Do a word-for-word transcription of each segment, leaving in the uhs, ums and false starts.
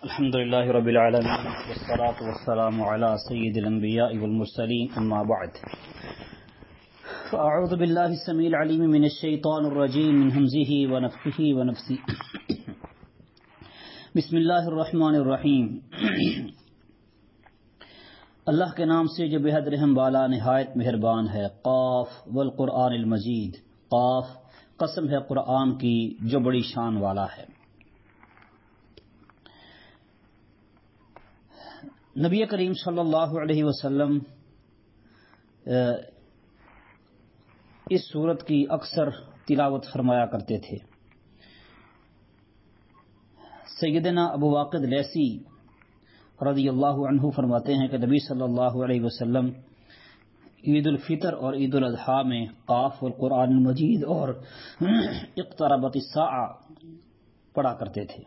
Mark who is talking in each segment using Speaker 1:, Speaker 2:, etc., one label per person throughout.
Speaker 1: الحمد لله رب العالمين والصلاة والسلام على سيد الأنبياء والمرسلين أما بعد فأعوذ بالله السميع العليم من الشيطان الرجيم من همزه ونفخه ونفثه بسم الله الرحمن الرحيم اللہ کے نام سے جو بے حد رحم والا نہایت مہربان ہے. قاف والقرآن المجید. قاف قسم ہے قرآن کی جو بڑی شان والا ہے. نبی کریم صلی اللہ علیہ وسلم اس سورت کی اکثر تلاوت فرمایا کرتے تھے. سیدنا ابو واقد لیثی رضی اللہ عنہ فرماتے ہیں کہ نبی صلی اللہ علیہ وسلم عید الفطر اور عید الاضحیٰ میں قاف والقرآن المجید اور اقتربت الساعہ پڑھا کرتے تھے.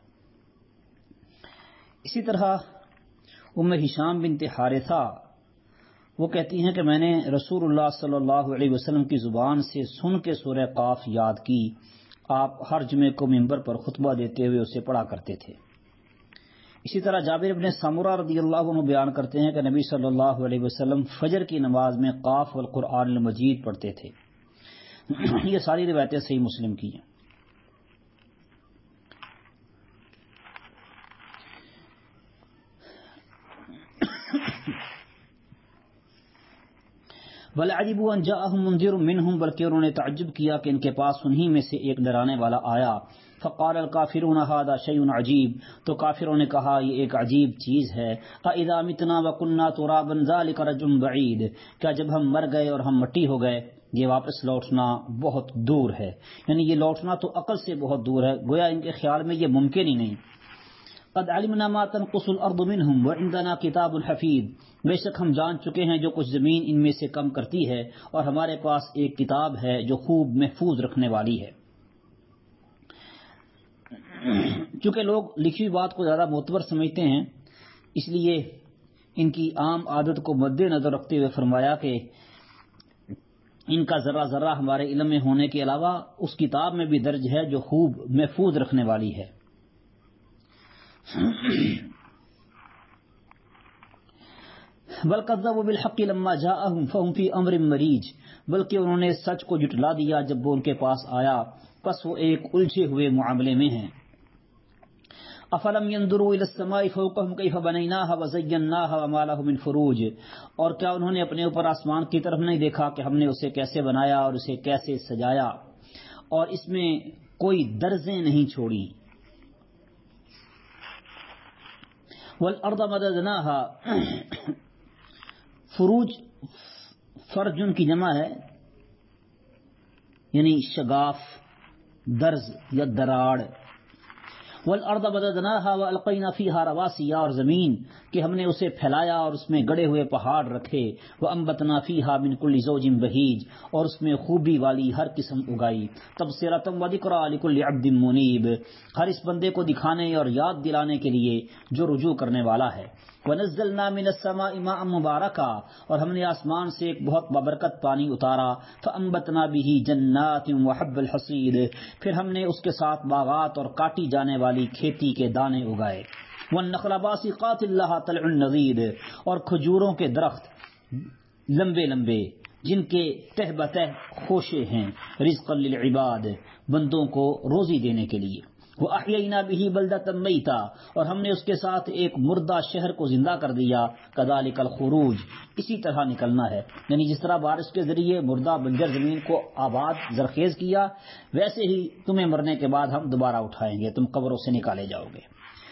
Speaker 1: اسی طرح ام ہشام بنت حارثہ وہ کہتی ہیں کہ میں نے رسول اللہ صلی اللہ علیہ وسلم کی زبان سے سن کے سورہ قاف یاد کی. آپ ہر جمعے کو منبر پر خطبہ دیتے ہوئے اسے پڑھا کرتے تھے. اسی طرح جابر بن سمرہ رضی اللہ عنہ بیان کرتے ہیں کہ نبی صلی اللہ علیہ وسلم فجر کی نماز میں قاف والقرآن المجید پڑھتے تھے. یہ ساری روایتیں صحیح مسلم کی ہیں. وَلَعَجِبُوا أَن جَاءَهُم مُنذِرٌ مِّنْهُمْ بلکہ انہوں نے تعجب کیا کہ ان کے پاس انہی میں سے ایک ڈرانے والا آیا. فقال الکافرون هذا شیء عجیب. تو کافروں نے کہا یہ ایک عجیب چیز ہے. اذا متنا وكنا ترابا ذلك رجل بعید. کیا جب ہم مر گئے اور ہم مٹی ہو گئے یہ واپس لوٹنا بہت دور ہے. یعنی یہ لوٹنا تو عقل سے بہت دور ہے. گویا ان کے خیال میں یہ ممکن ہی نہیں. قد علمنا ما تنقص الارض منهم وعندنا کتاب حفیظ. بے شک ہم جان چکے ہیں جو کچھ زمین ان میں سے کم کرتی ہے اور ہمارے پاس ایک کتاب ہے جو خوب محفوظ رکھنے والی ہے. چونکہ لوگ لکھی بات کو زیادہ معتبر سمجھتے ہیں اس لیے ان کی عام عادت کو مد نظر رکھتے ہوئے فرمایا کہ ان کا ذرہ ذرہ ہمارے علم میں ہونے کے علاوہ اس کتاب میں بھی درج ہے جو خوب محفوظ رکھنے والی ہے. بل کذبوا بالحق لما جاءهم فهم في امر مریج. بلکہ انہوں نے سچ کو جھٹلا دیا جب وہ ان کے پاس آیا پس وہ ایک الجھے ہوئے معاملے میں ہیں. افلم ينظروا الى السماء فوقهم كيف بنيناها وزيناها وما لها من فروج. اور کیا انہوں نے اپنے اوپر آسمان کی طرف نہیں دیکھا کہ ہم نے اسے کیسے بنایا اور اسے کیسے سجایا اور اس میں کوئی درزیں نہیں چھوڑی. والارض مددناها. فروج فرجن کی جمع ہے یعنی شگاف درز یا دراڑ. والارض مددناها والقینا فیها رواسي. اور زمین کہ ہم نے اسے پھیلایا اور اس میں گڑے ہوئے پہاڑ رکھے. وانبتنا فیها من كل زوج بهيج. اور اس میں خوبی والی ہر قسم اگائی. تبصرة وذکری لكل عبد منیب. ہر اس بندے کو دکھانے اور یاد دلانے کے لیے جو رجوع کرنے والا ہے. ونزلنا من السماء ماء مبارکا. اور ہم نے آسمان سے ایک بہت بابرکت پانی اتارا. فانبتنا به جنات وحب الحصید. پھر ہم نے اس کے ساتھ باغات اور کاٹی جانے والی کھیتی کے دانے اگائے. والنخل باسقات لها طلع نضید. اور کھجوروں کے درخت لمبے لمبے جن کے تہ بتہ خوشے ہیں. رزقا للعباد. بندوں کو روزی دینے کے لیے. وَأَحْيَيْنَا بِهِ بَلْدَةً مَيْتًا. اور ہم نے اس کے ساتھ ایک مردہ شہر کو زندہ کر دیا. كَذَلِكَ الْخُرُوجِ. اسی طرح نکلنا ہے. یعنی جس طرح بارش کے ذریعے مردہ بنجر زمین کو آباد زرخیز کیا ویسے ہی تمہیں مرنے کے بعد ہم دوبارہ اٹھائیں گے. تم قبروں سے نکالے جاؤ گے.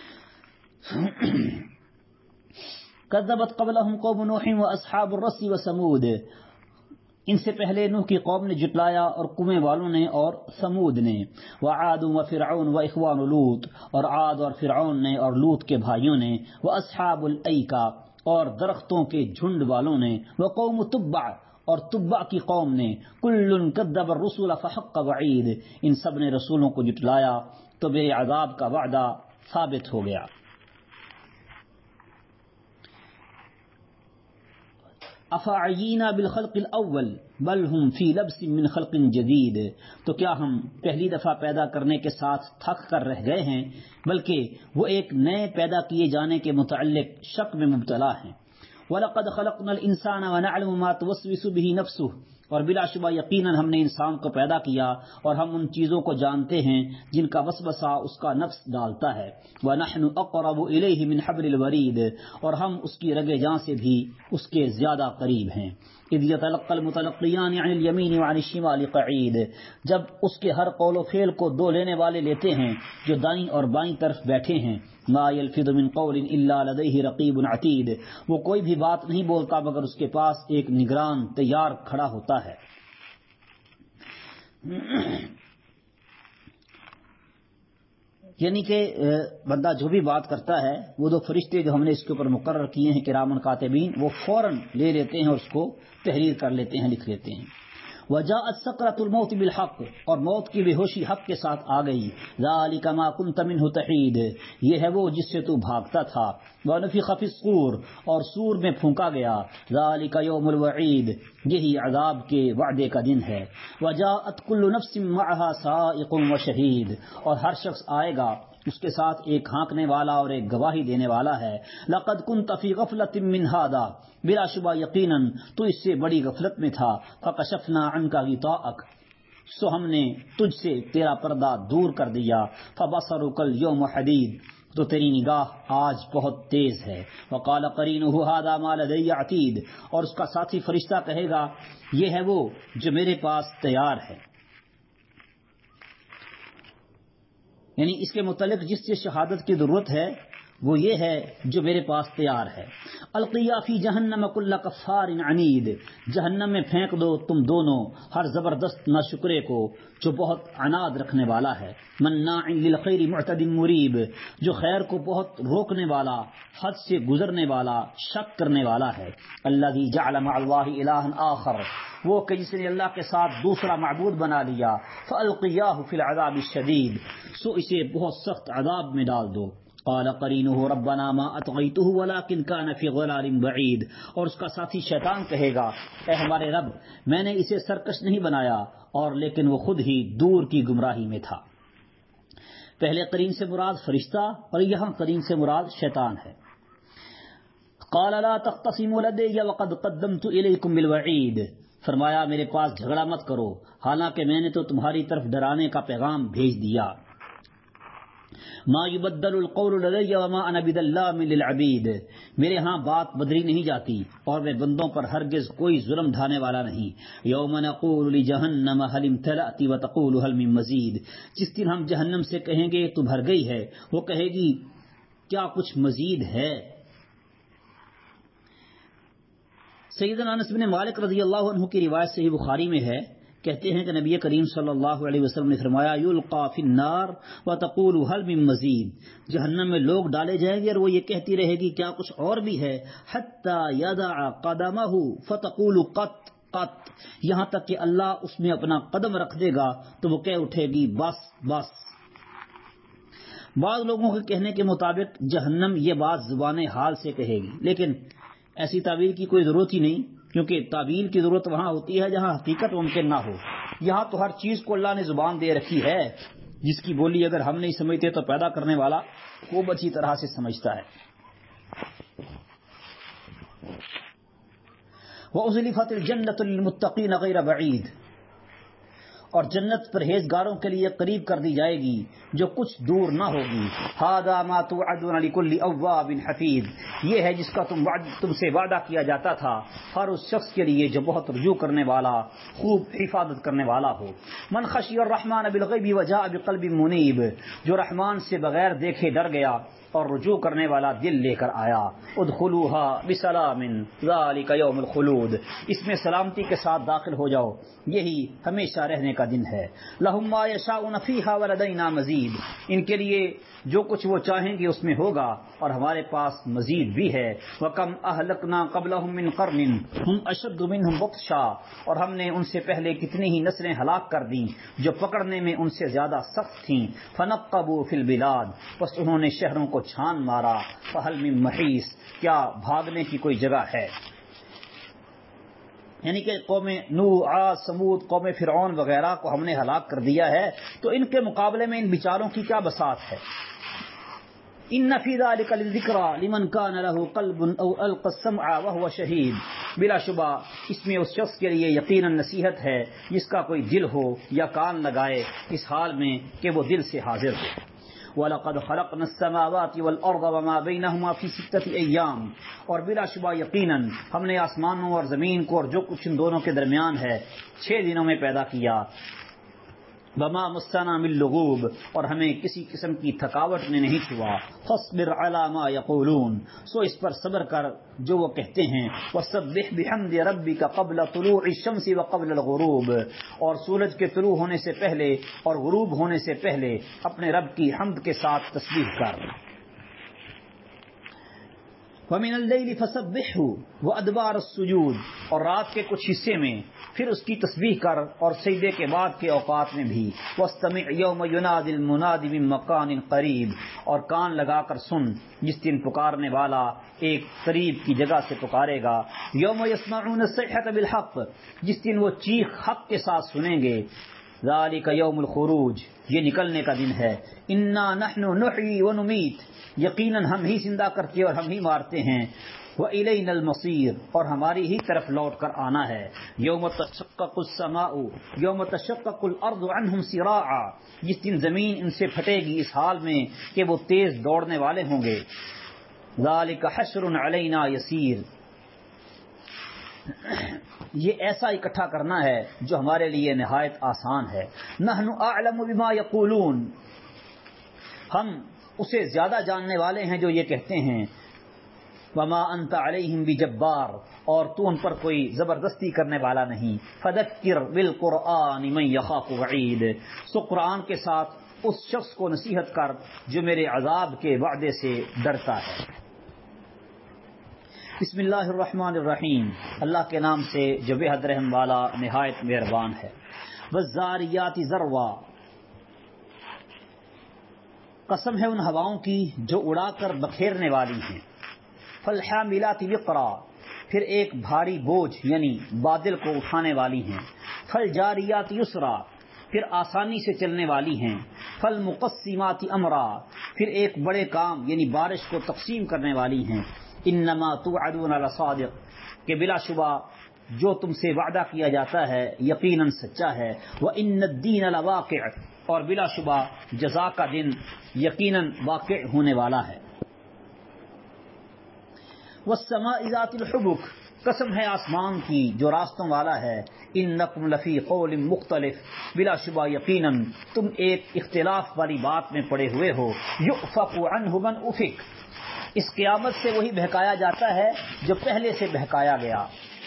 Speaker 1: كَذَّبَتْ قَبْلَهُمْ قَوْمُ نُوحٍ وَأَصْحَابُ الرَّسِّ وَثَمُودَ. ان سے پہلے نوح کی قوم نے جٹلایا اور قوم والوں نے اور ثمود نے. وعاد وفرعون واخوان لوط. اور عاد اور فرعون نے اور لوط کے بھائیوں نے. واصحاب الایکا. اور درختوں کے جھنڈ والوں نے. وقوم تبع. اور تبع کی قوم نے. کل کذب الرسل فحق وعید. ان سب نے رسولوں کو جٹلایا تو بے عذاب کا وعدہ ثابت ہو گیا. افعینا بالخلق الاول بل ہم فی لبس من خلق جدید، تو کیا ہم پہلی دفعہ پیدا کرنے کے ساتھ تھک کر رہ گئے ہیں، بلکہ وہ ایک نئے پیدا کیے جانے کے متعلق شک میں مبتلا ہیں۔ وَلَقَدْ خَلَقْنَا الْإِنسَانَ وَنَعْلَمُ مَا تُوَسْوِسُ بِهِ نَفْسُهُ، اور بلا شبہ یقیناً ہم نے انسان کو پیدا کیا اور ہم ان چیزوں کو جانتے ہیں جن کا وسوسہ اس کا نفس ڈالتا ہے۔ وَنَحْنُ أَقْرَبُ إِلَيْهِ مِنْ حَبْلِ الْوَرِيدِ، اور ہم اس کی رگ جاں سے بھی اس کے زیادہ قریب ہیں۔ اِذْ يَتَلَقَّى الْمُتَلَقِّيَانِ عَنِ الْيَمِينِ وَعَنِ الشِّمَالِ قَعِيدٌ، جب اس کے ہر قول و فعل کو دو لینے والے لیتے ہیں جو دائیں اور بائیں طرف بیٹھے ہیں۔ ما يلفظ من قول الا لديه رقیب عتید، وہ کوئی بھی بات نہیں بولتا مگر اس کے پاس ایک نگران تیار کھڑا ہوتا ہے۔ یعنی کہ بندہ جو بھی بات کرتا ہے وہ دو فرشتے جو ہم نے اس کے اوپر مقرر کیے ہیں کرامن کاتبین، وہ فوراً لے لیتے ہیں اور اس کو تحریر کر لیتے ہیں، لکھ لیتے ہیں۔ وجاءت سکرۃ الموت بالحق، اور موت کی بے ہوشی حق کے ساتھ آ گئی۔ ذالک ما کنت منہ تحید، یہ ہے وہ جس سے تو بھاگتا تھا۔ ونفخ فی الصور، اور سور میں پھونکا گیا۔ ذالک یوم الوعید، یہی عذاب کے وعدے کا دن ہے۔ وجاءت کل نفس معها سائق وشہید، اور ہر شخص آئے گا اس کے ساتھ ایک ہانکنے والا اور ایک گواہی دینے والا ہے۔ لقد كنت في غفلة من هذا، بلا شبہ یقیناً تو اس سے بڑی غفلت میں تھا۔ فكشفنا عنك غطاءك، سو ہم نے تجھ سے تیرا پردہ دور کر دیا۔ فبصرك اليوم حدید، تو تیری نگاہ آج بہت تیز ہے۔ وقال قرینہ هذا ما لدی عتید، اور اس کا ساتھی فرشتہ کہے گا یہ ہے وہ جو میرے پاس تیار ہے۔ یعنی اس کے متعلق جس سے شہادت کی ضرورت ہے وہ یہ ہے جو میرے پاس تیار ہے۔ القیا فی جہنم کل کفار عنید، جہنم میں پھینک دو تم دونوں ہر زبردست ناشکرے کو جو بہت عناد رکھنے والا ہے۔ مناع للخیر معتد مریب، جو خیر کو بہت روکنے والا، حد سے گزرنے والا، شک کرنے والا ہے۔ الذی جعل مع اللہ الہا آخر، وہ کہ جس نے اللہ کے ساتھ دوسرا معبود بنا لیا۔ فالقیاہ فی العذاب الشدید، سو اسے بہت سخت عذاب میں ڈال دو۔ قال قرینہ ربنا ما اطغیتہ ولکن کان فی ضلال بعید، اور اس کا ساتھی شیطان کہے گا اے ہمارے رب میں نے اسے سرکش نہیں بنایا اور لیکن وہ خود ہی دور کی گمراہی میں تھا۔ پہلے قرین سے مراد فرشتہ اور یہاں قرین سے مراد شیطان ہے۔ قال لا تختصموا لدی وقد قدمت الیکم بالوعید، فرمایا میرے پاس جھگڑا مت کرو حالانکہ میں نے تو تمہاری طرف ڈرانے کا پیغام بھیج دیا۔ ما یبدل القول لدی وما انا بظلام للعبید، میرے ہاں بات بدلی نہیں جاتی اور میں بندوں پر ہرگز کوئی ظلم ڈھانے والا نہیں۔ یوم نقول لجہنم هل امتلأت وتقول هل من مزید، جس دن ہم جہنم سے کہیں گے تو بھر گئی ہے، وہ کہے گی کیا کچھ مزید ہے۔ سیدنا انس بن مالک رضی اللہ عنہ کی روایت صحیح بخاری میں ہے، کہتے ہیں کہ نبی کریم صلی اللہ علیہ وسلم نے فرمایا یلقى فی النار وتقول هل من مزید، جہنم میں لوگ ڈالے جائیں گے اور وہ یہ کہتی رہے گی کیا کچھ اور بھی ہے۔ حتی یضع قدمہ فتقول قط قط، یہاں تک کہ اللہ اس میں اپنا قدم رکھ دے گا تو وہ کہہ اٹھے گی بس بس۔ بعض لوگوں کے کہنے کے مطابق جہنم یہ بات زبان حال سے کہے گی، لیکن ایسی تعبیر کی کوئی ضرورت ہی نہیں، کیونکہ تعبیر کی ضرورت وہاں ہوتی ہے جہاں حقیقت ممکن نہ ہو۔ یہاں تو ہر چیز کو اللہ نے زبان دے رکھی ہے، جس کی بولی اگر ہم نہیں سمجھتے تو پیدا کرنے والا خوب اچھی طرح سے سمجھتا ہے۔ وَأُزْلِفَتِ الْجَنَّةُ لِلْمُتَّقِينَ غَيْرَ بَعِيدٍ، اور جنت پرہیزگاروں کے لیے قریب کر دی جائے گی جو کچھ دور نہ ہوگی۔ ھذا ما توعدون لكل اواب حفیظ، یہ ہے جس کا تم تم سے وعدہ کیا جاتا تھا ہر اس شخص کے لیے جو بہت رجوع کرنے والا، خوب حفاظت کرنے والا ہو۔ من خشی الرحمن بالغیب وجاء بقلب منیب، جو رحمان سے بغیر دیکھے ڈر گیا اور رجوع کرنے والا دل لے کر آیا۔ ادخلوها بسلام ذلك یوم الخلود، اس میں سلامتی کے ساتھ داخل ہو جاؤ، یہی ہمیشہ رہنے کا دن ہے۔ لهم ما یشاءون فیها ولدینا مزید، ان کے لیے جو کچھ وہ چاہیں گے اس میں ہوگا اور ہمارے پاس مزید بھی ہے۔ وَكَمْ أَهْلَكْنَا قَبْلَهُمْ مِنْ قَرْنٍ هُمْ أَشَدُّ مِنْهُمْ بَطْشًا، اور ہم نے ان سے پہلے کتنی ہی نسلیں ہلاک کر دیں جو پکڑنے میں ان سے زیادہ سخت تھیں۔ فَنَقَّبُوا فِي الْبِلَادِ، بس انہوں نے شہروں کو چھان مارا۔ فَهَلْ مِن مَحِيصٍ، کیا بھاگنے کی کوئی جگہ ہے۔ یعنی کہ قوم نوح، عاد، ثمود، قوم فرعون وغیرہ کو ہم نے ہلاک کر دیا ہے، تو ان کے مقابلے میں ان بیچاروں کی کیا بساط ہے. ان فی ذلک للذکری لمن کان له قلب او القى السمع وهو شہید. بلا شبہ اس میں اس شخص کے لیے یقیناً نصیحت ہے جس کا کوئی دل ہو یا کان لگائے اس حال میں کہ وہ دل سے حاضر ہو. وَلَقَدْ خَلَقْنَا السَّمَاوَاتِ وَالْأَرْضَ وَمَا بَيْنَهُمَا فِي سِتَّةِ أَيَّامٍ، اور بلا شبہ یقیناً ہم نے آسمانوں اور زمین کو اور جو کچھ ان دونوں کے درمیان ہے چھ دنوں میں پیدا کیا. وَمَا مَسَّنَا مِن لُغُوبٍ، اور ہمیں کسی قسم کی تھکاوٹ نے نہیں چھوا. فَاصْبِرْ عَلَىٰ مَا يَقُولُونَ، سو اس پر صبر کر جو وہ کہتے ہیں. وَسَبِّحْ بِحَمْدِ رَبِّكَ قَبْلَ طُلُوعِ الشَّمْسِ وَقَبْلَ الْغُرُوبِ، اور سورج کے طلوع ہونے سے پہلے اور غروب ہونے سے پہلے اپنے رب کی حمد کے ساتھ تسبیح کر. وَمِنَ اللَّيْلِ فَسَبِّحْهُ وَأَدْبَارَ السُّجُودِ، اور رات کے کچھ حصے میں پھر اس کی تسبیح کر اور سجدے کے بعد کے اوقات میں بھی. وَاسْتَمِعْ يَوْمَ يُنَادِ الْمُنَادِ مِن مَّكَانٍ قَرِيبٍ، اور کان لگا کر سن جس دن پکارنے والا ایک قریب کی جگہ سے پکارے گا. يَوْمَ يَسْمَعُونَ الصَّيْحَةَ بِالْحَقِّ، جس دن وہ چیخ حق کے ساتھ سنیں گے. ذَلِكَ يَوْمُ الْخُرُوجِ، یہ نکلنے کا دن ہے. إِنَّا نَحْنُ نُحْيِي وَنُمِيتُ، یقیناً ہم ہی زندہ کرتے اور ہم ہی مارتے ہیں. وَإِلَيْنَا الْمَصِيرُ، اور ہماری ہی طرف لوٹ کر آنا ہے. يَوْمَ تَشَقَّقُ السَّمَاءُ يَوْمَ تَشَقَّقُ الْأَرْضُ عَنْهُمْ سِرَاعًا، جس دن زمین ان سے پھٹے گی اس حال میں کہ وہ تیز دوڑنے والے ہوں گے. ذَلِكَ حَشْرٌ عَلَيْنَا يَسِيرٌ، یہ ایسا اکٹھا کرنا ہے جو ہمارے لیے نہایت آسان ہے. نَحْنُ أَعْلَمُ بِمَا يَقُولُونَ، ہم اسے زیادہ جاننے والے ہیں جو یہ کہتے ہیں. وما انت علیہم بجبار، اور تو ان پر کوئی زبردستی کرنے والا نہیں. فذکر بالقرآن من یخاف وعید، سو قرآن کے ساتھ اس شخص کو نصیحت کر جو میرے عذاب کے وعدے سے ڈرتا ہے. بسم اللہ الرحمن الرحیم، اللہ کے نام سے جو بے حد رحم والا نہایت مہربان ہے. والذاریات ذروا، قسم ہے ان ہواؤں کی جو اڑا کر بکھیرنے والی ہیں. فالحاملات وقرا، پھر ایک بھاری بوجھ یعنی بادل کو اٹھانے والی ہیں. فالجاریات یسرا، پھر آسانی سے چلنے والی ہیں. فالمقسمات امرا، پھر ایک بڑے کام یعنی بارش کو تقسیم کرنے والی ہیں. انما توعدون لصادق، کہ بلا شبہ جو تم سے وعدہ کیا جاتا ہے یقیناً سچا ہے. وان الدین لواقع، اور بلا شبہ جزا کا دن یقیناً واقع ہونے والا ہے. والسماء ذات الحبک، قسم ہے آسمان کی جو راستوں والا ہے. انکم لفی قول مختلف، بلا شبہ یقیناً تم ایک اختلاف والی بات میں پڑے ہوئے ہو. یؤفک عنہ من افک، اس قیامت سے وہی بہکایا جاتا ہے جو پہلے سے بہکایا گیا.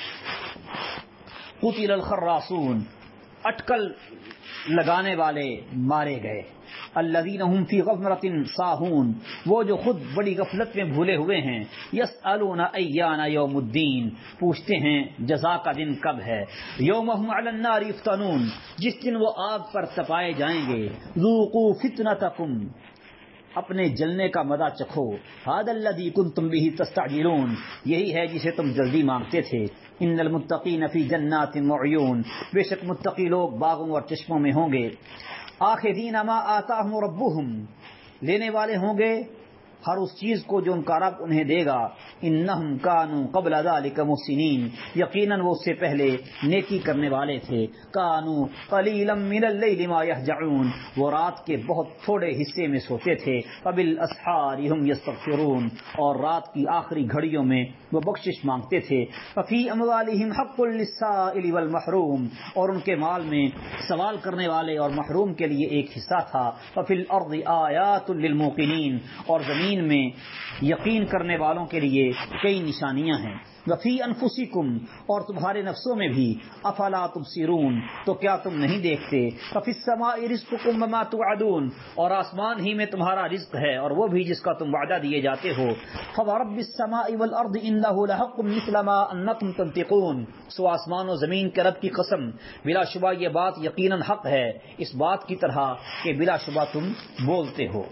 Speaker 1: قتل الخراصون، اٹکل لگانے والے مارے گئے. الذین هم فی غفلۃ ساہون، وہ جو خود بڑی غفلت میں بھولے ہوئے ہیں. یسألون ایان یوم الدین، پوچھتے ہیں جزا کا دن کب ہے. یوم هم علی النار یفتنون، جس دن وہ آگ پر تپائے جائیں گے. ذوقوا فتنتکم، اپنے جلنے کا مزہ چکھو. ھذا الذی کنتم بہ تستعجلون، یہی ہے جسے تم جلدی مانگتے تھے. ان المتقین فی جنات وعیون، بے شک متقی لوگ باغوں اور چشموں میں ہوں گے. آخذین ما آتاہم ربہم، لینے والے ہوں گے ہر اس چیز کو جو ان کا رب انہیں دے گا. انہم کانوا قبل ذلک محسنین، یقیناً وہ اس سے پہلے نیکی کرنے والے تھے. کانوا قلیلا من اللیل ما یہجعون، وہ رات کے بہت تھوڑے حصے میں سوتے تھے. فبالاسحار هم یستغفرون، اور رات کی آخری گھڑیوں میں وہ بخشش مانگتے تھے. ففی اموالہم حق للسائل والمحروم، اور ان کے مال میں سوال کرنے والے اور محروم کے لیے ایک حصہ تھا. ففی الارض آیات للموقنین، اور زمین میں یقین کرنے والوں کے لیے کئی نشانیاں ہیں. وفی انفسکم، اور تمہارے نفسوں میں بھی. افلا تبصرون، تو کیا تم نہیں دیکھتے. ففی السماء رزقکم وما توعدون، اور آسمان ہی میں تمہارا رزق ہے اور وہ بھی جس کا تم وعدہ دیے جاتے ہو. فورب السماء والارض انہ لحق مثل ما انکم تنطقون، سو آسمان و زمین کے رب کی قسم بلا شبہ یہ بات یقیناً حق ہے اس بات کی طرح کہ بلا شبہ تم بولتے ہو.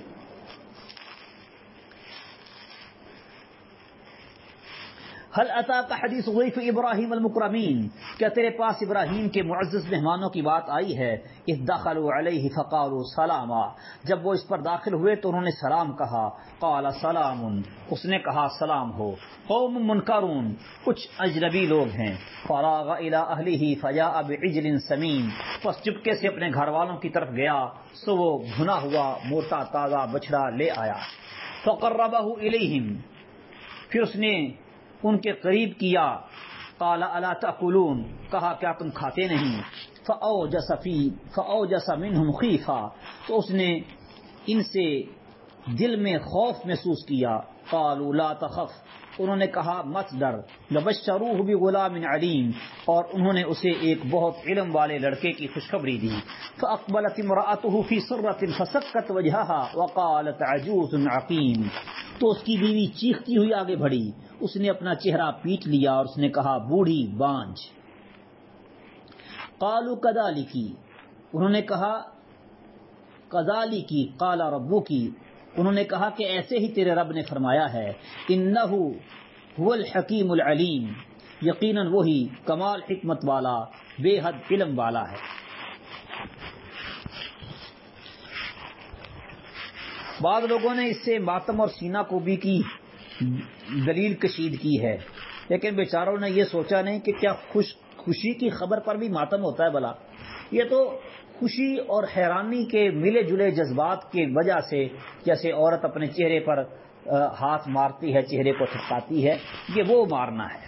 Speaker 1: هل اتاک حدیث ضیف ابراہیم المکرمین، کیا تیرے پاس ابراہیم کے معزز مہمانوں کی بات آئی ہے؟ اذ دخلوا علیہ فقالوا سلاما، جب وہ اس پر داخل ہوئے تو انہوں نے سلام کہا. قال سلام، اس نے کہا سلام ہو. قوم منکرون، کچھ اجنبی لوگ ہیں. فراغ الی اہلہ فجاء بعجل سمین، پس چپکے سے اپنے گھر والوں کی طرف گیا سو وہ بھنا ہوا موٹا تازہ بچڑا لے آیا. فقربہ الیہم، پھر اس نے ان کے قریب کیا. قال الا تاکلون، کہا کیا تم کھاتے نہیں؟ فاوجس فی فاوجس منہم خیفہ، تو اس نے ان سے دل میں خوف محسوس کیا. قالوا لا تخف، انہوں نے کہا مت ڈر. وبشروہ بغلام علیم، اور انہوں نے اسے ایک بہت علم والے لڑکے کی خوشخبری دی. فاقبلت امرأته في سرة فسكت وجهها وقالت عجوز عقیم، تو اس کی بیوی چیختی ہوئی آگے بڑھی، اس نے اپنا چہرہ پیٹ لیا اور اس نے کہا بوڑھی بانجھ. قالوا کذالکی، انہوں نے کہا کذالکی قال ربکی، انہوں نے کہا کہ ایسے ہی تیرے رب نے فرمایا ہے. انہ هو الحکیم العلیم، یقیناً وہی کمال حکمت والا بے حد علم والا ہے. بعض لوگوں نے اس سے ماتم اور سینہ کوبی کی دلیل کشید کی ہے، لیکن بیچاروں نے یہ سوچا نہیں کہ کیا خوش خوشی کی خبر پر بھی ماتم ہوتا ہے بھلا. یہ تو خوشی اور حیرانی کے ملے جلے جذبات کی وجہ سے، جیسے عورت اپنے چہرے پر ہاتھ مارتی ہے، چہرے کو تھپکاتی ہے، یہ وہ مارنا ہے.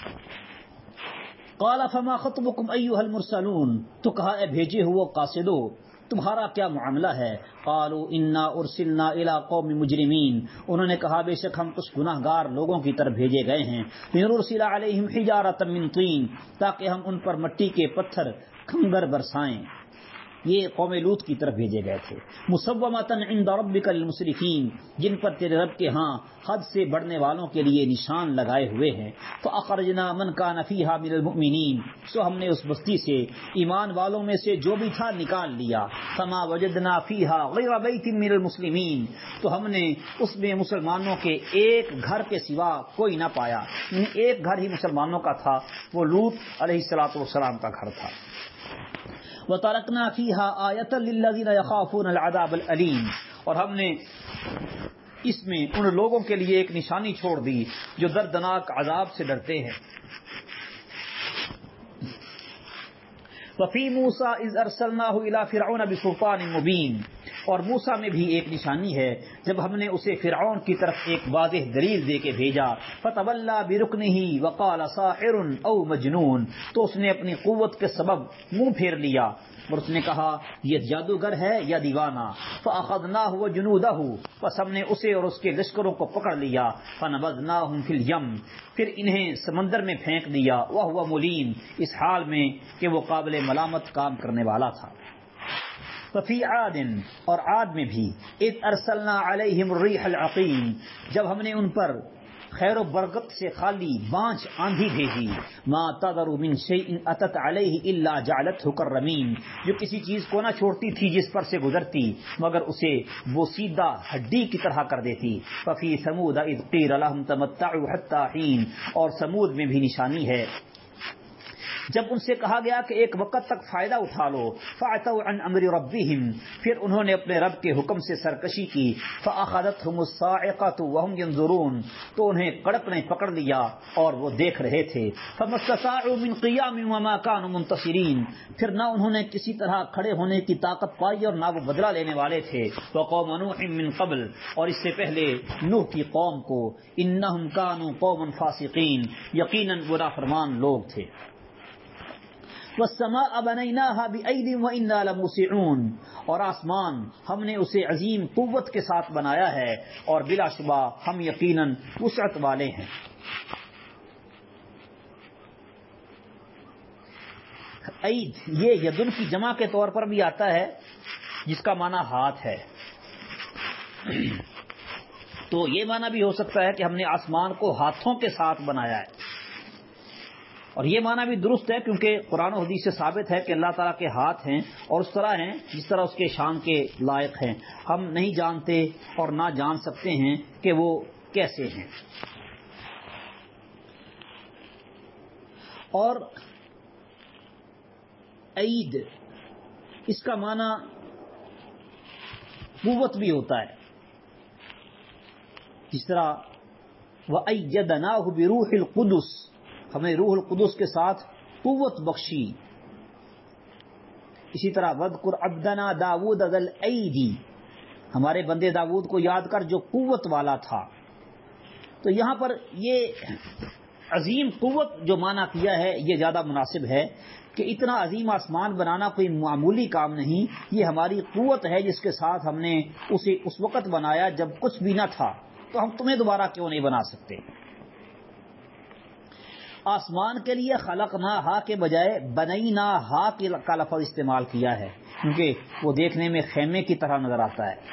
Speaker 1: قال فما خطبكم ایھا المرسلون، تو کہا اے بھیجے ہوئے قاصدو، تمہارا کیا معاملہ ہے؟ قالوا انا ارسلنا الى قوم مجرمین، انہوں نے کہا بے شک ہم کچھ گناہ گار لوگوں کی طرف بھیجے گئے ہیں. لنرسل علیہم حجارۃ من طین، تاکہ ہم ان پر مٹی کے پتھر کھنگر برسائیں. یہ قوم لوط کی طرف بھیجے گئے تھے. مصومۃ عند ربک للمسرفین، جن پر تیرے رب کے ہاں حد سے بڑھنے والوں کے لیے نشان لگائے ہوئے ہیں. فاخرجنا من کان فیہا من المؤمنین، سو ہم نے اس بستی سے ایمان والوں میں سے جو بھی تھا نکال لیا. فما وجدنا فیہا غیر بیت من المسلمین، تو ہم نے اس میں مسلمانوں کے ایک گھر کے سوا کوئی نہ پایا. ایک گھر ہی مسلمانوں کا تھا، وہ لوط علیہ الصلوۃ والسلام کا گھر تھا. وَتَرَكْنَا فِيهَا آيَةً لِلَّذِينَ يَخَافُونَ الْعَذَابَ الْأَلِيمَ، اور ہم نے اس میں ان لوگوں کے لیے ایک نشانی چھوڑ دی جو دردناک عذاب سے ڈرتے ہیں. وَفِي مُوسَىٰ إِذْ أَرْسَلْنَاهُ إِلَىٰ فِرْعَوْنَ بِسُلْطَانٍ مُّبِينٍ، اور موسیٰ میں بھی ایک نشانی ہے جب ہم نے اسے فرعون کی طرف ایک واضح دلیل دے کے بھیجا. فَتَوَلَّىٰ بِرُكْنِهِ وَقَالَ سَاحِرٌ أَوْ مَجْنُونٌ، تو اس نے اپنی قوت کے سبب منہ پھیر لیا اور اس نے کہا یہ جادوگر ہے یا دیوانہ. فَأَخَذْنَاهُ وَجُنُودَهُ، پس ہم نے اسے اور اس کے لشکروں کو پکڑ لیا. فَنَبَذْنَاهُمْ فِي الْيَمِّ، پھر انہیں سمندر میں پھینک دیا. وَهُوَ مُلِيمٌ، اس حال میں کہ وہ قابل ملامت کام کرنے والا تھا. ففی عاد، اور عاد میں بھی، اذ ارسلنا علیہم الريح العقیم، جب ہم نے ان پر خیر و برکت سے خالی بانجھ آندھی بھیجی. ما تذر من شیء اتت علیہ الا جعلته كالرمیم، جو کسی چیز کو نہ چھوڑتی تھی جس پر سے گزرتی مگر اسے وہ سیدھا ہڈی کی طرح کر دیتی. ففی ثمود اذ قیل لهم تمتعوا حتى حین، اور ثمود میں بھی نشانی ہے جب ان سے کہا گیا کہ ایک وقت تک فائدہ اٹھا لو. فعتوا عن امر ربهم، پھر انہوں نے اپنے رب کے حکم سے سرکشی کی. فاخذتهم الصاعقه وهم ينظرون، تو انہیں کڑک نے پکڑ لیا اور وہ دیکھ رہے تھے. فما استطاعوا من قیام وما كانوا منتصرین، پھر نہ انہوں نے کسی طرح کھڑے ہونے کی طاقت پائی اور نہ وہ بدلہ لینے والے تھے. وقوم نوح من قبل، اور اس سے پہلے نوح کی قوم کو. انهم كانوا قوما فاسقین، یقیناً وہ نافرمان لوگ تھے. والسماء بنيناها بأيد وإنا لموسعون، اور آسمان ہم نے اسے عظیم قوت کے ساتھ بنایا ہے اور بلا شبہ ہم یقیناً وسعت والے ہیں. عید یہ یدن کی جمع کے طور پر بھی آتا ہے جس کا معنی ہاتھ ہے. تو یہ معنی بھی ہو سکتا ہے کہ ہم نے آسمان کو ہاتھوں کے ساتھ بنایا ہے، اور یہ معنی بھی درست ہے کیونکہ قرآن و حدیث سے ثابت ہے کہ اللہ تعالیٰ کے ہاتھ ہیں اور اس طرح ہیں جس طرح اس کے شان کے لائق ہیں. ہم نہیں جانتے اور نہ جان سکتے ہیں کہ وہ کیسے ہیں. اور عید اس کا معنی قوت بھی ہوتا ہے، جس طرح وَأَيَّدْنَاهُ بِرُوحِ الْقُدُسِ، ہمیں روح القدس کے ساتھ قوت بخشی. اسی طرح وَاذْكُرْ عَبْدَنَا دَاوُودَ ذَا الْأَيْدِ، ہمارے بندے داؤد کو یاد کر جو قوت والا تھا. تو یہاں پر یہ عظیم قوت جو معنی کیا ہے یہ زیادہ مناسب ہے کہ اتنا عظیم آسمان بنانا کوئی معمولی کام نہیں، یہ ہماری قوت ہے جس کے ساتھ ہم نے اسے اس وقت بنایا جب کچھ بھی نہ تھا، تو ہم تمہیں دوبارہ کیوں نہیں بنا سکتے. آسمان کے لیے خلقناہا کے بجائے بنیناہا کا لفظ استعمال کیا ہے، کیونکہ وہ دیکھنے میں خیمے کی طرح نظر آتا ہے.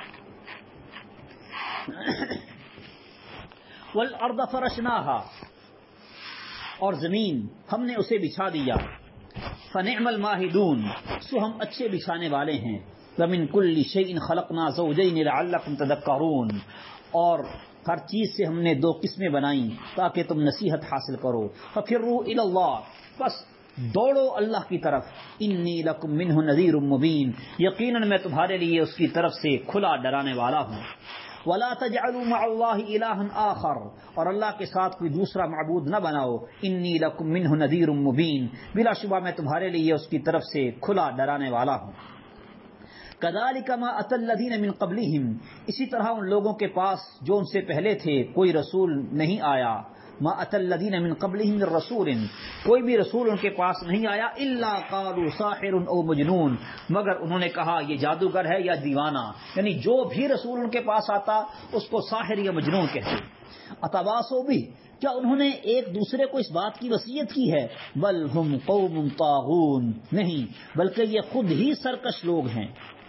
Speaker 1: والارض فرشناہا، اور زمین ہم نے اسے بچھا دیا. فنعم الماہدون، سو ہم اچھے بچھانے والے ہیں. ومن کل شیء خلقنا زوجین لعلکم تذکرون، اور ہر چیز سے ہم نے دو قسمیں بنائیں تاکہ تم نصیحت حاصل کرو. ففروا الی اللہ، بس دوڑو اللہ کی طرف. انی لکم منہ نذیر مبین، یقیناً میں تمہارے لیے اس کی طرف سے کھلا ڈرانے والا ہوں. ولا تجعلوا مع اللہ الہا آخر، اور اللہ کے ساتھ کوئی دوسرا معبود نہ بناؤ. انی لکم منہ نذیر مبین، بلا شبہ میں تمہارے لیے اس کی طرف سے کھلا ڈرانے والا ہوں. کذالک ما اتی الذین من قبلہم، اسی طرح ان لوگوں کے پاس جو ان سے پہلے تھے کوئی رسول نہیں آیا. ما اتی الذین من قبلہم من رسول، کوئی بھی رسول ان کے پاس نہیں آیا. الا قالوا ساحر او مجنون، مگر انہوں نے کہا یہ جادوگر ہے یا دیوانہ، یعنی جو بھی رسول ان کے پاس آتا اس کو ساحر یا مجنون کہتے. اتواصوا بھی، کیا انہوں نے ایک دوسرے کو اس بات کی وصیت کی ہے؟ بل ہم قوم طاغون، نہیں بلکہ یہ خود ہی سرکش لوگ ہیں.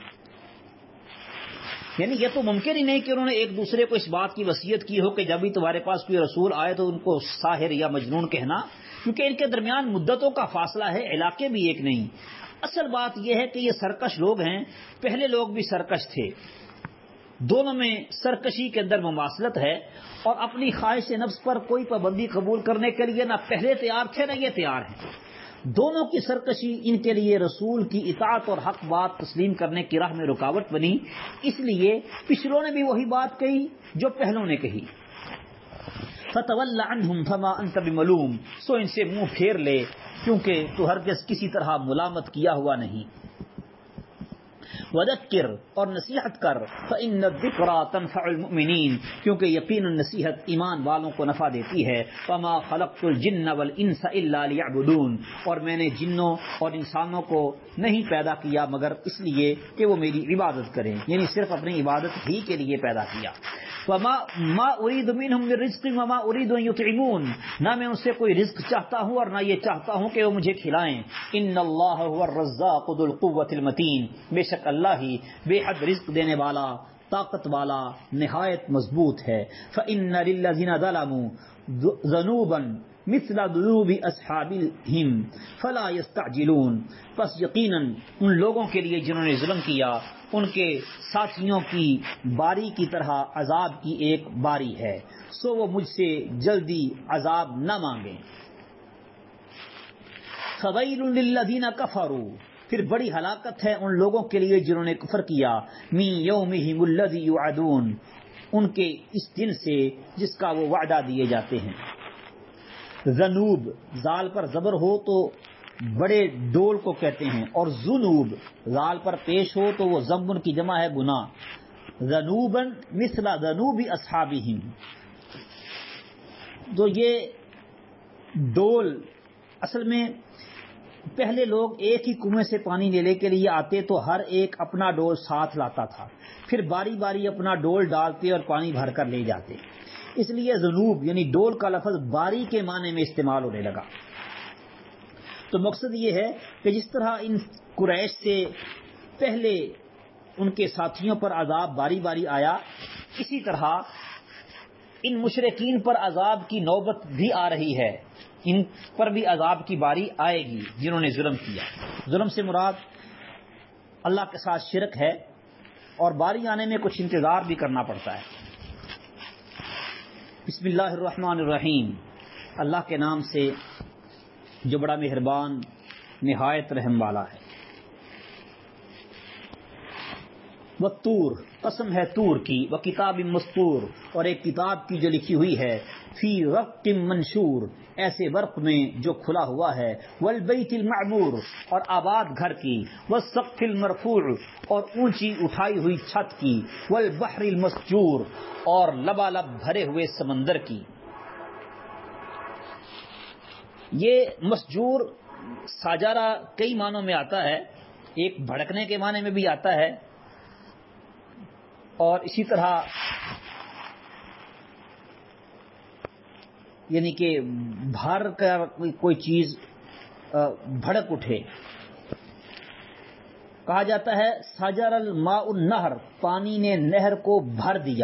Speaker 1: یعنی یہ تو ممکن ہی نہیں کہ انہوں نے ایک دوسرے کو اس بات کی وصیت کی ہو کہ جب بھی تمہارے پاس کوئی رسول آئے تو ان کو ساحر یا مجنون کہنا، کیونکہ ان کے درمیان مدتوں کا فاصلہ ہے، علاقے بھی ایک نہیں. اصل بات یہ ہے کہ یہ سرکش لوگ ہیں، پہلے لوگ بھی سرکش تھے. دونوں میں سرکشی کے اندر مماثلت ہے، اور اپنی خواہش نفس پر کوئی پابندی قبول کرنے کے لیے نہ پہلے تیار تھے نہ یہ تیار ہیں. دونوں کی سرکشی ان کے لیے رسول کی اطاعت اور حق بات تسلیم کرنے کی راہ میں رکاوٹ بنی، اس لیے پچھلوں نے بھی وہی بات کہی جو پہلوں نے کہی. فتول عنہم فما انت بملوم، سو ان سے منہ پھیر لے کیونکہ تو ہرگز کسی طرح ملامت کیا ہوا نہیں. وذکر، اور نصیحت کر. فإن الذکریٰ تنفع المؤمنین، کیونکہ یقیناً نصیحت ایمان والوں کو نفع دیتی ہے. وما خلقت الجن والانس الا لیعبدون، اور میں نے جنوں اور انسانوں کو نہیں پیدا کیا مگر اس لیے کہ وہ میری عبادت کریں، یعنی صرف اپنی عبادت ہی کے لیے پیدا کیا. وما ما اريد منهم من رزق وما اريد ان يطعمون، نہ میں ان سے کوئی رزق چاہتا ہوں اور نہ یہ چاہتا ہوں کہ وہ مجھے کھلائیں. ان اللہ هو الرزاق ذو القوة المتین، بے شک اللہ ہی بے حد رزق دینے والا، طاقت والا، نہایت مضبوط ہے. فإن للذین ظلموا ذنوبا مثل ذنوب اصحابہم فلا یستعجلون، پس یقیناً ان لوگوں کے لیے جنہوں نے ظلم کیا ان کے ساتھیوں کی باری کی طرح عذاب کی ایک باری ہے، سو وہ مجھ سے جلدی عذاب نہ مانگیں. فویل للذین کفروا، پھر بڑی ہلاکت ہے ان لوگوں کے لیے جنہوں نے کفر کیا. من یومہم الذی یوعدون، ان کے اس دن سے جس کا وہ وعدہ دیے جاتے ہیں. ذنوب زال پر زبر ہو تو بڑے ڈول کو کہتے ہیں، اور ذنوب زال پر پیش ہو تو وہ ذنب کی جمع ہے گناہ. ذنوبا مثل ذنوب اصحابہم، تو یہ ڈول اصل میں پہلے لوگ ایک ہی کنویں سے پانی لینے کے لیے آتے تو ہر ایک اپنا ڈول ساتھ لاتا تھا، پھر باری باری اپنا ڈول ڈالتے اور پانی بھر کر لے جاتے. اس لیے ذنوب یعنی ڈول کا لفظ باری کے معنی میں استعمال ہونے لگا. تو مقصد یہ ہے کہ جس طرح ان قریش سے پہلے ان کے ساتھیوں پر عذاب باری باری آیا، اسی طرح ان مشرکین پر عذاب کی نوبت بھی آ رہی ہے، ان پر بھی عذاب کی باری آئے گی جنہوں نے ظلم کیا. ظلم سے مراد اللہ کے ساتھ شرک ہے، اور باری آنے میں کچھ انتظار بھی کرنا پڑتا ہے. بسم اللہ الرحمن الرحیم، اللہ کے نام سے جو بڑا مہربان نہایت رحم والا ہے۔ والطور، قسم ہے طور کی، وکتاب مستور، اور ایک کتاب کی جو لکھی ہوئی ہے، فی رق منشور، ایسے ورق میں جو کھلا ہوا ہے، والبیت المعمور، اور آباد گھر کی، والسقف المرفوع، اور اونچی اٹھائی ہوئی چھت کی، والبحر المسجور، اور لبالب بھرے ہوئے سمندر کی۔ یہ مسجور ساجارہ کئی معنوں میں آتا ہے، ایک بھڑکنے کے معنی میں بھی آتا ہے، اور اسی طرح یعنی کہ بھر کر کوئی چیز بھڑک اٹھے۔ کہا جاتا ہے ساجر الماء النہر، پانی نے نہر کو بھر دیا۔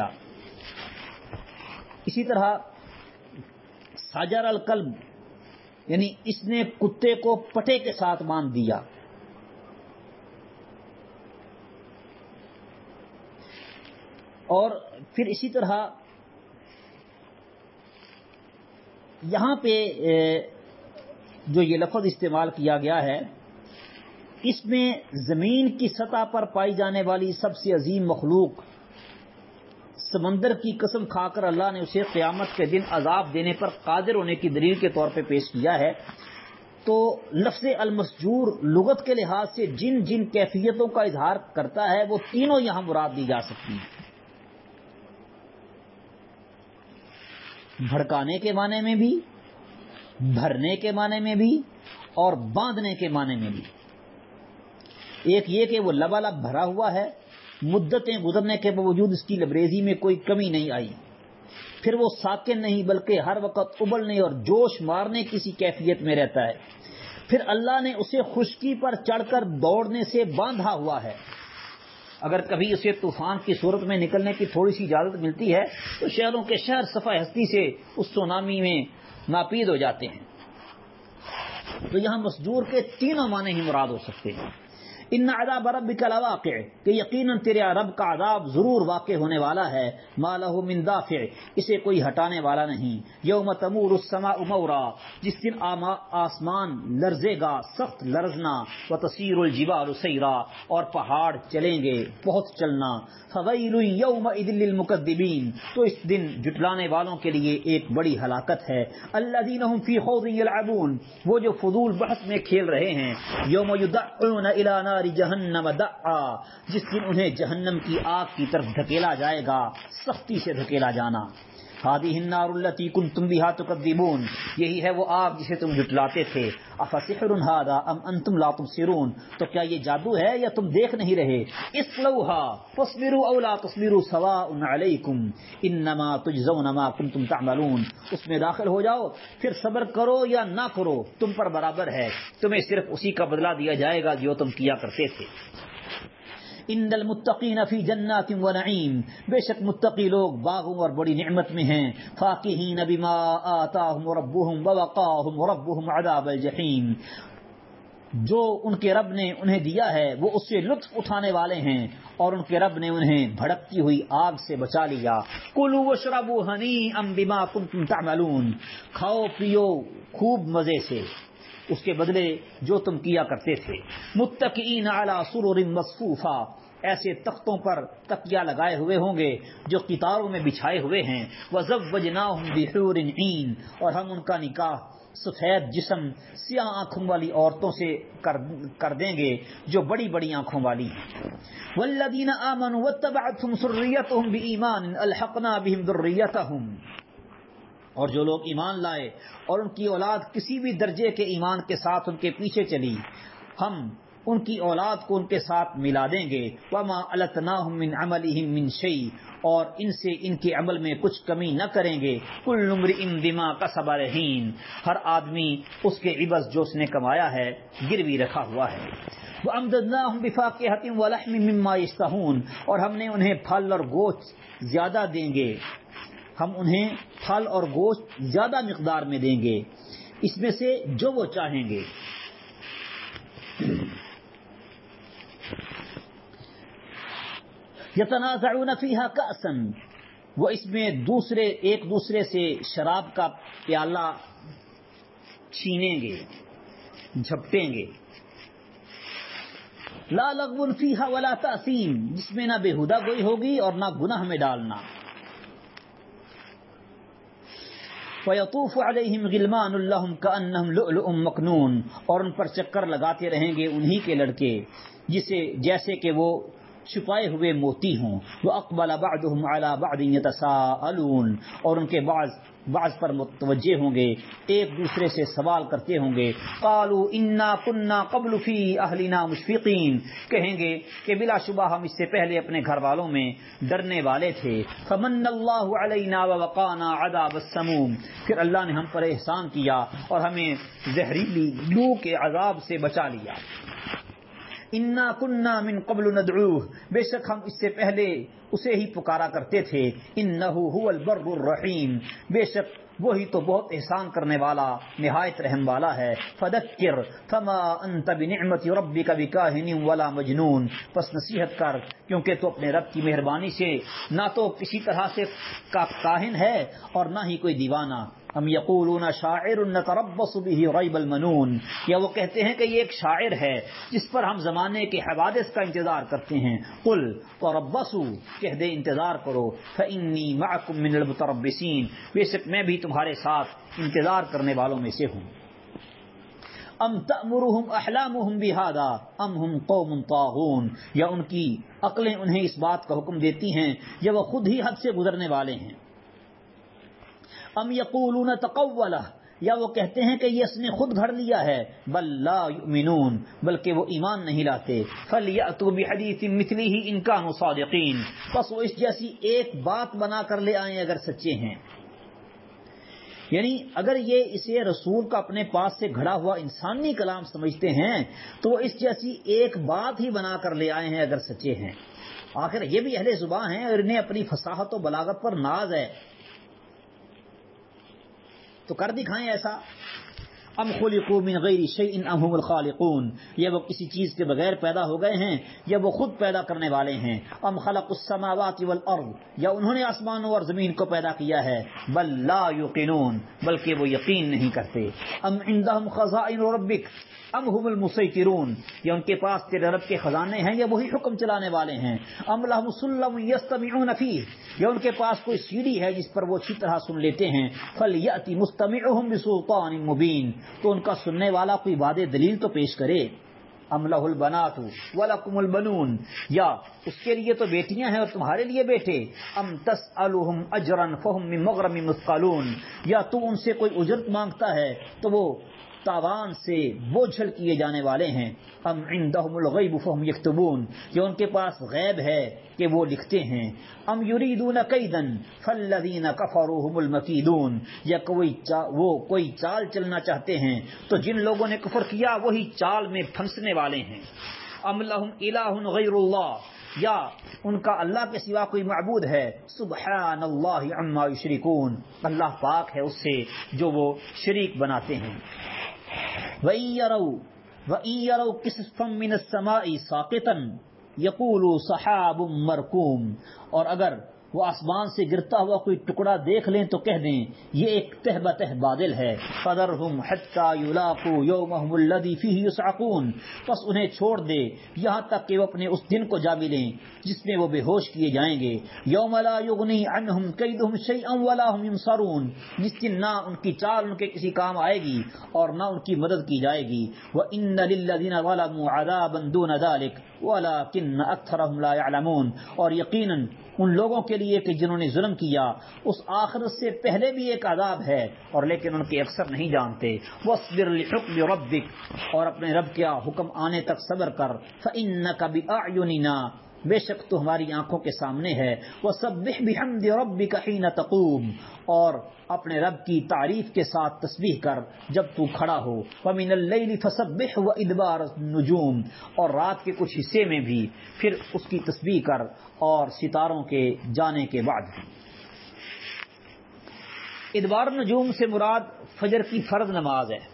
Speaker 1: اسی طرح ساجر الکلب، یعنی اس نے کتے کو پٹے کے ساتھ باندھ دیا۔ اور پھر اسی طرح یہاں پہ جو یہ لفظ استعمال کیا گیا ہے، اس میں زمین کی سطح پر پائی جانے والی سب سے عظیم مخلوق سمندر کی قسم کھا کر اللہ نے اسے قیامت کے دن عذاب دینے پر قادر ہونے کی دلیل کے طور پہ پیش کیا ہے۔ تو لفظ المسجور لغت کے لحاظ سے جن جن کیفیتوں کا اظہار کرتا ہے وہ تینوں یہاں مراد دی جا سکتی ہیں، بھڑکانے کے معنی میں بھی، بھرنے کے معنی میں بھی، اور باندھنے کے معنی میں بھی۔ ایک یہ کہ وہ لبالب بھرا ہوا ہے، مدتیں گزرنے کے باوجود اس کی لبریزی میں کوئی کمی نہیں آئی، پھر وہ ساکن نہیں بلکہ ہر وقت ابلنے اور جوش مارنے کسی کیفیت میں رہتا ہے، پھر اللہ نے اسے خشکی پر چڑھ کر دوڑنے سے باندھا ہوا ہے۔ اگر کبھی اسے طوفان کی صورت میں نکلنے کی تھوڑی سی اجازت ملتی ہے تو شہروں کے شہر صفحہ ہستی سے اس سونامی میں ناپید ہو جاتے ہیں۔ تو یہاں مسجور کے تینوں معنی ہی مراد ہو سکتے ہیں۔ ان عذاب ربک لواقع، کہ یقیناً تیرے رب کا عذاب ضرور واقع ہونے والا ہے، ما لہ من دافع، اسے کوئی ہٹانے والا نہیں۔ یوم تمور السماء مورا، جس دن آسمان لرزے گا سخت لرزنا، وتصیر الجبال سیرا، اور پہاڑ چلیں گے بہت چلنا۔ فویل یومئذ للمکذبین، تو اس دن جھٹلانے والوں کے لیے ایک بڑی ہلاکت ہے۔ الذین هم فی خوض یلعبون، وہ جو فضول بحث میں کھیل رہے ہیں۔ یوم یدعون الی نار جہنم دعا، جس دن انہیں جہنم کی آگ کی طرف دھکیلا جائے گا، سختی سے دھکیلا جانا۔ ہذہ النار التی کنتم بہا تکذبون، یہی ہے وہ آگ جسے تم جھٹلاتے تھے۔ افسحر ھذا ام انتم لا تبصرون، تو کیا یہ جادو ہے یا تم دیکھ نہیں رہے؟ اصلوھا فاصبروا او لا تصبروا سواء علیکم انما تجزون ما کنتم تعملون، اس میں داخل ہو جاؤ، پھر صبر کرو یا نہ کرو، تم پر برابر ہے، تمہیں صرف اسی کا بدلہ دیا جائے گا جو تم کیا کرتے تھے۔ ان المتقین فی جنات و نعیم، بے شک متقی لوگ باغوں اور بڑی نعمت میں ہیں۔ فاکہین بما آتاہم ربہم ووقاہم ربہم عذاب الجحیم، جو ان کے رب نے انہیں دیا ہے وہ اس سے لطف اٹھانے والے ہیں، اور ان کے رب نے انہیں بھڑکتی ہوئی آگ سے بچا لیا۔ کلوا واشربوا ہنیئا بما کنتم تعملون، کھاؤ پیو خوب مزے سے اس کے بدلے جو تم کیا کرتے تھے۔ متکئین علی سرر مصفوفہ، ایسے تختوں پر تکیہ لگائے ہوئے ہوں گے جو قطاروں میں بچھائے ہوئے ہیں۔ وزوجناہم بحور عین، اور ہم ان کا نکاح سفید جسم سیاہ آنکھوں والی عورتوں سے کر, کر دیں گے جو بڑی بڑی آنکھوں والی ہیں۔ والذین آمنوا واتبعتهم ذریتهم بایمان الحقنا بهم ذریتهم، اور جو لوگ ایمان لائے اور ان کی اولاد کسی بھی درجے کے ایمان کے ساتھ ان کے پیچھے چلی، ہم ان کی اولاد کو ان کے ساتھ ملا دیں گے۔ وما التناہم من عملہم من شیء، اور ان سے ان کے عمل میں کچھ کمی نہ کریں گے۔ کل امرئ بما کسب رہین، ہر آدمی اس کے عوض جو اس نے کمایا ہے گروی رکھا ہوا ہے۔ وامددناہم بفاکہۃ ولحم مما یشتہون، اور ہم نے انہیں پھل اور گوشت زیادہ دیں گے، ہم انہیں پھل اور گوشت زیادہ مقدار میں دیں گے اس میں سے جو وہ چاہیں گے۔ یتنازعون فیہا کأسا، وہ اس میں دوسرے ایک دوسرے سے شراب کا پیالہ چھینیں گے۔ جھپٹیں گے. لا لغو فیہا ولا تأثیم، جس میں نہ بےہودہ گوئی ہوگی اور نہ گناہ میں ڈالنا. وَيَطُوفُ عَلَيْهِمْ غِلْمَانٌ لَّهُمْ كَأَنَّهُمْ لُؤْلُؤٌ مَّكْنُونٌ، اور ان پر چکر لگاتے رہیں گے انہی کے لڑکے جسے جیسے کہ وہ چھپائے ہوئے موتی ہوں. وَأَقْبَلَ بَعْضُهُمْ عَلَى بَعْضٍ يَتَسَاءَلُونَ، اور ان کے بعض بعض پر متوجہ ہوں گے، ایک دوسرے سے سوال کرتے ہوں گے. قالوا انا كنا قبل في اهلنا مشفقین، کہیں گے کہ بلا شبہ ہم اس سے پہلے اپنے گھر والوں میں ڈرنے والے تھے. فمن اللہ علینا ووقانا عذاب السموم، پھر اللہ نے ہم پر احسان کیا اور ہمیں زہریلی لو کے عذاب سے بچا لیا. انا كنا من قبل ندعوه، بے شک ہم اس سے پہلے اسے ہی پکارا کرتے تھے. انه هو البر الرحیم، بے شک وہی تو بہت احسان کرنے والا نہایت رحم والا ہے. فذکر فما انت بنعمت ربک بکاہن ولا مجنون، پس نصیحت کر کیونکہ تو اپنے رب کی مہربانی سے نہ تو کسی طرح سے کاہن ہے اور نہ ہی کوئی دیوانہ. ام یقولون شاعر نتربص به ریب المنون، یا وہ کہتے ہیں کہ یہ ایک شاعر ہے جس پر ہم زمانے کے حوادث کا انتظار کرتے ہیں. قل تربصوا، کہہ دے انتظار کرو. فانی معکم من المتربصین، بے شک میں بھی تمہارے ساتھ انتظار کرنے والوں میں سے ہوں. ام تأمرهم احلامهم بهذا ام هم قوم طاغون، یا ان کی عقلیں انہیں اس بات کا حکم دیتی ہیں یا وہ خود ہی حد سے گزرنے والے ہیں. ام یقولون تقولہ، یا وہ کہتے ہیں کہ یہ اس نے خود گھڑ لیا ہے. بل لا یؤمنون، بلکہ وہ ایمان نہیں لاتے. فلیأتوا بحدیث مثلہ ان کانوا صادقین، پس وہ اس جیسی ایک بات بنا کر لے آئیں اگر سچے ہیں. یعنی اگر یہ اسے رسول کا اپنے پاس سے گھڑا ہوا انسانی کلام سمجھتے ہیں تو وہ اس جیسی ایک بات ہی بنا کر لے آئے ہیں اگر سچے ہیں. آخر یہ بھی اہل زبان ہیں اور انہیں اپنی فصاحت و بلاغت پر ناز ہے، تو کر دکھائیں ایسا. ام خلقوا من غیر شیء ام هم الخالقون، یا وہ کسی چیز کے بغیر پیدا ہو گئے ہیں یا وہ خود پیدا کرنے والے ہیں. ام خلقوا السماوات والارض، یا انہوں نے آسمانوں اور زمین کو پیدا کیا ہے. بل لا یوقنون، بلکہ وہ یقین نہیں کرتے. ام عندهم خزائن ربک ام هم المسیطرون، یا ان کے پاس تیرے رب کے خزانے ہیں یا وہی حکم چلانے والے ہیں. ام لهم سلم یستمعون فیہ، یا ان کے پاس کوئی سیڑھی ہے جس پر وہ اچھی طرح سن لیتے ہیں. فلیأتی مستمعهم بسلطان مبین، تو ان کا سننے والا کوئی واضح دلیل تو پیش کرے. ام لہ البنات ولکم البنون، یا اس کے لیے تو بیٹیاں ہیں اور تمہارے لیے بیٹے. ام تسألهم اجرا فهم من مغرم مثقلون، یا تو ان سے کوئی اجرت مانگتا ہے تو وہ تاوان سے بوجھل کیے جانے والے ہیں. ام عندهم الغیب فهم یکتبون، یا ان کے پاس غیب ہے کہ وہ لکھتے ہیں. ام یریدون کیدا فالذین کفروا هم المکیدون، یا کوئی چا وہ کوئی چال چلنا چاہتے ہیں تو جن لوگوں نے کفر کیا وہی چال میں پھنسنے والے ہیں. ام لهم الہ غیر اللہ، یا ان کا اللہ کے سوا کوئی معبود ہے. سبحان اللہ عما یشرکون، اللہ پاک ہے اس سے جو وہ شریک بناتے ہیں. وَإِن يَرَوْا وَإِن يَرَوْا كِسْفًا مِّنَ السَّمَاءِ سَاقِطًا يَقُولُوا سَحَابٌ مَّرْكُومٌ، اور اگر وہ آسمان سے گرتا ہوا کوئی ٹکڑا دیکھ لیں تو کہہ دیں یہ ایک تہ بتہ بادل ہے. فَذَرْهُمْ حَتَّى يُلَاقُوا يَوْمَهُمُ الَّذِي فِيهِ يُصْعَقُونَ، پس انہیں چھوڑ دے یہاں تک کہ وہ اپنے اس دن کو جا ملیں جس میں وہ بے ہوش کیے جائیں گے. يَوْمَ لَا يُغْنِي عَنْهُمْ كَيْدُهُمْ شَيْئًا وَلَا هُمْ يُنصَرُونَ، جس دن نہ ان کی چال ان کے کسی کام آئے گی اور نہ ان کی مدد کی جائے گی. وَإِنَّ لِلَّذِينَ ظَلَمُوا عَذَابًا دُونَ ذَلِكَ وَلَكِنَّ أَكْثَرَهُمْ لَا يَعْلَمُونَ، اور یقیناً ان لوگوں کے لیے کہ جنہوں نے ظلم کیا اس آخرت سے پہلے بھی ایک عذاب ہے اور لیکن ان کے اکثر نہیں جانتے. وَاصْبِرْ لِحُكْمِ رَبِّكَ، اور اپنے رب کا حکم آنے تک صبر کر. فَإِنَّكَ بِأَعْيُنِنَا، بے شک تو ہماری آنکھوں کے سامنے ہے. وَسَبِّحْ بِحَمْدِ رَبِّكَ حِينَ تَقُومُ، اور اپنے رب کی تعریف کے ساتھ تسبیح کر جب تو کھڑا ہو. وَمِنَ اللَّيْلِ فَسَبِّحْ وَإِدْبَارَ النُّجُومِ، اور رات کے کچھ حصے میں بھی پھر اس کی تسبیح کر اور ستاروں کے جانے کے بعد بھی. ادبار النجوم سے مراد فجر کی فرض نماز ہے.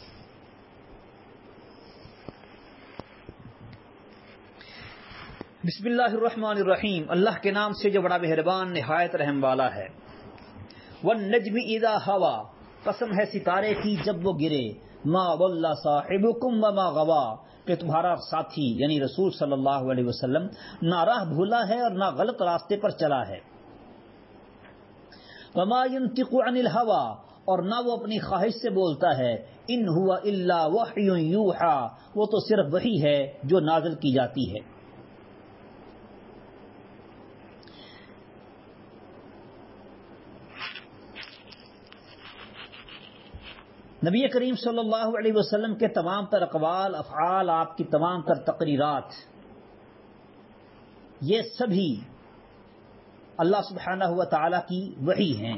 Speaker 1: بسم اللہ الرحمن الرحیم، اللہ کے نام سے جو بڑا مہربان نہایت رحم والا ہے. والنجم اذا ہوا، قسم ہے ستارے کی جب وہ گرے. ما ضل صاحبکم وما غوا، کہ تمہارا ساتھی یعنی رسول صلی اللہ علیہ وسلم نہ راہ بھولا ہے اور نہ غلط راستے پر چلا ہے. وما ينطق عن الهوى، اور نہ وہ اپنی خواہش سے بولتا ہے. ان هو الا وحی یوحى، وہ تو صرف وحی ہے جو نازل کی جاتی ہے. نبی کریم صلی اللہ علیہ وسلم کے تمام تر اقوال، افعال، آپ کی تمام تر تقریرات، یہ سبھی اللہ سبحانہ و تعالی کی وحی ہیں.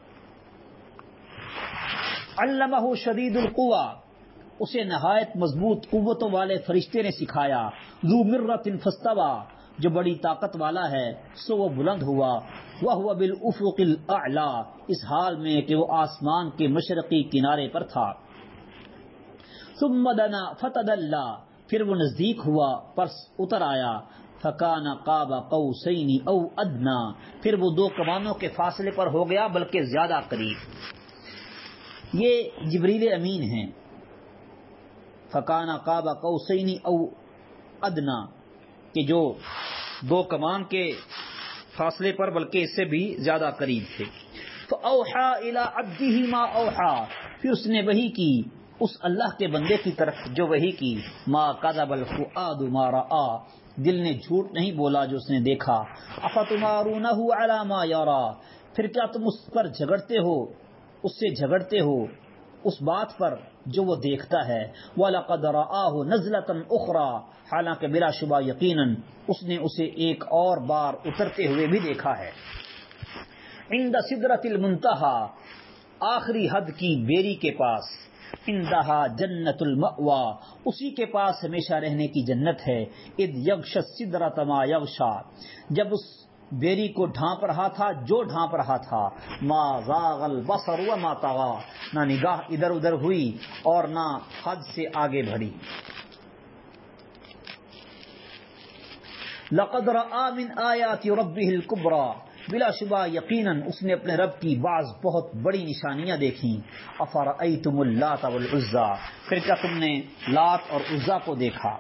Speaker 1: علمہ شدید القویٰ، اسے نہایت مضبوط قوتوں والے فرشتے نے سکھایا. ذو مرۃ فاستویٰ، جو بڑی طاقت والا ہے سو وہ بلند ہوا. وہو بالافق الاعلی، اس حال میں کہ وہ آسمان کے مشرقی کنارے پر تھا. ثم دنا فتدلی، پھر وہ نزدیک ہوا پس اتر آیا. فکان قاب قوسین او ادنا، پھر وہ دو کمانوں کے فاصلے پر ہو گیا بلکہ زیادہ قریب. یہ جبریل امین ہیں. فکان قاب قوسین او ادنا، کہ جو دو کمان کے فاصلے پر بلکہ اس سے بھی زیادہ قریب تھے. فاوحى الى عبده ما اوحى، پھر اس نے وحی کی اس اللہ کے بندے کی طرف جو وحی کی. ما كذب الفؤاد ما رأى، دل نے جھوٹ نہیں بولا جو اس نے دیکھا. افتمارونه على ما يرى، پھر کیا تم اس پر جھگڑتے ہو اس سے جھگڑتے ہو اس بات پر جو وہ دیکھتا ہے. وَلَقَدْ رَآهُ نَزْلَةً أُخْرَى، حالانکہ بلا شبہ یقیناً اس نے اسے ایک اور بار اترتے ہوئے بھی دیکھا ہے. عند سدرۃ المنتہی، آخری حد کی بیری کے پاس. عندہا جنت المأویٰ، اسی کے پاس ہمیشہ رہنے کی جنت ہے. اذ یغشی السدرۃ ما یغشی، جب اس بیری کو ڈھانپ رہا تھا جو ڈھانپ رہا تھا. ما زاغ البصر وما طغی، نہ نگاہ ادھر ادھر ہوئی اور نہ حد سے آگے بڑھی. لقد رأى من آیات ربہ الکبریٰ، بلا شبہ یقیناً اس نے اپنے رب کی بعض بہت بڑی نشانیاں دیکھیں. افرأیتم اللات والعزیٰ، پھر کیا تم نے لات اور عزیٰ کو دیکھا.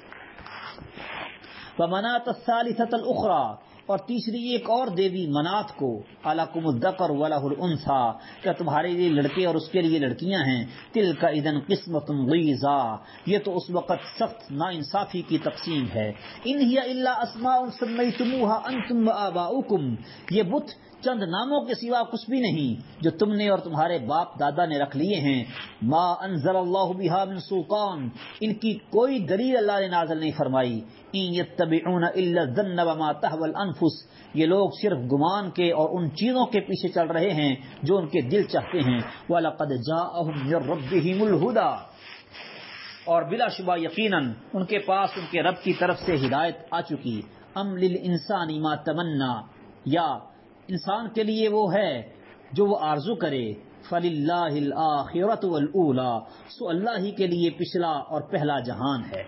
Speaker 1: ومناة الثالثة الأخرى، اور تیسری ایک اور دیوی منات کو. الکم الذکر ولہ الانثی، کیا تمہارے لیے لڑکے اور اس کے لیے لڑکیاں ہیں. تلک اذا قسمۃ ضیزی، یہ تو اس وقت سخت ناانصافی کی تقسیم ہے. ان ہی الا اسماء سمیتموها انتم وآباؤکم، یہ بت چند ناموں کے سوا کچھ بھی نہیں جو تم نے اور تمہارے باپ دادا نے رکھ لیے ہیں. ما انزل اللہ بها من سلطان، ان کی کوئی دلیل اللہ نے نازل نہیں فرمائی. ان یتبعون الا الظن وما تهوى الانفس، یہ لوگ صرف گمان کے اور ان چیزوں کے پیچھے چل رہے ہیں جو ان کے دل چاہتے ہیں. وَلَقَدْ جَاءَهُم مِّن رَّبِّهِمُ الْهُدَىٰ، اور بلا شبہ یقیناً ان کے پاس ان کے رب کی طرف سے ہدایت آ چکی. ام للانسان ما تمنا، یا انسان کے لیے وہ ہے جو وہ آرزو کرے. فَلِلَّهِ الْآخِرَةُ وَالْأُولَىٰ، سو اللہ ہی کے لیے پچھلا اور پہلا جہان ہے.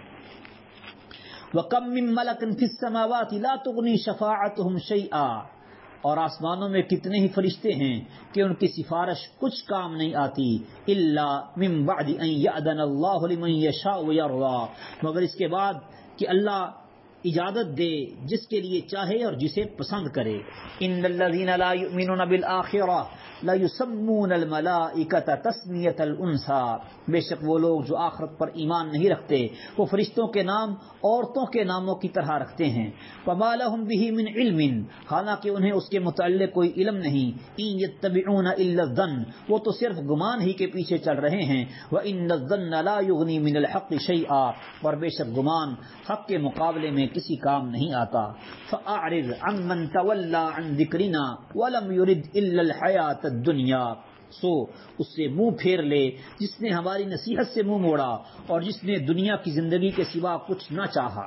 Speaker 1: وَكَم مِّن مَّلَكٍ فِي السَّمَاوَاتِ لَا تُغْنِي شَفَاعَتُهُمْ شَيْئًا، اور آسمانوں میں کتنے ہی فرشتے ہیں کہ ان کی سفارش کچھ کام نہیں آتی. الا من بعد ان یأذن اللہ لمن یشاء ویرضی، مگر اس کے بعد کہ اللہ اجازت دے جس کے لیے چاہے اور جسے پسند کرے. ان الذین لا یؤمنون بالآخرہ لا یسمون الملائکۃ تسمیۃ الانثی، بے شک وہ لوگ جو آخرت پر ایمان نہیں رکھتے وہ فرشتوں کے نام عورتوں کے ناموں کی طرح رکھتے ہیں. وما لهم به من علم، حالانکہ انہیں اس کے متعلق کوئی علم نہیں. ان یتبعون الا الظن، وہ تو صرف گمان ہی کے پیچھے چل رہے ہیں. وان الظن لا یغنی من الحق شیئا، اور بے شک گمان حق کے مقابلے میں کسی کام نہیں آتا. فاعرض عمن تولى عن ذکرنا ولم يرد الا الحیاۃ الدنیا، سو اس سے منہ پھیر لے جس نے ہماری نصیحت سے منہ موڑا اور جس نے دنیا کی زندگی کے سوا کچھ نہ چاہا.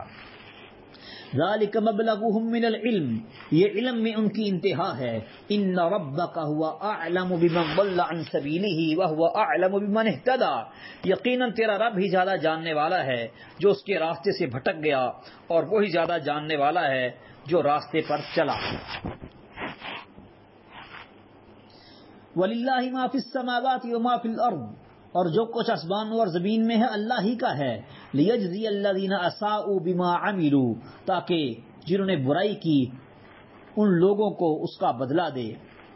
Speaker 1: ذالک مبلغهم من العلم، یہ علم میں ان کی انتہا ہے. ان ربک هو اعلم بمن ضل عن سبیلہ وهو اعلم بمن اهتدى، یقیناً تیرا رب ہی زیادہ جاننے والا ہے جو اس کے راستے سے بھٹک گیا اور وہی زیادہ جاننے والا ہے جو راستے پر چلا. وَلِلَّهِ مَا فِي السَّمَاوَاتِ وَمَا فِي الْأَرْضِ، اور جو کچھ آسمانوں اور زمین میں ہے اللہ ہی کا ہے. لیجزی الذین اساءوا بما عملوا، تاکہ جنہوں نے برائی کی ان لوگوں کو اس کا بدلہ دے.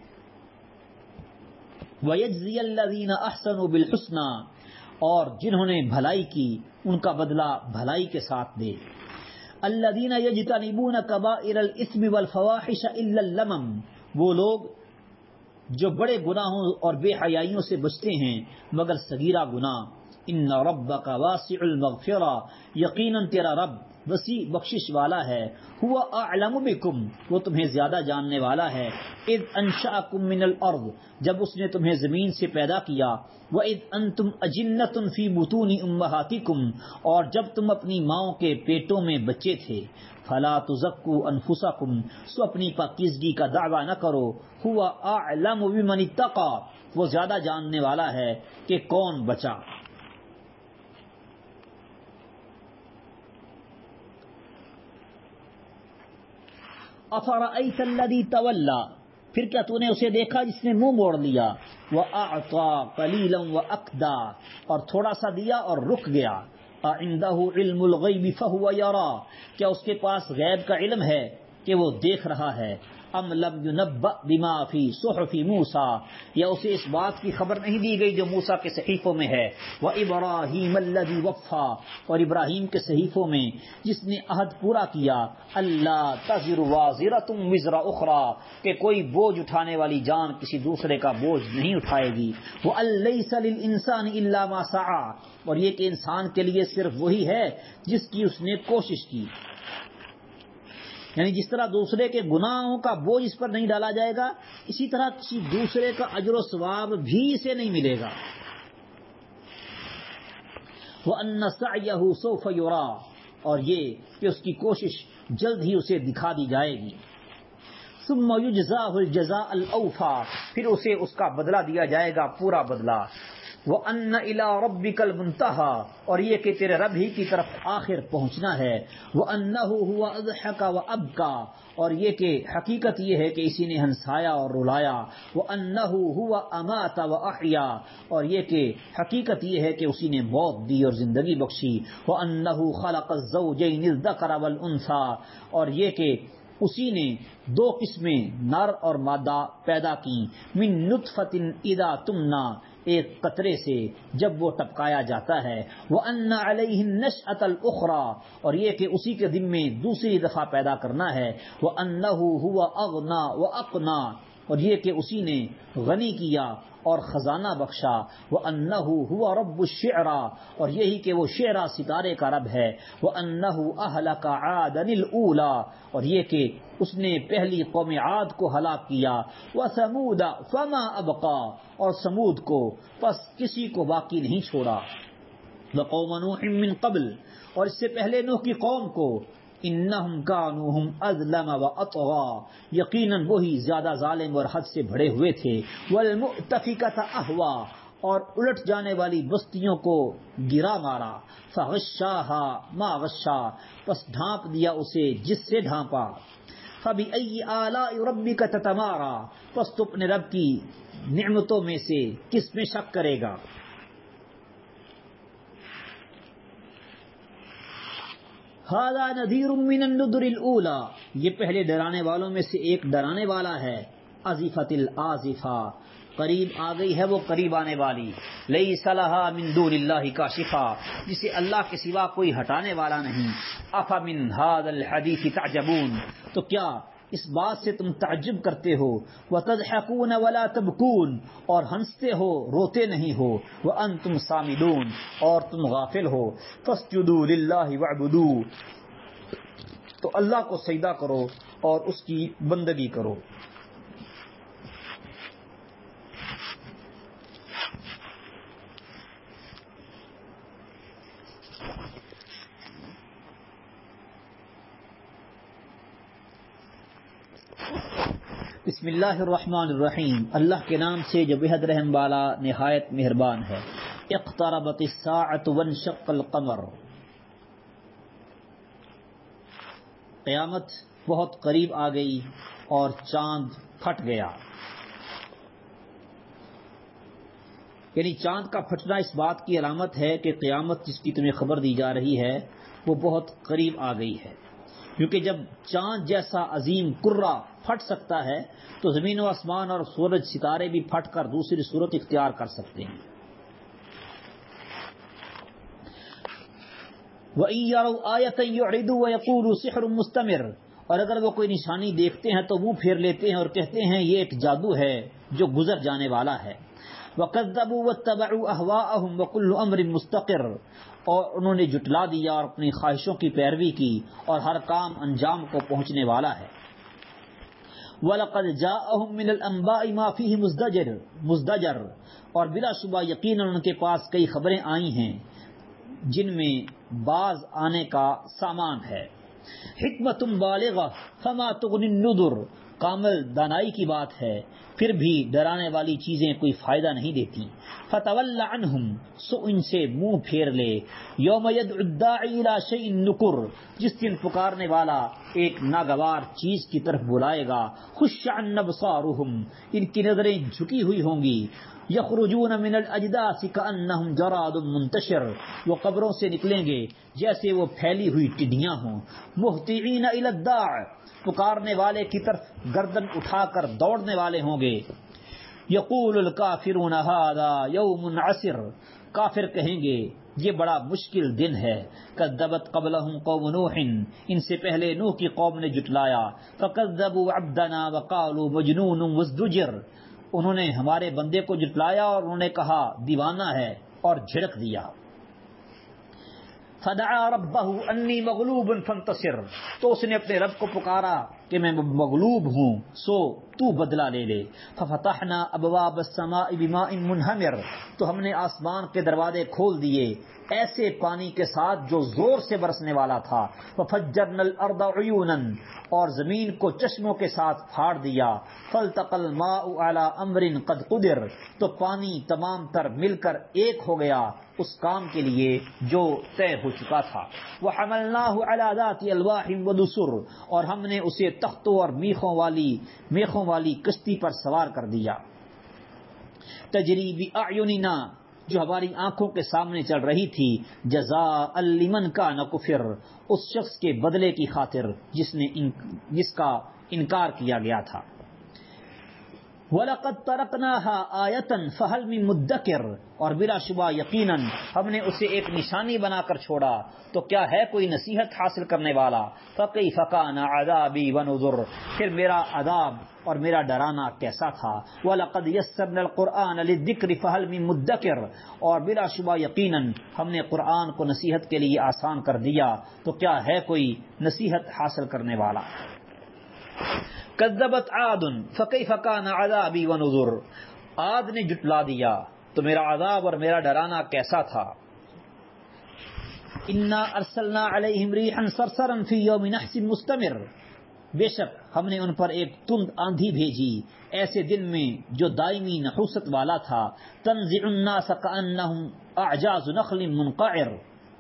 Speaker 1: ویجزی الذین احسنوا بالحسنی، اور جنہوں نے بھلائی کی ان کا بدلہ بھلائی کے ساتھ دے. الذین یجتنبون کبائر الاثم والفواحش الا اللمم، وہ لوگ جو بڑے گناہوں اور بے حیائیوں سے بچتے ہیں مگر صغیرہ گناہ. ان ربک واسع المغفرہ، یقیناً تیرا رب وسیع بخشش والا ہے. ہوا اعلم بکم، وہ تمہیں زیادہ جاننے والا ہے. اذ انشأکم من الارض، جب اس نے تمہیں زمین سے پیدا کیا. وَإِذْ أَنْتُمْ أَجِنَّةٌ فِي بُطُونِ أُمَّهَاتِكُمْ، اور جب تم اپنی ماؤں کے پیٹوں میں بچے تھے. فَلَا تُزَكُّوا أَنفُسَكُمْ، سو اپنی پاکیزگی کا دعویٰ نہ کرو. هُوَ أَعْلَمُ بِمَنِ اتَّقَى، وہ زیادہ جاننے والا ہے کہ کون بچا. أَفَرَأَيْتَ الَّذِي تَوَلَّى، پھر کیا تو نے اسے دیکھا جس نے منہ موڑ لیا. وَأَعْطَى قَلِيلًا وَأَكْدَى، اور تھوڑا سا دیا اور رک گیا. أَعِندَهُ عِلْمُ الْغَيْبِ فَهُوَ يَرَى، کیا اس کے پاس غیب کا علم ہے کہ وہ دیکھ رہا ہے. ام لم ينبأ بما فی صحف موسیٰ، یا اسے اس بات کی خبر نہیں دی گئی جو موسیٰ کے صحیفوں میں ہے. وإبراہیم الذی وفا، اور ابراہیم کے صحیفوں میں جس نے عہد پورا کیا. اللہ تزر وازرۃ وزر اخری، کہ کوئی بوجھ اٹھانے والی جان کسی دوسرے کا بوجھ نہیں اٹھائے گی. وأن لیس للانسان الا ما سعی، اور یہ کہ انسان کے لیے صرف وہی ہے جس کی اس نے کوشش کی. یعنی جس طرح دوسرے کے گناہوں کا بوجھ اس پر نہیں ڈالا جائے گا، اسی طرح کسی دوسرے کا اجر و ثواب بھی اسے نہیں ملے گا. وَأَنَّ سَعْيَهُ سَوْفَ يُرَى، اور یہ کہ اس کی کوشش جلد ہی اسے دکھا دی جائے گی. ثُمَّ يُجْزَاهُ الْجَزَاءَ الْأَوْفَى، پھر اسے اس کا بدلہ دیا جائے گا پورا بدلہ. وَأَنَّ إِلَىٰ رَبِّكَ الْمُنتَهَىٰ، اور یہ کہ تیرے رب ہی کی طرف آخر پہنچنا ہے. وَأَنَّهُ هُوَ أَضْحَكَ وَأَبْكَىٰ، اور یہ کہ حقیقت یہ ہے کہ اسی نے ہنسایا اور رلایا. وَأَنَّهُ هُوَ أَمَاتَ وَأَحْيَا، اور یہ کہ حقیقت یہ ہے کہ اسی نے موت دی اور زندگی بخشی. وَأَنَّهُ خَلَقَ الزَّوْجَيْنِ الذَّكَرَ وَالْأُنثَىٰ، اور یہ کہ اسی نے دو قسمیں نر اور مادہ پیدا کی. من نطفۃ اذا تمنی، ایک قطرے سے جب وہ ٹپکایا جاتا ہے. وَأَنَّ عَلَيْهِ النَّشْأَةَ الْأُخْرَىٰ، اور یہ کہ اسی کے ذمے دوسری دفعہ پیدا کرنا ہے. وَأَنَّهُ هُوَ أَغْنَىٰ وَأَقْنَىٰ، اور یہ کہ اسی نے غنی کیا اور خزانہ بخشا. وَأَنَّهُ هُوَ رَبُّ الشِّعْرَىٰ، اور یہی کہ وہ شعرا ستارے کا رب ہے. وَأَنَّهُ أَهْلَكَ عَادًا الْأُولَىٰ، اور یہ کہ اس نے پہلی قوم عاد کو ہلاک کیا. وَثَمُودَ فَمَا أَبْقَىٰ، اور سمود کو پس کسی کو باقی نہیں چھوڑا. وَقَوْمَ نُوحٍ مِّن قَبْلُ، اور اس سے پہلے نوح کی قوم کو. انہم کانوا ہم اظلم واطغى، یقیناً وہی زیادہ ظالم اور حد سے بڑھے ہوئے تھے. والمؤتفکۃ اہوا، اور الٹ جانے والی بستیوں کو گرا مارا. فغشاها ما غشا، پس ڈھانپ دیا اسے جس سے ڈھانپا. فبأي آلاء ربك تتمارى، پس تو اپنے رب کی نعمتوں میں سے کس میں شک کرے گا. هذا نذیر من النذر الاولى، یہ پہلے ڈرانے والوں میں سے ایک ڈرانے والا ہے. ازفت الازفہ، قریب آ گئی ہے وہ قریب آنے والی. لیس لها من دون اللہ کاشفہ، جسے اللہ کے سوا کوئی ہٹانے والا نہیں. افمن هذا الحدیث تعجبون، تو کیا اس بات سے تم تعجب کرتے ہو. وتضحکون ولا تبکون، اور ہنستے ہو روتے نہیں ہو. وانتم سامدون، اور تم غافل ہو. فاسجدوا للہ واعبدوا، تو اللہ کو سجدہ کرو اور اس کی بندگی کرو. بسم اللہ الرحمن الرحیم، اللہ کے نام سے جو بہت رحم والا نہایت مہربان ہے. اقتربت الساعة وانشق القمر، قیامت بہت قریب آ گئی اور چاند پھٹ گیا. یعنی چاند کا پھٹنا اس بات کی علامت ہے کہ قیامت جس کی تمہیں خبر دی جا رہی ہے وہ بہت قریب آ گئی ہے، کیونکہ جب چاند جیسا عظیم کرہ پھٹ سکتا ہے تو زمین و آسمان اور سورج ستارے بھی پھٹ کر دوسری صورت اختیار کر سکتے ہیں۔ وَإِن يَرَوْا آيَةً يُعْرِضُوا وَيَقُولُوا سِحْرٌ مُسْتَمِرٌ، اور اگر وہ کوئی نشانی دیکھتے ہیں تو منہ پھیر لیتے ہیں اور کہتے ہیں یہ ایک جادو ہے جو گزر جانے والا ہے۔ وَكَذَّبُوا وَاتَّبَعُوا أَهْوَاءَهُمْ وَكُلُّ أَمْرٍ مُسْتَقِرٌ، اور انہوں نے جھٹلا دیا اور اپنی خواہشوں کی پیروی کی، اور ہر کام انجام کو پہنچنے والا ہے۔ وَلَقَدْ جَاءَهُم مِّنَ الْأَنبَاءِ مَا فِيهِ مُزْدَجِرٌ مُزْدَجَرٌ، اور بلا شبہ یقیناً ان کے پاس کئی خبریں آئی ہیں جن میں باز آنے کا سامان ہے۔ حکمت بالغہ فما تغنی النذر، کامل دانائی کی بات ہے پھر بھی ڈرانے والی چیزیں کوئی فائدہ نہیں دیتی۔ فتول عنہم، سو ان سے منہ پھیر لے۔ یوم یدعو الداعی الی شیء نکر، جس دن پکارنے والا ایک ناگوار چیز کی طرف بلائے گا۔ خش عن ابصارہم، ان کی نظریں جھکی ہوئی ہوں گی۔ یخرجون من الاجداث کانہم جراد منتشر، وہ قبروں سے نکلیں گے جیسے وہ پھیلی ہوئی ٹڈیاں ہوں۔ مہطعین الی الداع، پکارنے والے کی طرف گردن اٹھا کر دوڑنے والے ہوں گے۔ یقول الکافرون ھذا یوم عسر، کافر کہیں گے یہ بڑا مشکل دن ہے۔ کذبت قبلہم قوم نوح، ان سے پہلے نوح کی قوم نے جھٹلایا۔ فکذبوا عبدنا وقالوا مجنون وازدجر، انہوں نے ہمارے بندے کو جھٹلایا اور انہوں نے کہا دیوانہ ہے اور جھڑک دیا۔ فدعا ربہ انی مغلوب فانتصر، تو اس نے اپنے رب کو پکارا کہ میں مغلوب ہوں سو تو بدلہ لے لے۔ ففتحنا ابواب السماء بماء منہمر، تو ہم نے آسمان کے دروازے کھول دیے ایسے پانی کے ساتھ جو زور سے برسنے والا تھا۔ وفجرنا الارض عیونا، اور زمین کو چشموں کے ساتھ پھاڑ دیا۔ فالتقى الماء على امر قد قدر، تو پانی تمام تر مل کر ایک ہو گیا اس کام کے لیے جو طے ہو چکا تھا۔ وحملناه على ذات الواح ودسر، اور ہم نے اسے تختوں اور میخوں والی میخوں والی کشتی پر سوار کر دیا۔ تجری باعیننا، جو ہماری آنکھوں کے سامنے چل رہی تھی۔ جزاء لمن کان کفر، اس شخص کے بدلے کی خاطر جس نے ان جس کا انکار کیا گیا تھا۔ وَلَقَدْ تَرَكْنَاهَا آیَةً فَهَلْ مِن مُدَّکِرٍ، اور بلا شبہ یقیناً ہم نے اسے ایک نشانی بنا کر چھوڑا تو کیا ہے کوئی نصیحت حاصل کرنے والا۔ فَكَيْفَ كَانَ عَذَابِي وَنُذُرِ، پھر میرا عذاب اور میرا ڈرانا کیسا تھا۔ وَلَقَدْ يَسَّرْنَا الْقُرْآنَ لِلذِّكْرِ فَهَلْ مِن مُدَّکِرٍ، اور بلا شبہ یقیناً ہم نے قرآن کو نصیحت کے لیے آسان کر دیا تو کیا ہے کوئی نصیحت حاصل کرنے والا۔ کذبت عاد فکیف کان عذابی ونذر، عاد نے جھٹلا دیا تو میرا عذاب اور میرا ڈرانا کیسا تھا۔ انا ارسلنا علیہم ریحا صرصرا فی یوم نحس مستمر، بے شک ہم نے ان پر ایک تند آندھی بھیجی ایسے دن میں جو دائمی نحوست والا تھا۔ تنزع الناس کانہم اعجاز نخل منقعر،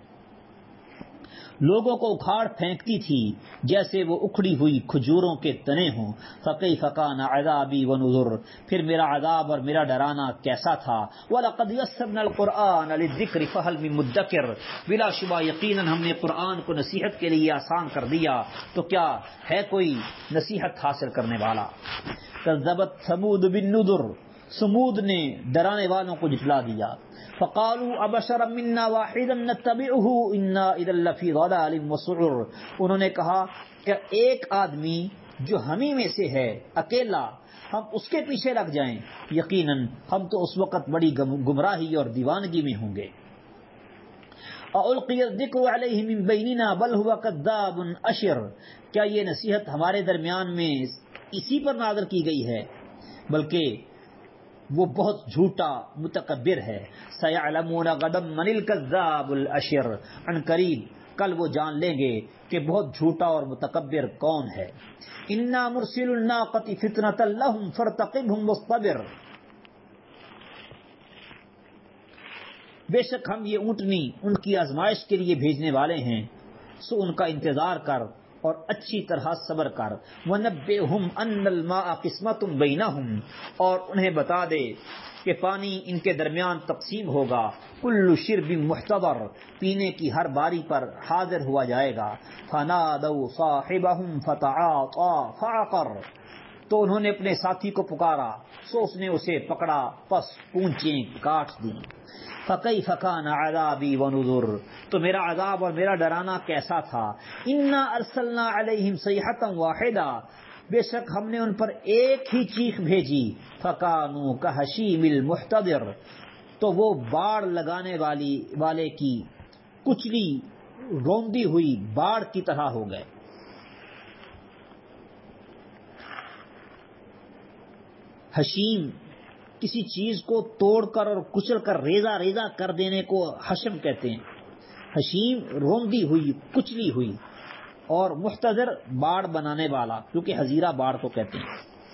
Speaker 1: لوگوں کو اکھاڑ پھینکتی تھی جیسے وہ اکھڑی ہوئی کھجوروں کے تنے ہوں۔ فکیف کان عذابی ونذر، پھر میرا عذاب اور میرا ڈرانا کیسا تھا۔ وَلَقَدْ يَسَّرْنَا الْقُرْآنَ لِلذِّكْرِ فَهَلْ مِن مُدَّکِرٍ، بلا شبہ یقیناً ہم نے قرآن کو نصیحت کے لیے آسان کر دیا تو کیا ہے کوئی نصیحت حاصل کرنے والا۔ کذبت ثمود بالنذر، سمود نے ڈرانے والوں کو جھٹلا دیا۔ فقالوا ابشرا منا واحدا نتبعه انا اذا لفی ضلال وسعر، انہوں نے کہا کہ ایک آدمی جو ہمیں میں سے ہے اکیلا ہم اس کے پیچھے لگ جائیں، یقیناً ہم تو اس وقت بڑی گمراہی اور دیوانگی میں ہوں گے۔ اَأُلْقِيَ الذِّكْرُ عَلَيْهِ مِن بَيْنِنَا بَلْ هُوَ كَذَّابٌ أَشِرٌ، کیا یہ نصیحت ہمارے درمیان میں اسی پر نازل کی گئی ہے، بلکہ وہ بہت جھوٹا متکبر ہے۔ سَيَعْلَمُونَ غَدًا مَنِ الْكَذَّابُ الْأَشِرُ، عن قریب کل وہ جان لیں گے کہ بہت جھوٹا اور متکبر کون ہے۔ اِنَّا مُرْسِلُو النَّاقَةِ فِتْنَةً لَهُمْ فَارْتَقِبْهُمْ وَاصْطَبِرْ، بے شک ہم یہ اونٹنی ان کی آزمائش کے لیے بھیجنے والے ہیں، سو ان کا انتظار کر اور اچھی طرح صبر کر. وَنَبِّئْهُمْ أَنَّ الْمَاءَ قِسْمَةٌ بَيْنَهُمْ، اور انہیں بتا دے کہ پانی ان کے درمیان تقسیم ہوگا. کل شرب محتضر، پینے کی ہر باری پر حاضر ہوا جائے گا. فنادوا صاحبهم فتعاطى فعقر، تو انہوں نے اپنے ساتھی کو پکارا سو اس نے اسے پکڑا پس پونچیں کاٹ دی. فکیف کان عذابی ونذر، تو میرا عذاب اور میرا ڈرانا کیسا تھا. انا ارسلنا علیہم صیحۃ واحدہ، بے شک ہم نے ان پر ایک ہی چیخ بھیجی. فکانوا کحشیم المحتضر، تو وہ باڑ لگانے والی والے کی کچلی روندی ہوئی باڑ کی طرح ہو گئے. حشیم کسی چیز کو توڑ کر اور کچل کر ریزہ ریزہ کر دینے کو حشم کہتے ہیں. حشیم روندی ہوئی کچلی ہوئی، اور محتضر باڑ بنانے والا، کیونکہ حزیرہ باڑ کو کہتے ہیں.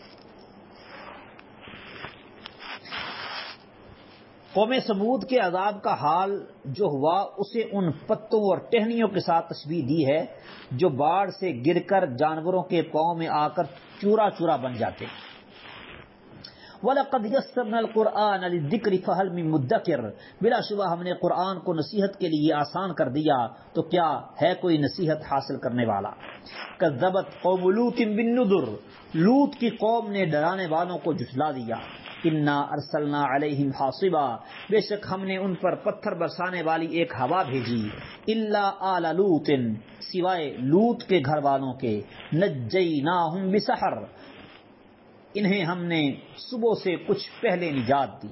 Speaker 1: قوم سمود کے عذاب کا حال جو ہوا اسے ان پتوں اور ٹہنیوں کے ساتھ تشبیہ دی ہے جو باڑ سے گر کر جانوروں کے پاؤں میں آ کر چورا چورا بن جاتے ہیں. وَلَقَدْ يَسَّرْنَا الْقُرْآنَ لِلذِّكْرِ فَهَلْ مِن مُدَّكِرٍ، بلا شبہ ہم نے قرآن کو نصیحت کے لیے آسان کر دیا تو کیا ہے کوئی نصیحت حاصل کرنے والا. كَذَّبَتْ قَوْمُ لُوطٍ بِالنُّذُرِ، لوط کی قوم نے ڈرانے والوں کو جھٹلا دیا. اِنَّا أَرْسَلْنَا عَلَيْهِمْ حَاصِبًا، بے شک ہم نے ان پر پتھر برسانے والی ایک ہوا بھیجی. إِلَّا آلَ لُوطٍ، سوائے لوط کے گھر والوں کے. نَجَّيْنَاهُمْ بِسَحَرٍ، انہیں ہم نے صبح سے کچھ پہلے نجات دی.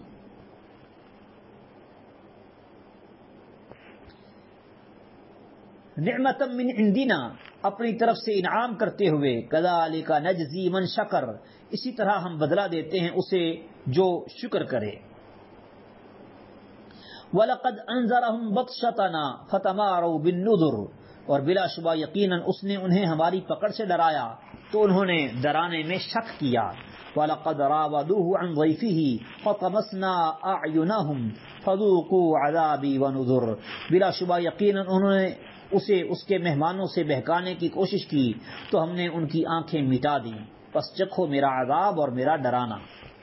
Speaker 1: نعمتا من عندنا، اپنی طرف سے انعام کرتے ہوئے. کذالک نجزی من شکر، اسی طرح ہم بدلہ دیتے ہیں اسے جو شکر کرے. وَلَقَدْ أَنذَرَهُمْ بَطْشَتَنَا فَتَمَارَوْا بِالنُّذُرِ، اور بلا شبہ یقیناً اس نے انہیں ہماری پکڑ سے ڈرایا تو انہوں نے ڈرانے میں شک کیا. وَلَقَدْ رَاوَدُوهُ عَنْ ضَيْفِهِ فَطَمَسْنَا أَعْيُنَهُمْ فَذُوقُوا عَذَابِي وَنُذُرِ، بلا شبہ یقیناً انہوں نے اسے اس کے مہمانوں سے بہکانے کی کوشش کی تو ہم نے ان کی آنکھیں مٹا دیں. پس چکھو میرا عذاب اور میرا ڈرانا.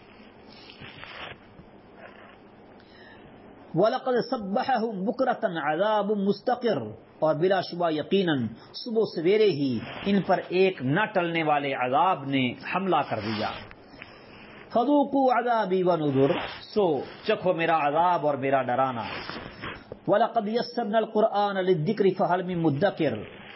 Speaker 1: وَلَقَدْ صَبَّحَهُمْ بُكْرَةً عَذَابٌ مُسْتَقِرٌ، اور بلا شبہ یقیناً صبح سویرے ہی ان پر ایک نہ ٹلنے والے عذاب نے حملہ کر دیا. فَذُوقُوا عَذَابِي وَنُذُرِ، سو چکھو میرا عذاب اور میرا ڈرانا. وَلَقَدْ يَسَّرْنَا الْقُرْآنَ لِلذِّكْرِ فَهَلْ مِن مُدَّكِرٍ،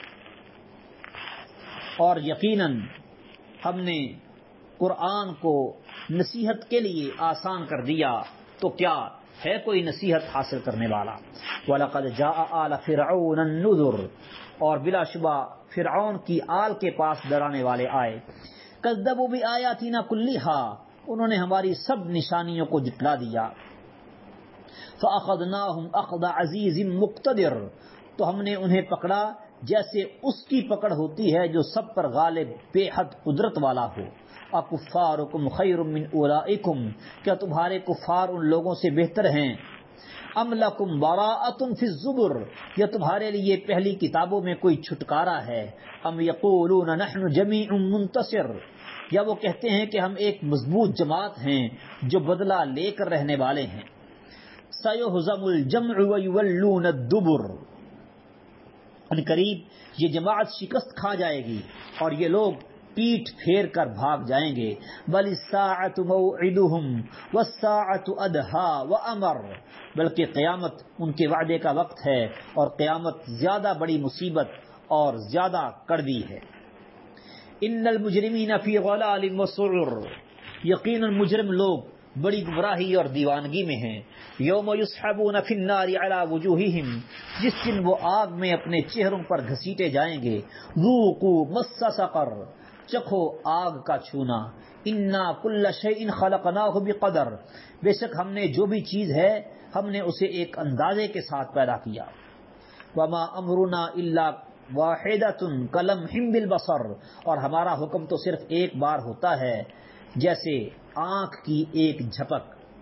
Speaker 1: اور یقیناً ہم نے قرآن کو نصیحت کے لیے آسان کر دیا تو کیا ہے کوئی نصیحت حاصل کرنے والا. وَلَقَدْ جَاءَ آلَ فِرْعَوْنَ النُّذُرُ، اور بلا شبہ فرعون کی آل کے پاس ڈرانے والے آئے. كَذَّبُوا بِآيَاتِنَا كُلِّهَا، انہوں نے ہماری سب نشانیوں کو جھٹلا دیا. فَأَخَذْنَاهُمْ أَخْذَ عَزِيزٍ مُقْتَدِرٍ، تو ہم نے انہیں پکڑا جیسے اس کی پکڑ ہوتی ہے جو سب پر غالب بے حد قدرت والا ہو. اکفارکم خیر من اولئکم، کیا تمہارے کفار ان لوگوں سے بہتر ہیں. ام لکم براءۃ فی الزبر، یا تمہارے لیے پہلی کتابوں میں کوئی چھٹکارا ہے. ام یقولون نحن جمیع منتصر، یا وہ کہتے ہیں کہ ہم ایک مضبوط جماعت ہیں جو بدلہ لے کر رہنے والے ہیں. سیہزم الجمع ویولون الدبر، ان قریب یہ جماعت شکست کھا جائے گی اور یہ لوگ پیٹ پھیر کر بھاگ جائیں گے. بل الساعۃ موعدہم والساعۃ ادھا وامر، بلکہ قیامت ان کے وعدے کا وقت ہے اور قیامت زیادہ بڑی مصیبت اور زیادہ کڑوی ہے. ان المجرمین فی ضلال وسعر، یقیناً مجرم لوگ بڑی گمراہی اور دیوانگی میں ہیں. یوم یسحبون فی النار علی وجوہہم، جس دن وہ آگ میں اپنے چہروں پر گھسیٹے جائیں گے. ذوقوا مس سقر، چکھو آگ کا چھونا. انا کل شیء خلقناہ بقدر، بے شک ہم نے جو بھی چیز ہے ہم نے اسے ایک اندازے کے ساتھ پیدا کیا. وما امرنا الا واحدۃ کلمح بالبصر، اور ہمارا حکم تو صرف ایک بار ہوتا ہے جیسے آنکھ کی ایک جھپک.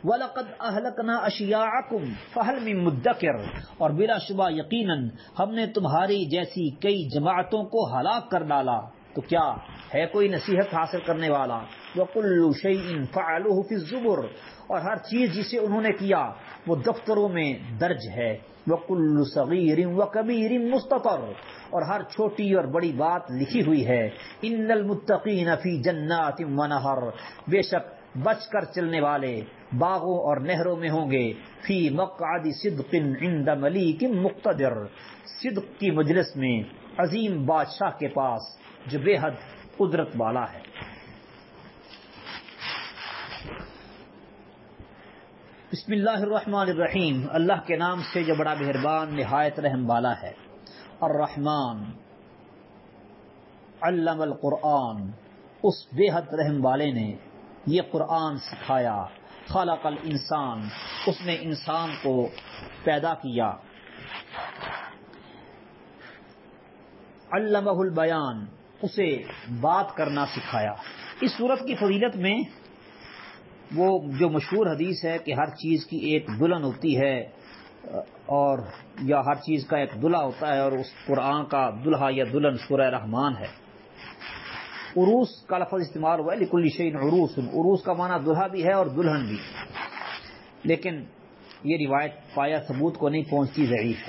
Speaker 1: وَلَقَدْ أَهْلَكْنَا أَشْيَاعَكُمْ فَهَلْ مِن مُدَّكِرٍ، اور بلا شبہ یقیناً ہم نے تمہاری جیسی کئی جماعتوں کو ہلاک کر ڈالا، تو کیا ہے کوئی نصیحت حاصل کرنے والا؟ وَكُلُّ شَيْءٍ فَعَلُوهُ فِي الزُّبُرِ، اور ہر چیز جسے انہوں نے کیا وہ دفتروں میں درج ہے۔ وَكُلُّ صَغِيرٍ وَكَبِيرٍ مُسْتَطَرٍ، اور ہر چھوٹی اور بڑی بات لکھی ہوئی ہے۔ إِنَّ الْمُتَّقِينَ فِي جَنَّاتٍ وَنَهَرٍ، بے شک بچ کر چلنے والے باغوں اور نہروں میں ہوں گے۔ فِي مَقْعَدِ صِدْقٍ عِندَ مَلِيكٍ مُقْتَدِرٍ، صدق کی مجلس میں عظیم بادشاہ کے پاس جو بے حد قدرت والا ہے۔ بسم اللہ الرحمن الرحیم، اللہ کے نام سے جو بڑا مہربان نہایت رحم والا ہے۔ الرحمن علم القرآن، اس بے حد رحم والے نے یہ قرآن سکھایا۔ خلق الانسان، اس نے انسان کو پیدا کیا۔ علمہ البیان، اسے بات کرنا سکھایا۔ اس صورت کی فضیلت میں وہ جو مشہور حدیث ہے کہ ہر چیز کی ایک دلہن ہوتی ہے اور یا ہر چیز کا ایک دلہا ہوتا ہے، اور اس قرآن کا دلہا یا دلہن سورہ رحمان ہے۔ عروس کا لفظ استعمال ہوا ہے، لکل شیء عروس، عروس کا معنی دلہا بھی ہے اور دلہن بھی، لیکن یہ روایت پایا ثبوت کو نہیں پہنچتی، ضعیف ہے۔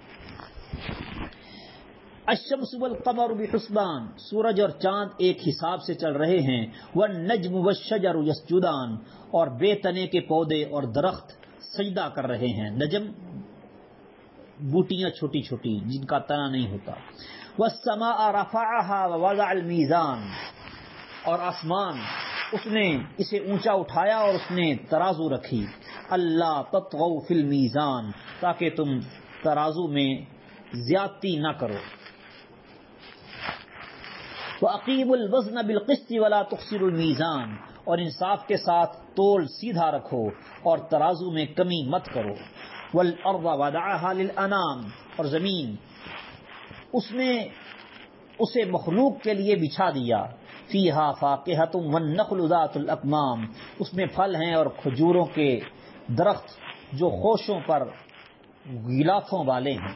Speaker 1: الشمس والقمر بحسبان، سورج اور چاند ایک حساب سے چل رہے ہیں۔ والنجم والشجر یسجدان، اور بے تنے کے پودے اور درخت سجدہ کر رہے ہیں۔ نجم بوٹیاں چھوٹی چھوٹی جن کا تنا نہیں ہوتا۔ والسماء رفعها ووضع المیزان، اور آسمان اس نے اسے اونچا اٹھایا اور اس نے ترازو رکھی۔ اللہ تطغوا فی المیزان، تاکہ تم ترازو میں زیادتی نہ کرو۔ وَأَقِيمُوا الْوَزْنَ بِالْقِسْطِ وَلَا تُخْسِرُوا الْمِيزَانَ، اور انصاف کے ساتھ تول سیدھا رکھو اور ترازو میں کمی مت کرو۔ وَالْأَرْضَ وَضَعَهَا لِلْأَنَامِ، اور زمین اس نے اسے مخلوق کے لیے بچھا دیا۔ فِيهَا فَاكِهَةٌ وَالنَّخْلُ ذَاتُ الْأَكْمَامِ، اس میں پھل ہیں اور کھجوروں کے درخت جو خوشوں پر غلافوں والے ہیں۔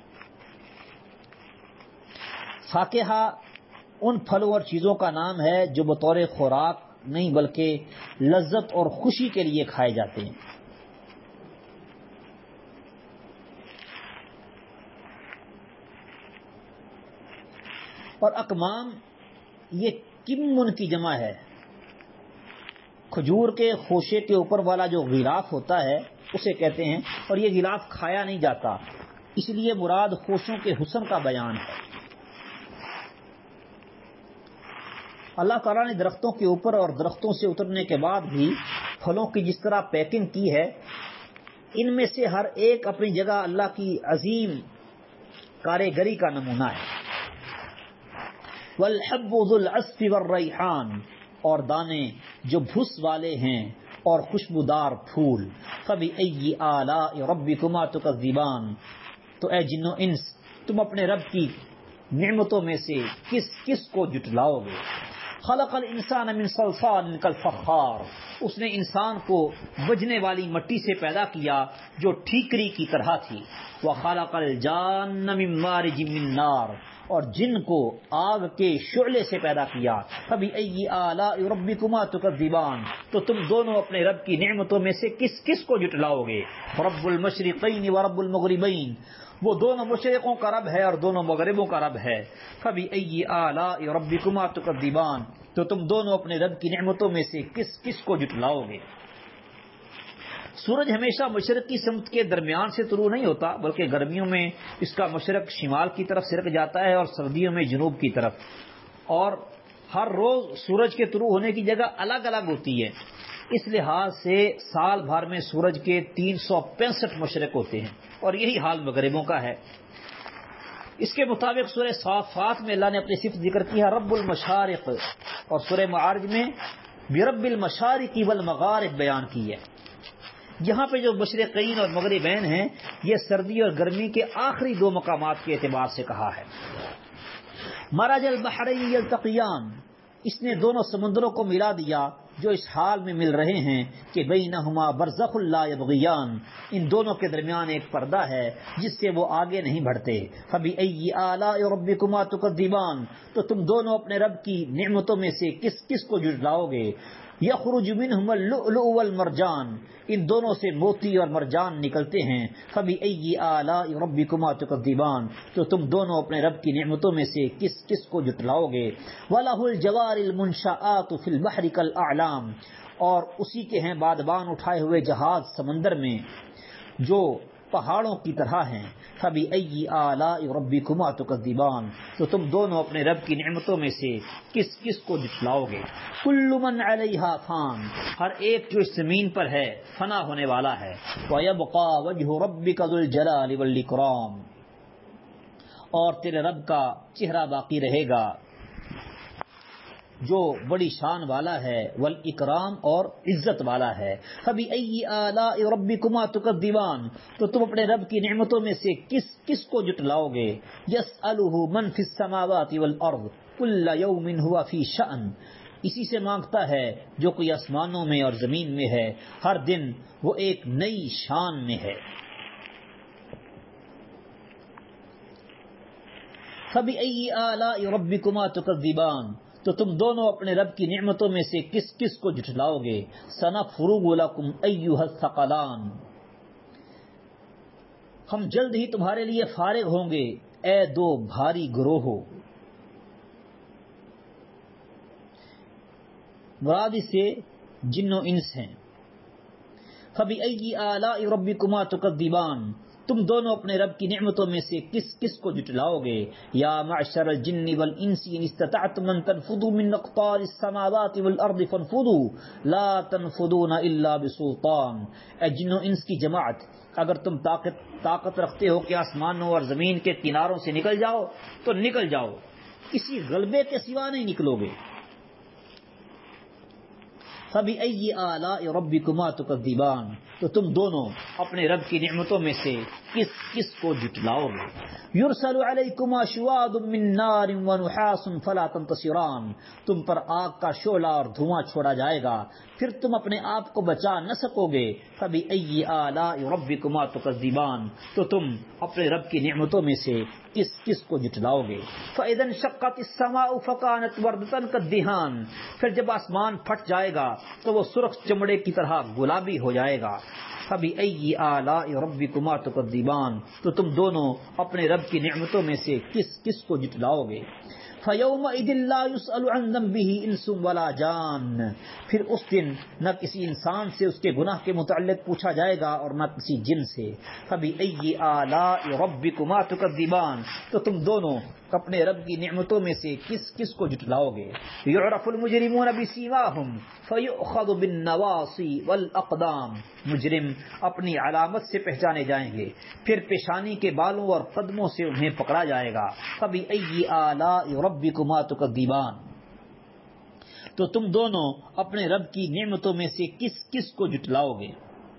Speaker 1: فاکہہ ان پھلوں اور چیزوں کا نام ہے جو بطور خوراک نہیں بلکہ لذت اور خوشی کے لیے کھائے جاتے ہیں۔ اور اکمام یہ کمن کی جمع ہے۔ کھجور کے خوشے کے اوپر والا جو غلاف ہوتا ہے اسے کہتے ہیں، اور یہ غلاف کھایا نہیں جاتا، اس لیے مراد خوشوں کے حسن کا بیان ہے۔ اللہ تعالیٰ نے درختوں کے اوپر اور درختوں سے اترنے کے بعد بھی پھلوں کی جس طرح پیکنگ کی ہے، ان میں سے ہر ایک اپنی جگہ اللہ کی عظیم کاریگری کا نمونہ ہے۔ وَالْحَبُّ ذُو الْعَصْفِ وَالرَّيْحَانُ، اور دانے جو بھس والے ہیں اور خوشبودار پھول۔ فَبِأَيِّ آلَاءِ رَبِّكُمَا تُكَذِّبَانِ، تو اے جن و انس تم اپنے رب کی نعمتوں میں سے کس کس کو جٹلاؤ گے۔ خلق الانسان من صلصال کالفخار، اس نے انسان کو بجنے والی مٹی سے پیدا کیا جو ٹھیکری کی طرح تھی۔ وخلق الجان من مارج من نار، اور جن کو آگ کے شعلے سے پیدا کیا۔ فبأي آلاء ربكما تكذبان، تو تم دونوں اپنے رب کی نعمتوں میں سے کس کس کو جٹلاؤ گے۔ رب المشرقین ورب المغربین، وہ دونوں مشرقوں کا رب ہے اور دونوں مغربوں کا رب ہے۔ فبأي آلاء ربكما تكذبان، تو تم دونوں اپنے رب کی نعمتوں میں سے کس کس کو جٹلاؤ گے۔ سورج ہمیشہ مشرق کی سمت کے درمیان سے طلوع نہیں ہوتا، بلکہ گرمیوں میں اس کا مشرق شمال کی طرف سرک جاتا ہے اور سردیوں میں جنوب کی طرف، اور ہر روز سورج کے طلوع ہونے کی جگہ الگ الگ ہوتی ہے۔ اس لحاظ سے سال بھر میں سورج کے تین سو پینسٹھ مشرق ہوتے ہیں، اور یہی حال مغربوں کا ہے۔ اس کے مطابق سورہ صافات میں اللہ نے اپنی صفت ذکر کی ہے رب المشارق، اور سورہ معارج میں برب المشارق والمغارب بیان کی ہے۔ یہاں پہ جو مشرقین اور مغربین ہیں یہ سردی اور گرمی کے آخری دو مقامات کے اعتبار سے کہا ہے۔ مرج البحرین یلتقیان، اس نے دونوں سمندروں کو ملا دیا۔ جو اس حال میں مل رہے ہیں کہ بینہما برزخ لا یبغیان، ان دونوں کے درمیان ایک پردہ ہے جس سے وہ آگے نہیں بڑھتے. فبأی آلاء ربکما تکذبان، تو تم دونوں اپنے رب کی نعمتوں میں سے کس کس کو جھٹلاؤ گے. یخرج منہما اللؤلؤ والمرجان، ان دونوں سے موتی اور مرجان نکلتے ہیں. فبأی آلاء ربکما تکذبان، تو تم دونوں اپنے رب کی نعمتوں میں سے کس کس کو جھٹلاؤ گے. وَلَهُ الْجَوَارِ الْمُنشَآتُ فِي الْبَحْرِ كَالْأَعْلَامِ، اور اسی کے ہیں بادبان اٹھائے ہوئے جہاز سمندر میں جو پہاڑوں کی طرح ہیں. فبأی آلاء ربکما تکذبان، تو تم دونوں اپنے رب کی نعمتوں میں سے کس کس کو جھٹلاؤ گے. کل من علیہا فان، ہر ایک جو اس زمین پر ہے فنا ہونے والا ہے. ویبقى وجہ ربک ذو الجلال والاکرام، اور تیرے رب کا چہرہ باقی رہے گا جو بڑی شان والا ہے، والاکرام اور عزت والا ہے. فبأی آلاء ربکما تکذبان، تو تم اپنے رب کی نعمتوں میں سے کس کس کو جھٹلاؤ گے. یسألہ من فی السماوات والارض کل یوم هو فی شأن، اسی سے مانگتا ہے جو کوئی آسمانوں میں اور زمین میں ہے، ہر دن وہ ایک نئی شان میں ہے. فبأی آلاء ربکما تکذبان، تو تم دونوں اپنے رب کی نعمتوں میں سے کس کس کو جھٹلاؤ گے. سنفرغ لکم ایھا الثقلان، ہم جلد ہی تمہارے لیے فارغ ہوں گے اے دو بھاری گروہوں. مراد سے جن و انس ہیں. فبأی آلاء ربکما تکذبان، تم دونوں اپنے رب کی نعمتوں میں سے کس کس کو جھٹلاؤ گے. یا معشر الجن والانس ان استطعتم ان تنفذوا من اقطار السماوات والارض فانفذوا لا تنفذون الا بسلطان، اے جن و انس کی جماعت، اگر تم طاقت طاقت رکھتے ہو کہ آسمانوں اور زمین کے کناروں سے نکل جاؤ تو نکل جاؤ، کسی غلبے کے سوا نہیں نکلو گے. فبأی آلاء ربکما تکذبان، تو تم دونوں اپنے رب کی نعمتوں میں سے کس کس کو جھٹلاؤ گے. یرسل علیکما شواظ من نار ونحاس فلا تنتصران، تم پر آگ کا شعلہ اور دھواں چھوڑا جائے گا، پھر تم اپنے آپ کو بچا نہ سکو گے. فبأی آلاء ربکما تکذبان، تو تم اپنے رب کی نعمتوں میں سے کس کس کو جھٹلاؤ گے. فإذا انشقت السماء فكانت وردة كالدهان، پھر جب آسمان پھٹ جائے گا تو وہ سرخ چمڑے کی طرح گلابی ہو جائے گا. فبأی آلاء ربکما تکذبان، تو تم دونوں اپنے رب کی نعمتوں میں سے کس کس کو جھٹلاؤ گے. فیومئذ لا یسأل عن ذنبہ انس ولا جان، پھر اس دن نہ کسی انسان سے اس کے گناہ کے متعلق پوچھا جائے گا اور نہ کسی جن سے. فبأی آلاء ربکما تکذبان، تو تم دونوں اپنے رب کی نعمتوں میں سے کس کس کو جھٹلاؤ گے. یعرف المجرمون بسیماہم فیؤخذ بالنواصی والاقدام، مجرم اپنی علامت سے پہچانے جائیں گے، پھر پیشانی کے بالوں اور قدموں سے انہیں پکڑا جائے گا. فبأی آلاء ربکما تکذبان، تو تم دونوں اپنے رب کی نعمتوں میں سے کس کس کو جھٹلاؤ گے.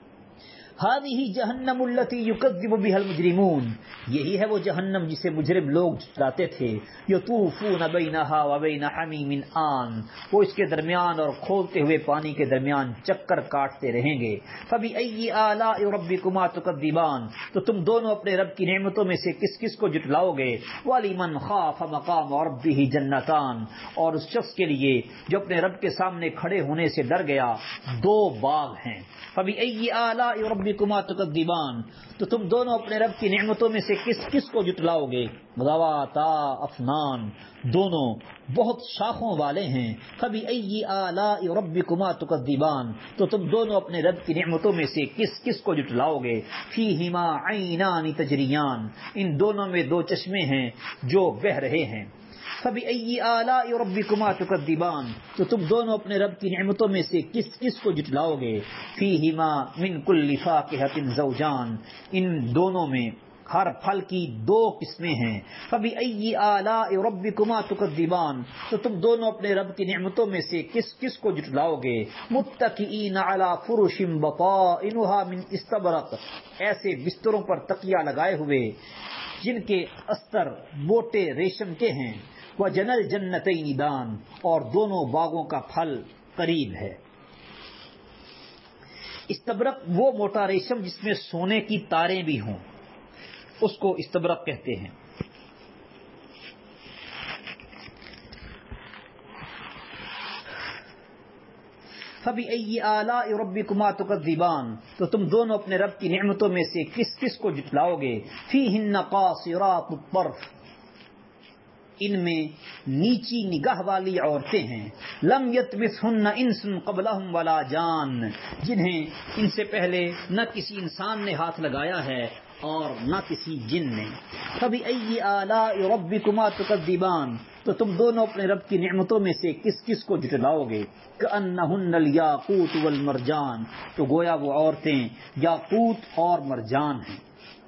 Speaker 1: هذه جہنم التي يكذب بها المجرمون، یہی ہے وہ جہنم جسے مجرم لوگ جھٹلاتے تھے. یطوفون بینها وبین حمیم آن، وہ اس کے درمیان اور کھولتے ہوئے پانی کے درمیان چکر کاٹتے رہیں گے. فبأی آلاء ربکما تکذبان، تو تم دونوں اپنے رب کی نعمتوں میں سے کس کس کو جھٹلاؤ گے. ولمن خاف مقام ربہ جنتان، اور اس شخص کے لیے جو اپنے رب کے سامنے کھڑے ہونے سے ڈر گیا دو باغ ہیں. فبأی آلاء ربکما تکذبان، تو تم دونوں اپنے رب کی نعمتوں میں سے کس کس کو جھٹلاؤ گے. ذواتا افنان، دونوں بہت شاخوں والے ہیں. فبأی آلاء ربکما تکذبان، تو تم دونوں اپنے رب کی نعمتوں میں سے کس کس کو جھٹلاؤ گے. فیہما عینان تجریان، ان دونوں میں دو چشمے ہیں جو بہہ رہے ہیں. فبأی آلاء ربکما تکذبان، تو تم دونوں اپنے رب کی نعمتوں میں سے کس کس کو جھٹلاؤ گے. فیہما من کل فاکہۃ زوجان، ان دونوں میں ہر پھل کی دو قسمیں ہیں. فبأی آلاء ربکما تکذبان، تو تم دونوں اپنے رب کی نعمتوں میں سے کس کس کو جھٹلاؤ گے. متکئین علی فرش بطائنها من استبرق، ایسے بستروں پر تکیہ لگائے ہوئے جن کے استر موٹے ریشم کے ہیں. وجنى الجنتین دان، اور دونوں باغوں کا پھل قریب ہے. استبرق وہ موٹا ریشم جس میں سونے کی تاریں بھی ہوں، اس کو استبرق کہتے ہیں۔ فَبِأَيِّ آلَاءِ رَبِّكُمَا تُكَذِّبَانِ، تو تم دونوں اپنے رب کی نعمتوں میں سے کس کس کو جھٹلاؤ گے؟ فِيهِنَّ قَاصِرَاتُ الطَّرْفِ، ان میں نیچی نگاہ والی عورتیں ہیں، لم یطمثہن انس قبلہم ولا جان، جنہیں ان سے پہلے نہ کسی انسان نے ہاتھ لگایا ہے اور نہ کسی جن نے۔ فَبِأَيِّ آلَاءِ رَبِّكُمَا تُكَذِّبَانِ، تو تم دونوں اپنے رب کی نعمتوں میں سے کس کس کو جھٹلاؤ گے؟ کأنہن الیاقوت والمرجان، تو گویا وہ عورتیں یاقوت اور مرجان ہیں۔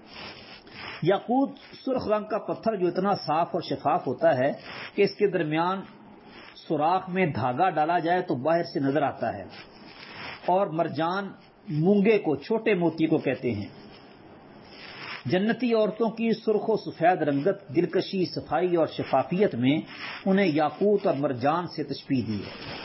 Speaker 1: یاقوت سرخ رنگ کا پتھر جو اتنا صاف اور شفاف ہوتا ہے کہ اس کے درمیان سوراخ میں دھاگا ڈالا جائے تو باہر سے نظر آتا ہے، اور مرجان مونگے کو، چھوٹے موتی کو کہتے ہیں۔ جنتی عورتوں کی سرخ و سفید رنگت، دلکشی، صفائی اور شفافیت میں انہیں یاقوت اور مرجان سے تشبیہ دی ہے۔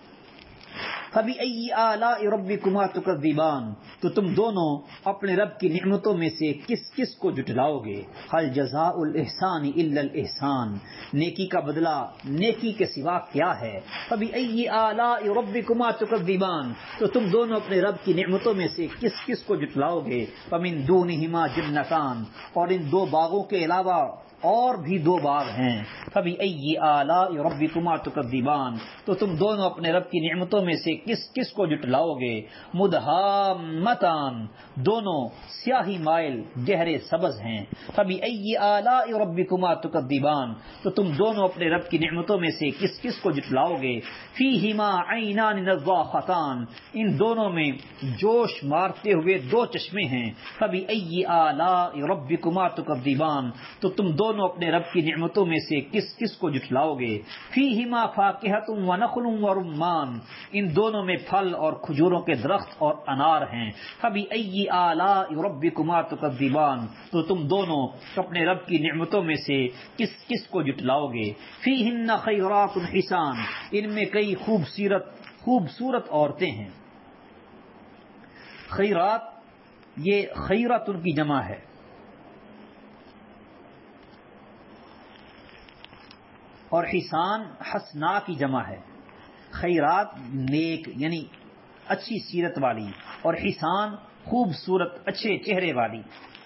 Speaker 1: فَبِأَيِّ آلَاءِ رَبِّكُمَا تُكَذِّبَانِ، تو تم دونوں اپنے رب کی نعمتوں میں سے کس کس کو جھٹلاؤ گے؟ هَلْ جَزَاءُ الْإِحْسَانِ إِلَّا الْإِحْسَانُ، نیکی کا بدلہ نیکی کے سوا کیا ہے؟ فَبِأَيِّ آلَاءِ رَبِّكُمَا تُكَذِّبَانِ، تو تم دونوں اپنے رب کی نعمتوں میں سے کس کس کو جھٹلاؤ گے؟ فَمِن دُونِهِمَا جَنَّتَانِ، اور ان دو باغوں کے علاوہ اور بھی دو باغ ہیں۔ فَبِأَيِّ آلَاءِ رَبِّكُمَا تُكَذِّبَانِ، تو تم دونوں اپنے رب کی نعمتوں میں سے کس کس کو جھٹلاؤ گے؟ مُدْحَامَّتَانِ، دونوں سیاہی مائل گہرے سبز ہیں۔ فَبِأَيِّ آلَاءِ رَبِّكُمَا تُكَذِّبَانِ، تو تم دونوں اپنے رب کی نعمتوں میں سے کس کس کو جھٹلاؤ گے؟ فِيهِمَا عَيْنَانِ نَضَّاخَتَانِ، ان دونوں میں جوش مارتے ہوئے دو چشمے ہیں۔ فَبِأَيِّ آلَاءِ رَبِّكُمَا تُكَذِّبَانِ، تو تم دونوں اپنے رب کی نعمتوں میں سے کس کس کو جھٹلاؤ گے؟ فِيهِمَا فَاكِهَةٌ وَنَخْلٌ وَرُمَّانٌ، ان دونوں میں پھل اور کھجوروں کے درخت اور انار ہیں۔ فَبِأَيِّ آلَاءِ رَبِّكُمَا تُكَذِّبَانِ، تو تم دونوں اپنے رب کی نعمتوں میں سے کس کس کو جھٹلاؤ گے؟ فِيهِنَّ خَيْرَاتٌ حِسَانٌ، ان میں کئی خوبصورت خوبصورت عورتیں ہیں۔ خیرات یہ خیرات ان کی جمع ہے، اور حسان حسنا کی جمع ہے۔ خیرات نیک یعنی اچھی سیرت والی، اور حسان خوبصورت اچھے چہرے والی۔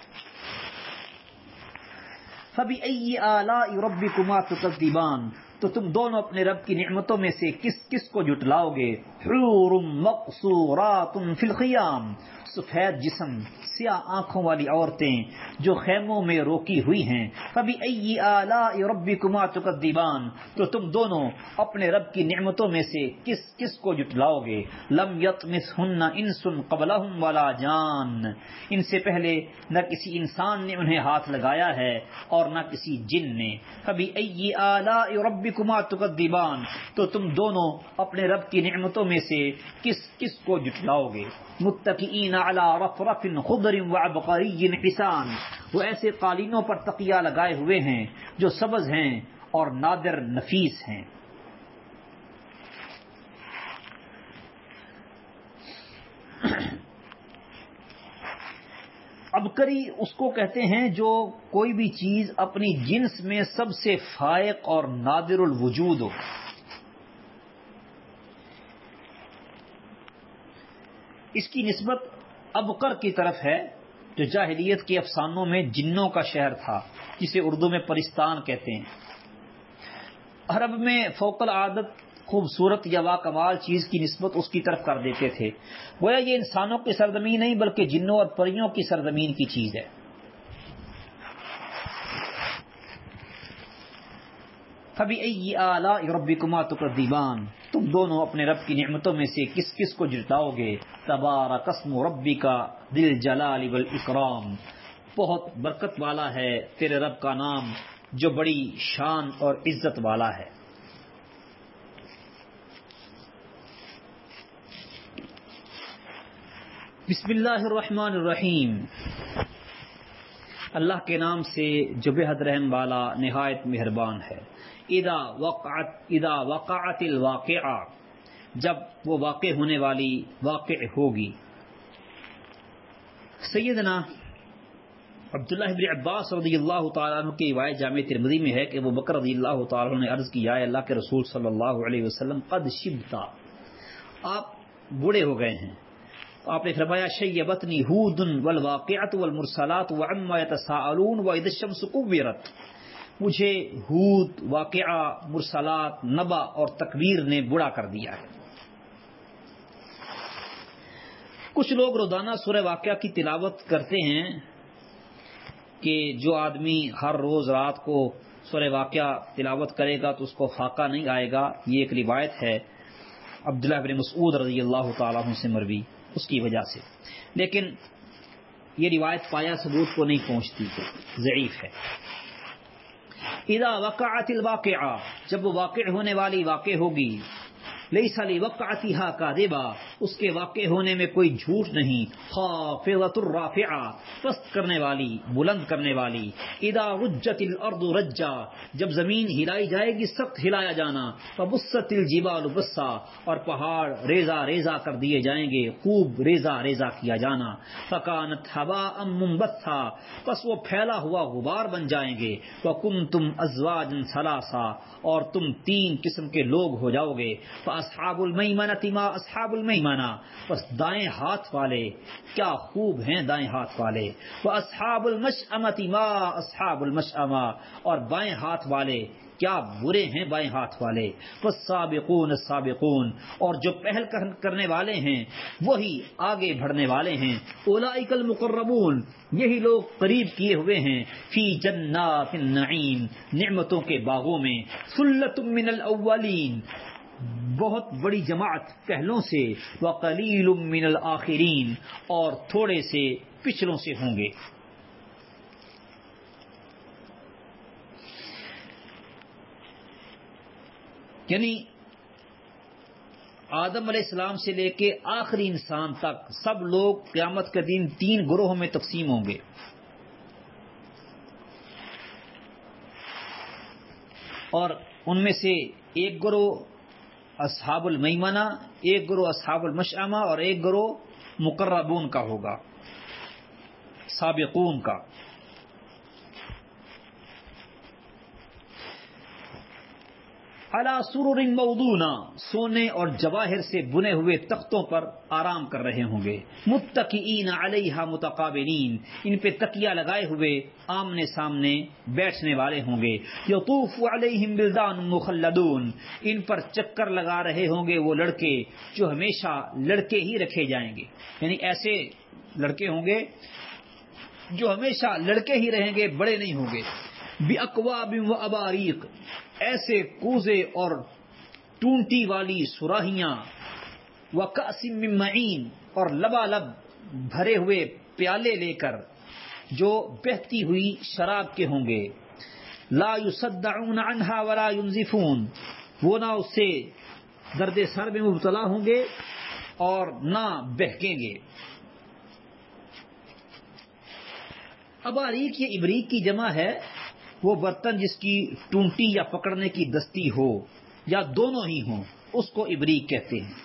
Speaker 1: فَبِأَيِّ آلَاءِ رَبِّكُمَا تُكَذِّبَانِ، تو تم دونوں اپنے رب کی نعمتوں میں سے کس کس کو جھٹلاؤ گے؟ حور مقصورات فی الخیام، سفید جسم سیاہ آنکھوں والی عورتیں جو خیموں میں روکی ہوئی ہیں۔ فَبِأَيِّ آلَاءِ رَبِّكُمَا تُكَذِّبَانِ، تو تم دونوں اپنے رب کی نعمتوں میں سے کس کس کو جھٹلاؤ گے؟ لم یطمثہن انس قبلہم ولا جان، ان سے پہلے نہ کسی انسان نے انہیں ہاتھ لگایا ہے اور نہ کسی جن نے۔ فَبِأَيِّ آلَاءِ رَبِّكُمَا تُكَذِّبَانِ، تو تم دونوں اپنے رب کی نعمتوں میں سے کس کس کو جھٹلاؤ گے؟ متکئین علی رفرف خضر وعبقری حسان، وہ ایسے قالینوں پر تکیہ لگائے ہوئے ہیں جو سبز ہیں اور نادر نفیس ہیں۔ عبقری اس کو کہتے ہیں جو کوئی بھی چیز اپنی جنس میں سب سے فائق اور نادر الوجود ہو۔ اس کی نسبت ابقر کی طرف ہے جو جاہلیت کے افسانوں میں جنوں کا شہر تھا، جسے اردو میں پرستان کہتے ہیں۔ عرب میں فوق العادت خوبصورت یا واکمال چیز کی نسبت اس کی طرف کر دیتے تھے، گویا یہ انسانوں کی سرزمین نہیں بلکہ جنوں اور پریوں کی سرزمین کی چیز ہے۔ فَبِأَيِّ آلَاءِ رَبِّكُمَا تُكَذِّبَانِ، تم دونوں اپنے رب کی نعمتوں میں سے کس کس کو جھٹلاؤ گے؟ تبارک اسم ربک ذی الجلال والاکرام، بہت برکت والا ہے تیرے رب کا نام جو بڑی شان اور عزت والا ہے۔ بسم اللہ الرحمن الرحیم، اللہ کے نام سے جو بے حد رحم والا نہایت مہربان ہے۔ اذا وقعت اذا وقعت الواقعہ، جب وہ واقع ہونے والی واقع ہوگی۔ سیدنا عبداللہ بن عباس رضی اللہ تعالیٰ عنہ کی روایت جامع ترمذی میں ہے کہ ابو بکر رضی اللہ تعالیٰ عنہ نے عرض کیا ہے اللہ کے رسول صلی اللہ علیہ وسلم قد شبتا، آپ بوڑھے ہو گئے ہیں. آپ نے فرمایا شیبتنی ہود والواقعۃ والمرسلات وعما یتساءلون واذا الشمس کورت، مجھے ہود، واقعہ، مرسلات، نبا اور تکویر نے بوڑھا کر دیا ہے. کچھ لوگ روزانہ سورہ واقعہ کی تلاوت کرتے ہیں کہ جو آدمی ہر روز رات کو سورہ واقعہ تلاوت کرے گا تو اس کو فاقہ نہیں آئے گا. یہ ایک روایت ہے عبداللہ بن مسعود رضی اللہ تعالیٰ عنہ سے مروی، اس کی وجہ سے، لیکن یہ روایت پایا ثبوت کو نہیں پہنچتی، ضعیف ہے. اذا وقعت الواقعہ، جب وہ واقع ہونے والی واقع ہوگی، لیس لوقعتها کاذبا، اس کے واقع ہونے میں کوئی جھوٹ نہیں، خافضۃ الرافعہ، پست کرنے والی، بلند کرنے والی. اذا رجت الارض رجا، جب زمین ہلائی جائے گی سخت ہلایا جانا. فبست الجبال بسا، اور پہاڑ ریزہ ریزہ کر دیے جائیں گے، خوب ریزہ ریزہ کیا جانا. فکانت هباء منبثا، پس وہ پھیلا ہوا غبار بن جائیں گے. وکنتم ازواجا ثلاثا، اور تم تین قسم کے لوگ ہو جاؤ گے. اصحاب المیمنۃ ما اصحاب المیمنہ، بس دائیں ہاتھ والے کیا خوب ہیں دائیں ہاتھ والے. واصحاب المشأمۃ ما اصحاب المشأمہ، اور بائیں ہاتھ والے کیا برے ہیں بائیں ہاتھ والے. والسابقون السابقون، اور جو پہل کرنے والے ہیں وہی آگے بڑھنے والے ہیں. اولئک المقربون، یہی لوگ قریب کیے ہوئے ہیں. فی جنات النعیم، نعمتوں کے باغوں میں. ثلۃ من الاولین، بہت بڑی جماعت پہلوں سے. وقلیل من الآخرین، اور تھوڑے سے پچھلوں سے ہوں گے. یعنی آدم علیہ السلام سے لے کے آخری انسان تک سب لوگ قیامت کے دن تین گروہوں میں تقسیم ہوں گے. اور ان میں سے ایک گروہ اصحاب المیمنہ، ایک گروہ اصحاب المشأمہ، اور ایک گروہ مقربون کا ہوگا، سابقون کا. علی سرر موضونہ، سونے اور جواہر سے بنے ہوئے تختوں پر آرام کر رہے ہوں گے. متکئین علیہا متقابلین، ان پہ تکیہ لگائے ہوئے آمنے سامنے بیٹھنے والے ہوں گے. یطوف علیہم ولدان مخلدون، ان پر چکر لگا رہے ہوں گے وہ لڑکے جو ہمیشہ لڑکے ہی رکھے جائیں گے. یعنی ایسے لڑکے ہوں گے جو ہمیشہ لڑکے ہی رہیں گے، بڑے نہیں ہوں گے. بأکواب و اباریق، ایسے کوزے اور ٹونٹی والی سراہیاں. وکأس من معین، اور لبالب بھرے ہوئے پیالے لے کر جو بہتی ہوئی شراب کے ہوں گے. لا یصدعون عنہا ولا ینزفون، وہ نہ اس سے درد سر میں مبتلا ہوں گے اور نہ بہکیں گے. اباریق یہ ابریق کی جمع ہے، وہ برتن جس کی ٹونٹی یا پکڑنے کی دستی ہو یا دونوں ہی ہوں اس کو ابریق کہتے ہیں.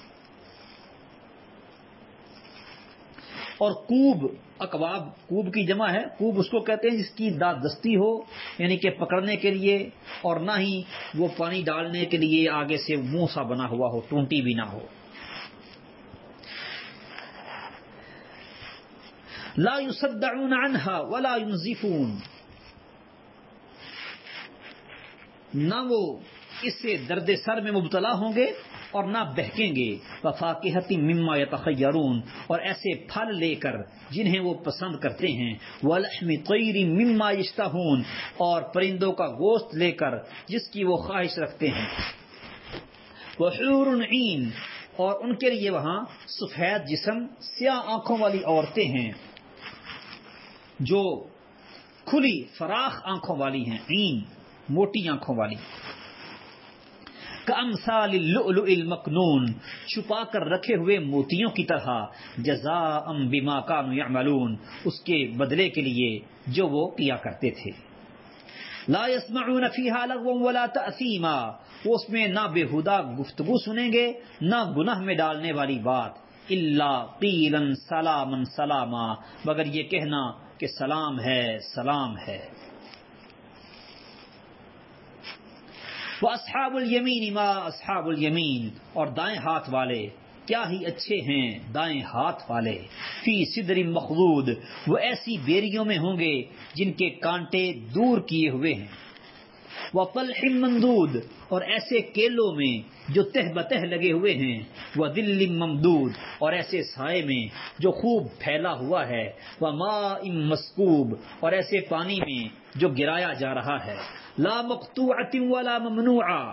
Speaker 1: اور کوب، اکواب کوب کی جمع ہے، کوب اس کو کہتے ہیں جس کی داد دستی ہو، یعنی کہ پکڑنے کے لیے، اور نہ ہی وہ پانی ڈالنے کے لیے آگے سے منہ سا بنا ہوا ہو، ٹونٹی بھی نہ ہو. لا يصدعون عنها ولا ينزفون، نہ وہ اس سے درد سر میں مبتلا ہوں گے اور نہ بہکیں گے. وفاکہۃ مما یتخیرون، اور ایسے پھل لے کر جنہیں وہ پسند کرتے ہیں. ولحم طیر مما یشتہون، اور پرندوں کا گوشت لے کر جس کی وہ خواہش رکھتے ہیں. وحور عین، اور ان کے لیے وہاں سفید جسم سیاہ آنکھوں والی عورتیں ہیں جو کھلی فراخ آنکھوں والی ہیں، عین موٹی آنکھوں والی. کامثال اللؤلؤ المکنون، چھپا کر رکھے ہوئے موتیوں کی طرح. جزاء بما كانوا يعملون، اس کے بدلے کے لیے جو وہ کیا کرتے تھے. لا يسمعون فيها لغوا ولا تأثیما، وہ اس میں نہ بےہودہ گفتگو سنیں گے نہ گناہ میں ڈالنے والی بات. الا قیلا سلاما سلاما، مگر یہ کہنا کہ سلام ہے سلام ہے۔ وَأَصْحَابُ الْيَمِينِ مَا أَصْحَابُ الْيَمِينِ، اور دائیں ہاتھ والے کیا ہی اچھے ہیں دائیں ہاتھ والے، فی سدر مخضود، وہ ایسی بیریوں میں ہوں گے جن کے کانٹے دور کیے ہوئے ہیں، وَطَلْحٍ مَّنضُودٍ، اور ایسے کیلوں میں جو تہ بتہ لگے ہوئے ہیں، وَظِلٍّ مَّمْدُودٍ، اور ایسے سائے میں جو خوب پھیلا ہوا ہے، وَمَاءٍ مَّسْكُوبٍ، اور ایسے پانی میں جو گرایا جا رہا ہے، لا مقطوعۃ ولا ممنوعہ،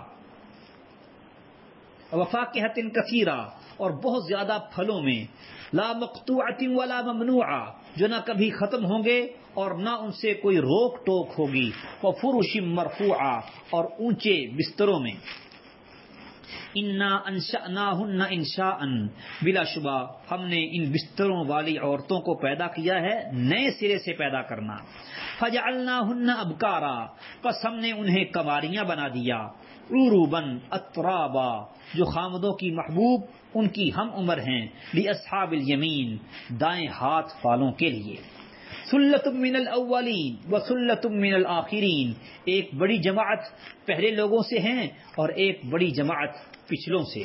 Speaker 1: وفاکہۃ کثیرہ، اور بہت زیادہ پھلوں میں، لا مقطوعۃ ولا ممنوعہ، جو نہ کبھی ختم ہوں گے اور نہ ان سے کوئی روک ٹوک ہوگی، وفرش مرفوعہ، اور اونچے بستروں میں، انا انشأناہن انشاء، بلا شبہ ہم نے ان بستروں والی عورتوں کو پیدا کیا ہے نئے سرے سے پیدا کرنا، فجعلناہن ابکارا، پس ہم نے انہیں کنواریاں بنا دیا، عروباً اترابا، جو خامدوں کی محبوب ان کی ہم عمر ہیں، لاصحاب الیمین، دائیں ہاتھ والوں کے لیے، ثلۃ من الاولین وثلۃ من الآخرین، ایک بڑی جماعت پہلے لوگوں سے ہیں اور ایک بڑی جماعت پچھلوں سے۔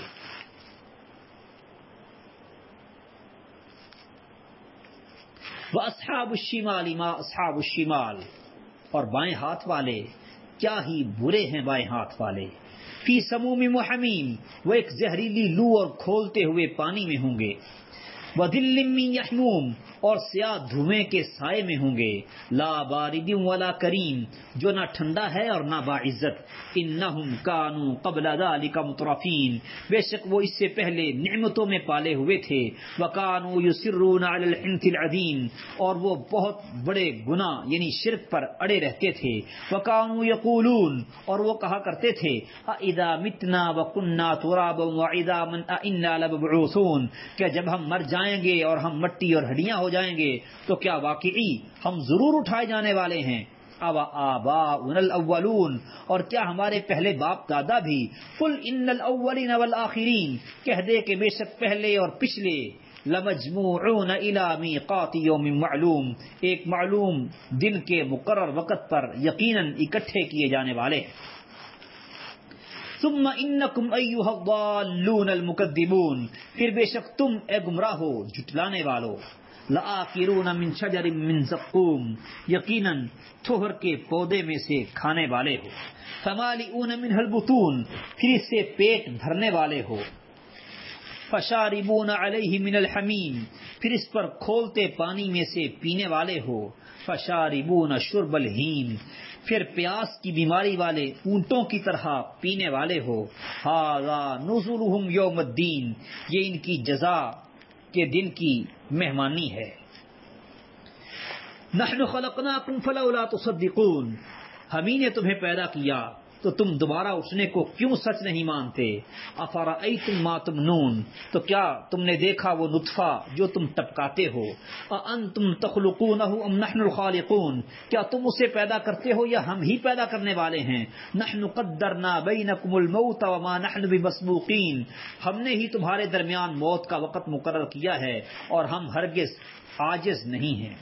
Speaker 1: وَأَصْحَابُ الشِّمَالِ مَا أَصْحَابُ الشِّمَالِ، اور بائیں ہاتھ والے کیا ہی برے ہیں بائیں ہاتھ والے، فی سموم وحمیم، وہ ایک زہریلی لو اور کھولتے ہوئے پانی میں ہوں گے، وَظِلٍّ مِّن یحموم، اور سیاہ دھوئیں کے سائے میں ہوں گے، لا بارد ولا کریم، جو نہ ٹھنڈا ہے اور نہ باعزت، انہم کانوا قبل ذلک مترفین، بے شک وہ اس سے پہلے نعمتوں میں پالے ہوئے تھے، وکانوا یصرون علی الحنث العظیم، اور وہ بہت بڑے گناہ یعنی شرک پر اڑے رہتے تھے، وکانوا یقولون، اور وہ کہا کرتے تھے، اذا متنا وکنا ترابا وعظاما انا لمبعوثون، کہ جب ہم مر جائیں گے اور ہم مٹی اور ہڈیاں ہو جائیں گے تو کیا واقعی ہم ضرور اٹھائے جانے والے ہیں، او آباؤنا الاولون، اور کیا ہمارے پہلے باپ دادا بھی، قل ان الاولین والآخرین، کہہ دے کہ بے شک پہلے اور پچھلے، لمجموعون الی میقات یوم معلوم، ایک معلوم دن کے مقرر وقت پر یقیناً اکٹھے کیے جانے والے ہیں، ثم انکم ایھا الضالون المکذبون، پھر بے شک تم اے گمراہو جھٹلانے والو، لآکلون من شجر من زقوم، یقیناً تھوہر کے پودے میں سے کھانے والے ہو، فمالئون منہ البطون، پھر اس سے پیٹ بھرنے والے ہو، فشاربون علیہ من الحمیم، پھر اس پر کھولتے پانی میں سے پینے والے ہو، فشاربون شرب الہیم، پھر پیاس کی بیماری والے اونٹوں کی طرح پینے والے ہو، ھذا نزلہم یوم الدین، یہ ان کی جزا کے دن کی مہمانی ہے، نحن خلقناکم فلولا تصدقون، ہم ہی نے تمہیں پیدا کیا تو تم دوبارہ اٹھنے کو کیوں سچ نہیں مانتے، افرأیتم ما تمنون، تو کیا تم نے دیکھا وہ نطفہ جو تم ٹپکاتے ہو، اانتم تخلقونہ ام نحن الخالقون، کیا تم اسے پیدا کرتے ہو یا ہم ہی پیدا کرنے والے ہیں، نحن قدرنا بینکم الموت وما نحن بمسبوقین، ہم نے ہی تمہارے درمیان موت کا وقت مقرر کیا ہے اور ہم ہرگز عاجز نہیں ہیں،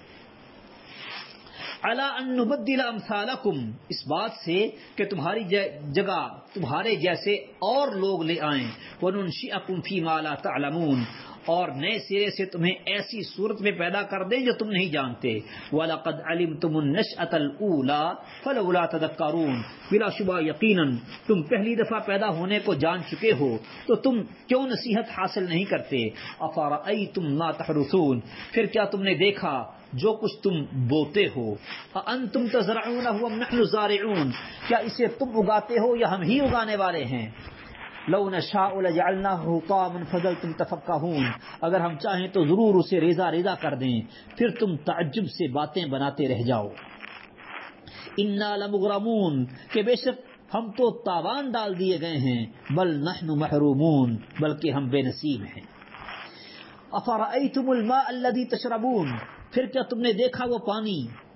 Speaker 1: علی ان نبدل امثالکم، اس بات سے کہ تمہاری جگہ تمہارے جیسے اور لوگ لے آئیں، وننشئکم فیما لا تعلمون، اور نئے سرے سے تمہیں ایسی صورت میں پیدا کر دیں جو تم نہیں جانتے، وَلَقَدْ عَلِمْتُمُ النَّشْأَةَ الْأُولَى فَلَوْلَا تَذَكَّرُونَ، بلا شبہ یقیناً تم پہلی دفعہ پیدا ہونے کو جان چکے ہو تو تم کیوں نصیحت حاصل نہیں کرتے، أَفَرَأَيْتُمْ مَا تَحْرُثُونَ، پھر کیا تم نے دیکھا جو کچھ تم بوتے ہو، أَأَنْتُمْ تَزْرَعُونَهُ أَمْ نَحْنُ الزَّارِعُونَ، کیا اسے تم اگاتے ہو یا ہم ہی اگانے والے ہیں، لو نشاء لجعلناه حطاما فظلتم تفكهون، اگر ہم چاہیں تو ضرور اسے ریزہ ریزہ کر دیں پھر تم تعجب سے باتیں بناتے رہ جاؤ، انا لمغرمون، کہ بے شک ہم تو تاوان ڈال دیے گئے ہیں، بل نحن محرومون، بلکہ ہم بے نصیب ہیں، افرأیتم الماء الذی تشربون، پھر کیا تم نے دیکھا وہ پانی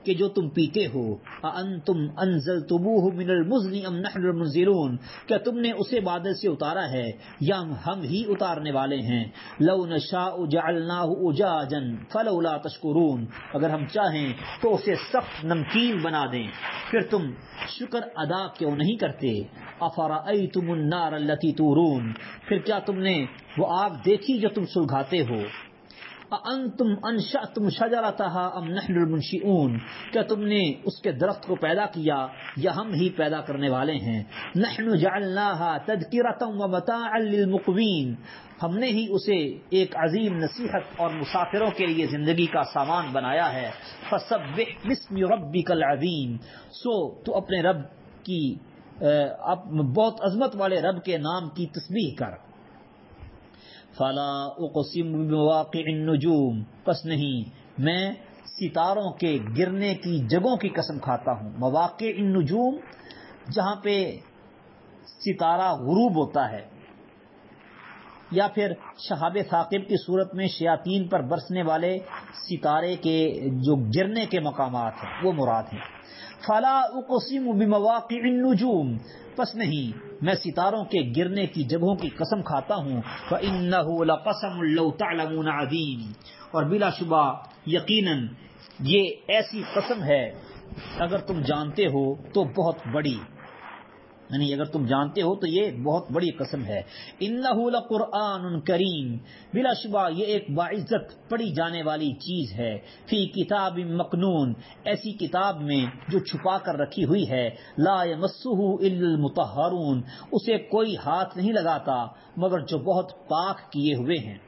Speaker 1: کہ جو تم پیتے ہو، اَأَنتُمْ أَنزَلْتُمُوهُ مِنَ الْمُزْنِ أَمْ نَحْنُ الْمُنزِلُونَ، کیا تم نے اسے بادل سے اتارا ہے یا ہم ہی اتارنے والے ہیں؟ لَوْ نَشَاءُ جَعَلْنَاهُ أُجَاجًا فَلَوْلَا تَشْكُرُونَ، اگر ہم چاہیں تو اسے سخت نمکین بنا دیں، پھر تم شکر ادا کیوں نہیں کرتے؟ أَفَرَأَيْتُمُ النَّارَ الَّتِي تُورُونَ، پھر کیا تم نے وہ آگ دیکھی جو تم سلگاتے ہو؟ أَأَنتُمْ أَنشَأْتُمْ شَجَرَتَهَا أَمْ نَحْنُ الْمُنشِئُونَ، کیا تم نے اس کے درخت کو پیدا کیا یا ہم ہی پیدا کرنے والے ہیں؟ نَحْنُ جَعَلْنَاهَا تَذْكِرَةً وَمَتَاعًا لِلْمُقْوِينَ، ہم نے ہی اسے ایک عظیم نصیحت اور مسافروں کے لیے زندگی کا سامان بنایا ہے۔ فَسَبِّحْ بِاسْمِ رَبِّكَ الْعَظِيمِ، سو تو اپنے رب کی بہت عظمت والے رب کے نام کی تسبیح کر۔ فَلَا أُقْسِمُ بِمَوَاقِعِ النُّجُومِ، پس نہیں میں ستاروں کے گرنے کی جگہوں کی قسم کھاتا ہوں۔ مواقع النجوم، جہاں پہ ستارہ غروب ہوتا ہے، یا پھر شہاب ثاقب کی صورت میں شیاطین پر برسنے والے ستارے کے جو گرنے کے مقامات ہیں وہ مراد ہیں۔ فلا اقسم بمواقع النجوم، پس نہیں میں ستاروں کے گرنے کی جگہوں کی قسم کھاتا ہوں۔ وَإِنَّهُ لَقَسَمٌ لَوْ تَعْلَمُونَ عَظِيمٌ، اور بلا شبہ یقیناً یہ ایسی قسم ہے اگر تم جانتے ہو تو بہت بڑی، یعنی اگر تم جانتے ہو تو یہ بہت بڑی قسم ہے۔ انہ لقرآن کریم، بلا شبہ یہ ایک باعزت پڑھی جانے والی چیز ہے۔ فی کتاب مکنون، ایسی کتاب میں جو چھپا کر رکھی ہوئی ہے۔ لا یمسہ الا المطہرون، اسے کوئی ہاتھ نہیں لگاتا مگر جو بہت پاک کیے ہوئے ہیں۔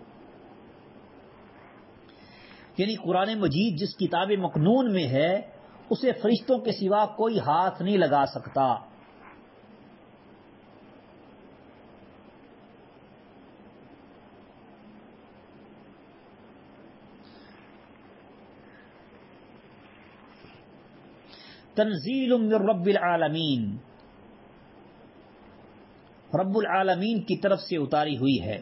Speaker 1: یعنی قرآن مجید جس کتاب مکنون میں ہے اسے فرشتوں کے سوا کوئی ہاتھ نہیں لگا سکتا۔ تنزیل من رب العالمین، رب العالمین کی طرف سے اتاری ہوئی ہے۔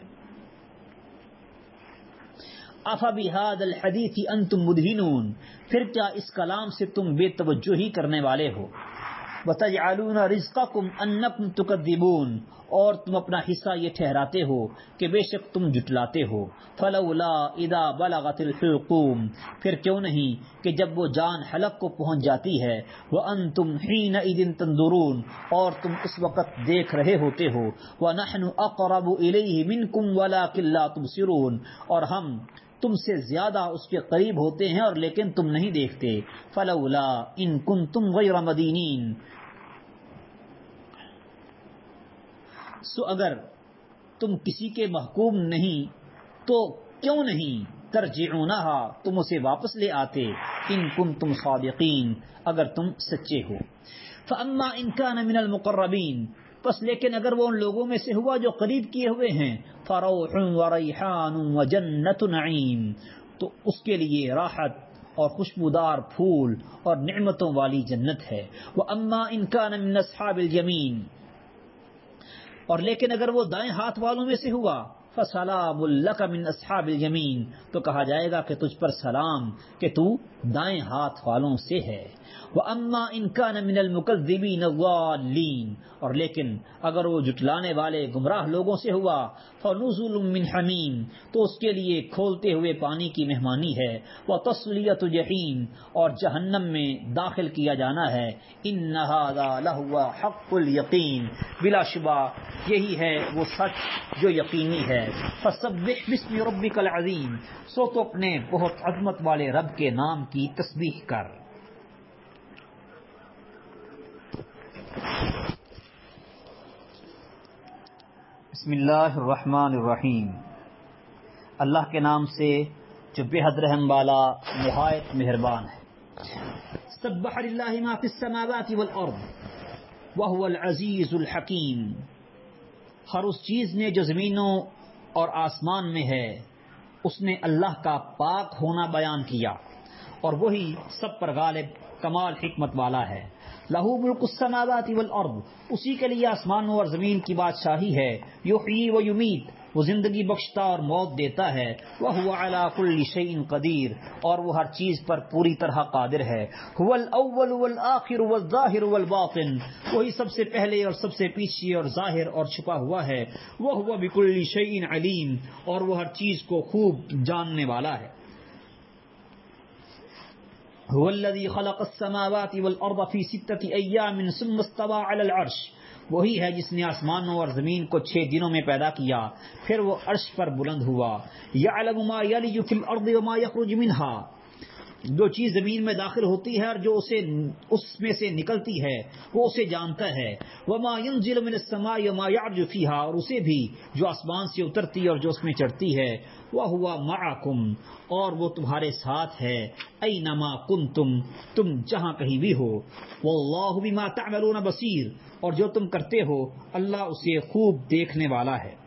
Speaker 1: افبہذا الحدیث انتم مدہنون، پھر کیا اس کلام سے تم بے توجہی کرنے والے ہو؟ وتجعلون رزقکم انکم تکذبون، اور تم اپنا حصہ یہ ٹھہراتے ہو کہ بے شک تم جھٹلاتے ہو۔ فلولا اذا بلغت الحلقوم، پھر کیوں نہیں کہ جب وہ جان حلق کو پہنچ جاتی ہے۔ وانتم حینئذ تنظرون، اور تم اس وقت دیکھ رہے ہوتے ہو۔ ونحن اقرب الیہ منکم ولکن لا تبصرون، اور ہم تم سے زیادہ اس کے قریب ہوتے ہیں اور لیکن تم نہیں دیکھتے۔ فلولا ان کنتم غیر مدینین، سو اگر تم کسی کے محکوم نہیں تو کیوں نہیں ترجعونہا، تم اسے واپس لے آتے۔ ان کنتم صادقین، اگر تم سچے ہو۔ فاما ان کان من المقربین، پس لیکن اگر وہ ان لوگوں میں سے ہوا جو قریب کیے ہوئے ہیں۔ فروح وریحان وجنت نعیم، تو اس کے لیے راحت اور خوشبودار پھول اور نعمتوں والی جنت ہے۔ واما ان کان من اصحاب الیمین، اور لیکن اگر وہ دائیں ہاتھ والوں میں سے ہوا۔ فسلام لک من اصحاب الیمین، تو کہا جائے گا کہ تجھ پر سلام کہ تو دائیں ہاتھ والوں سے ہے۔ وَأَمَّا إِن كَانَ مِنَ الْمُكَذِّبِينَ الضَّالِّينَ، اور لیکن اگر وہ جھٹلانے والے گمراہ لوگوں سے ہوا۔ فَنُزُلٌ مِّنْ حَمِيمٍ، تو اس کے لیے کھولتے ہوئے پانی کی مہمانی ہے۔ وَتَصْلِيَةُ جَحِيمٍ، اور جہنم میں داخل کیا جانا ہے۔ إِنَّ هَذَا لَهُوَ حَقُّ الْيَقِينِ، بلا شبہ یہی ہے وہ سچ جو یقینی ہے۔ فَسَبِّحْ بِاسْمِ رَبِّكَ الْعَظِيمِ، سو تو اپنے بہت عظمت والے رب کے نام کی تسبیح کر۔ بسم اللہ الرحمن الرحیم، اللہ کے نام سے جو بے حد رحم والا نہایت مہربان ہے۔ سبح للہ ما فی السماوات والارض وهو العزیز الحکیم، ہر اس چیز نے جو زمینوں اور آسمان میں ہے اس نے اللہ کا پاک ہونا بیان کیا، اور وہی سب پر غالب کمال حکمت والا ہے۔ لہو ملک السماوات والارض، اسی کے لیے آسمانوں اور زمین کی بادشاہی ہے۔ یحیی و یمیت، وہ زندگی بخشتا اور موت دیتا ہے، وَهُوَ عَلَى كُلِّ شَيْءٍ قَدِيرٌ اور وہ ہر چیز پر پوری طرح قادر ہے، هُوَ الْأَوَّلُ وَالْآخِرُ وَالظَّاهِرُ والباطن وہی سب سے پہلے اور سب سے پیچھے اور ظاہر اور چھپا ہوا ہے، وَهُوَ بِكُلِّ شَيْءٍ عَلِيمٌ اور وہ ہر چیز کو خوب جاننے والا ہے۔ هُوَ الَّذِي خَلَقَ السَّمَاوَاتِ وَالْأَرْضَ فِي سِتَّةِ أَيَّامٍ ثُمَّ اسْتَوَى عَلَى الْعَرْشِ وہی ہے جس نے آسمانوں اور زمین کو چھ دنوں میں پیدا کیا پھر وہ عرش پر بلند ہوا۔ یعلم ما یلج فی الارض وما یخرج منها جو چیز زمین میں داخل ہوتی ہے اور جو اسے اس میں سے نکلتی ہے وہ اسے جانتا ہے، وما ينزل من السماء وما يعرج فيها اور اسے بھی جو آسمان سے اترتی ہے اور جو اس میں چڑھتی ہے، وهو معكم اور وہ تمہارے ساتھ ہے، اینما کنتم تم جہاں کہیں بھی ہو، واللہ بما تعملون بصیر اور جو تم کرتے ہو اللہ اسے خوب دیکھنے والا ہے۔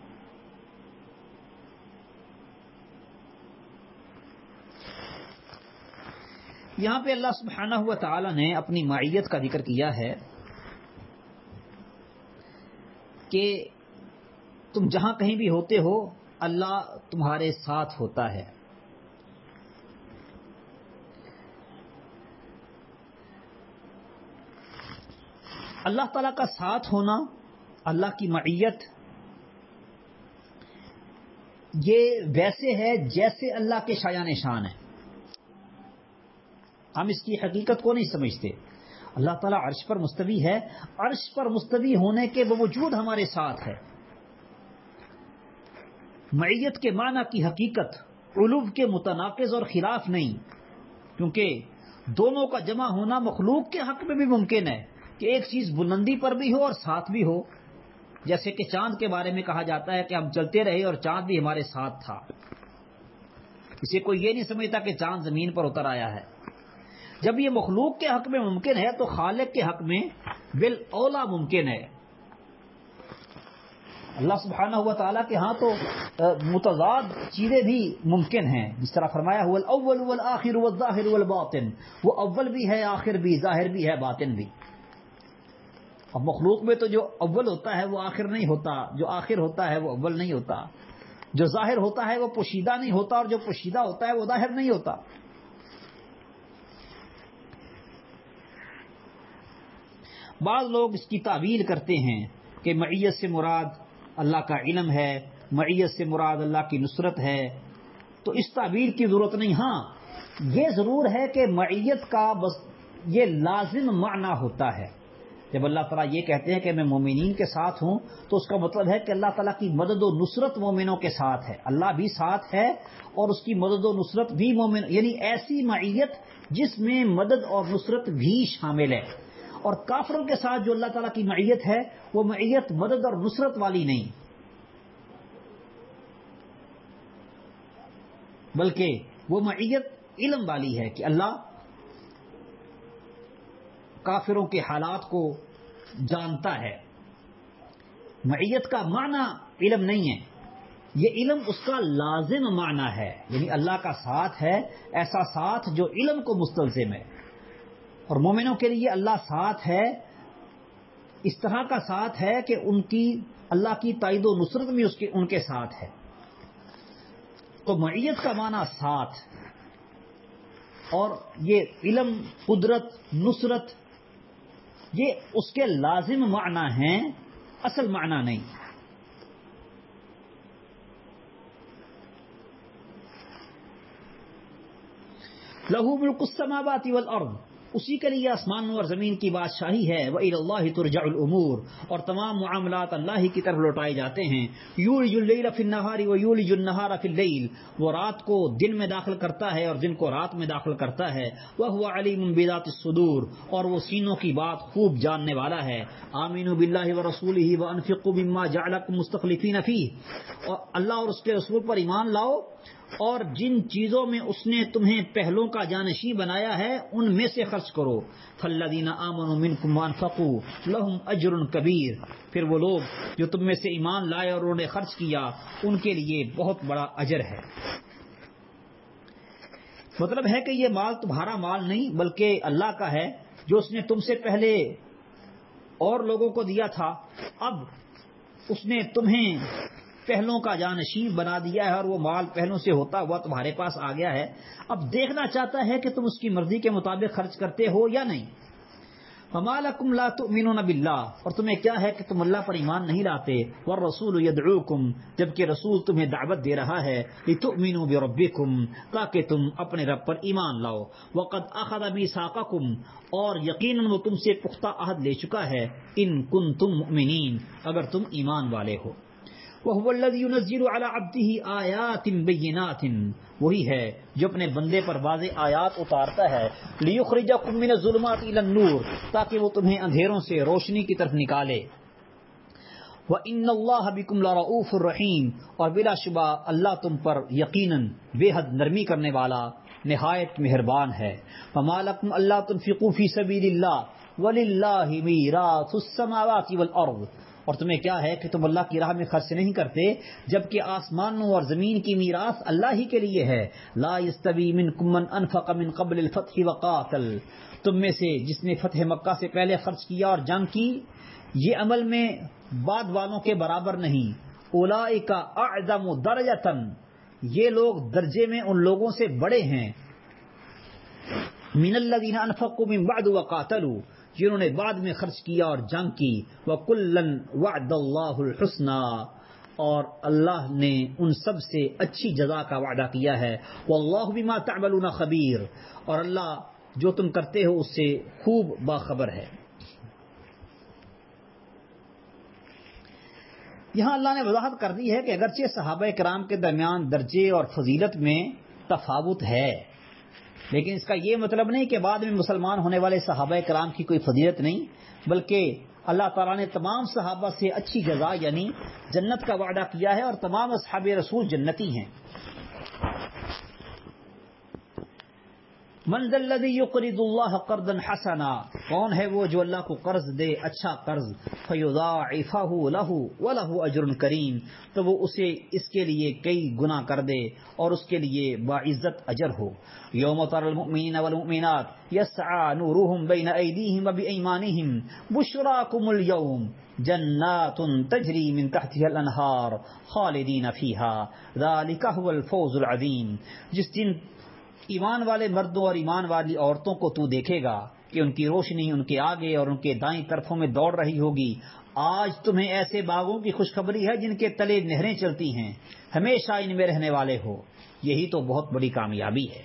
Speaker 1: یہاں پہ اللہ سبحانہ و تعالی نے اپنی معیت کا ذکر کیا ہے کہ تم جہاں کہیں بھی ہوتے ہو اللہ تمہارے ساتھ ہوتا ہے۔ اللہ تعالیٰ کا ساتھ ہونا، اللہ کی معیت یہ ویسے ہے جیسے اللہ کے شایان نشان ہے، ہم اس کی حقیقت کو نہیں سمجھتے۔ اللہ تعالیٰ عرش پر مستوی ہے، عرش پر مستوی ہونے کے باوجود ہمارے ساتھ ہے۔ معیت کے معنی کی حقیقت علو کے متناقض اور خلاف نہیں، کیونکہ دونوں کا جمع ہونا مخلوق کے حق میں بھی ممکن ہے کہ ایک چیز بلندی پر بھی ہو اور ساتھ بھی ہو، جیسے کہ چاند کے بارے میں کہا جاتا ہے کہ ہم چلتے رہے اور چاند بھی ہمارے ساتھ تھا۔ اسے کوئی یہ نہیں سمجھتا کہ چاند زمین پر اتر آیا ہے۔ جب یہ مخلوق کے حق میں ممکن ہے تو خالق کے حق میں بالاولا ممکن ہے۔ اللہ سبحانہ و تعالیٰ کے ہاں تو متضاد چیزیں بھی ممکن ہیں، جس طرح فرمایا هو الاول والآخر والظاہر والباطن وہ اول بھی ہے، آخر بھی، ظاہر بھی ہے، باطن بھی۔ اب مخلوق میں تو جو اول ہوتا ہے وہ آخر نہیں ہوتا، جو آخر ہوتا ہے وہ اول نہیں ہوتا، جو ظاہر ہوتا ہے وہ پوشیدہ نہیں ہوتا اور جو پوشیدہ ہوتا ہے وہ ظاہر نہیں ہوتا۔ بعض لوگ اس کی تعویل کرتے ہیں کہ معیت سے مراد اللہ کا علم ہے، معیت سے مراد اللہ کی نصرت ہے، تو اس تعبیر کی ضرورت نہیں۔ ہاں یہ ضرور ہے کہ معیت کا بس یہ لازم معنی ہوتا ہے۔ جب اللہ تعالیٰ یہ کہتے ہیں کہ میں مومنین کے ساتھ ہوں تو اس کا مطلب ہے کہ اللہ تعالیٰ کی مدد و نصرت مومنوں کے ساتھ ہے، اللہ بھی ساتھ ہے اور اس کی مدد و نصرت بھی مومن، یعنی ایسی معیت جس میں مدد اور نصرت بھی شامل ہے۔ اور کافروں کے ساتھ جو اللہ تعالیٰ کی معیت ہے وہ معیت مدد اور نصرت والی نہیں، بلکہ وہ معیت علم والی ہے کہ اللہ کافروں کے حالات کو جانتا ہے۔ معیت کا معنی علم نہیں ہے، یہ علم اس کا لازم معنی ہے، یعنی اللہ کا ساتھ ہے، ایسا ساتھ جو علم کو مستلزم ہے۔ اور مومنوں کے لیے اللہ ساتھ ہے، اس طرح کا ساتھ ہے کہ ان کی اللہ کی تائید و نصرت بھی اس کے ان کے ساتھ ہے۔ تو معیت کا معنی ساتھ، اور یہ علم، قدرت، نصرت یہ اس کے لازم معنی ہیں، اصل معنی نہیں۔ لَهُ مُلْكُ السَّمَاوَاتِ وَالْأَرْضِ اسی کے لیے آسمانوں اور زمین کی بادشاہی ہے، وَإِلَى اللَّهِ تُرْجَعُ الْأُمُورُ اور تمام معاملات اللہ ہی کی طرف لوٹائے جاتے ہیں۔ یولج اللیل فی النہار ویولج النہار فی اللیل وہ رات کو دن میں داخل کرتا ہے اور دن کو رات میں داخل کرتا ہے، وَهُوَ عَلِيمٌ بِذَاتِ الصُّدُورِ اور وہ سینوں کی بات خوب جاننے والا ہے۔ آمینوا باللہ ورسولہ وانفقوا مما جعلکم مستخلفین فیہ اور اللہ اور اس کے رسول پر ایمان لاؤ اور جن چیزوں میں اس نے تمہیں پہلوں کا جانشین بنایا ہے ان میں سے خرچ کرو۔ فالذین آمنوا منکم وانفقوا لہم اجر کبیر پھر وہ لوگ جو تم میں سے ایمان لائے اور انہوں نے خرچ کیا ان کے لیے بہت بڑا اجر ہے۔ مطلب ہے کہ یہ مال تمہارا مال نہیں بلکہ اللہ کا ہے جو اس نے تم سے پہلے اور لوگوں کو دیا تھا، اب اس نے تمہیں پہلوں کا جانشین بنا دیا ہے اور وہ مال پہلوں سے ہوتا ہوا تمہارے پاس آ گیا ہے. اب دیکھنا چاہتا ہے کہ تم اس کی مرضی کے مطابق خرچ کرتے ہو یا نہیں. فما لکم لا تؤمنون باللہ، اور تمہیں کیا ہے کہ تم اللہ پر ایمان نہیں لاتے. والرسول یدعوکم، جبکہ رسول تمہیں دعوت دے رہا ہے لتؤمنوا بربکم، تاکہ تم اپنے رب پر ایمان لاؤ. وقد اخذ میثاقکم، اور یقیناً وہ تم سے پختہ عہد لے چکا ہے. ان کنتم مؤمنین، اگر تم ایمان والے ہو. وَهُوَ الَّذِي يُنَزِّلُ عَلَى عَبْدِهِ آيَاتٍ بَيِّنَاتٍ، وہی ہے جو اپنے بندے پر واضح آیات اتارتا ہے. لِيُخْرِجَكُم مِّنَ الظُّلُمَاتِ إِلَى النُّورِ، تاکہ وہ تمہیں اندھیروں سے روشنی کی طرف نکالے. وَإِنَّ اللَّهَ بِكُمْ لَرَءُوفٌ رَحِيمٌ، اور بلا شبہ اللہ تم پر یقیناً بے حد نرمی کرنے والا نہایت مہربان ہے. فَمَا لَكُمْ أَلَّا تُنْفِقُوا فِي سَبِيلِ اللَّهِ وَلِلَّهِ مِيرَاثُ السَّمَاوَاتِ وَالْأَرْضِ، اور تمہیں کیا ہے کہ تم اللہ کی راہ میں خرچ نہیں کرتے جبکہ آسمانوں اور زمین کی میراث اللہ ہی کے لیے ہے. لا يستوي منكم من انفق من قبل الفتح وقاتل، تم میں سے جس نے فتح مکہ سے پہلے خرچ کیا اور جنگ کی، یہ عمل میں بعد والوں کے برابر نہیں. اولئک اعظم درجۃ، یہ لوگ درجے میں ان لوگوں سے بڑے ہیں. من الذین انفقوا من بعد وقاتلوا، جنہوں نے بعد میں خرچ کیا اور جنگ کی. وَكُلًّا وَعْدَ اللَّهُ الْحُسْنَى، اور اللہ نے ان سب سے اچھی جزا کا وعدہ کیا ہے. وَاللَّهُ بِمَا تَعْمَلُونَ خَبِيرٌ، اور اللہ جو تم کرتے ہو اس سے خوب باخبر ہے. یہاں اللہ نے وضاحت کر دی ہے کہ اگرچہ صحابہ کرام کے درمیان درجے اور فضیلت میں تفاوت ہے، لیکن اس کا یہ مطلب نہیں کہ بعد میں مسلمان ہونے والے صحابہ کرام کی کوئی فضیلت نہیں، بلکہ اللہ تعالیٰ نے تمام صحابہ سے اچھی جزا یعنی جنت کا وعدہ کیا ہے، اور تمام اصحاب رسول جنتی ہیں. من ذا الذی یقرض اللہ قرضا حسنا، کون ہے وہ جو اللہ کو قرض دے اچھا قرض. فیضاعفہ لہ ولہ اجر کریم، تو وہ اسے اس کے لیے کئی گنا کر دے اور اس کے لیے باعزت اجر ہو. یوم تری المؤمنین والمؤمنات یسعی نورہم بین ایدیہم وبایمانہم بشراکم اليوم جنات تجری من تحتها الانہار خالدین فیہا ذالک هو الفوز العظیم. جس دن ایمان والے مردوں اور ایمان والی عورتوں کو تو دیکھے گا کہ ان کی روشنی ان کے آگے اور ان کے دائیں طرفوں میں دوڑ رہی ہوگی. آج تمہیں ایسے باغوں کی خوشخبری ہے جن کے تلے نہریں چلتی ہیں، ہمیشہ ان میں رہنے والے ہو. یہی تو بہت بڑی کامیابی ہے.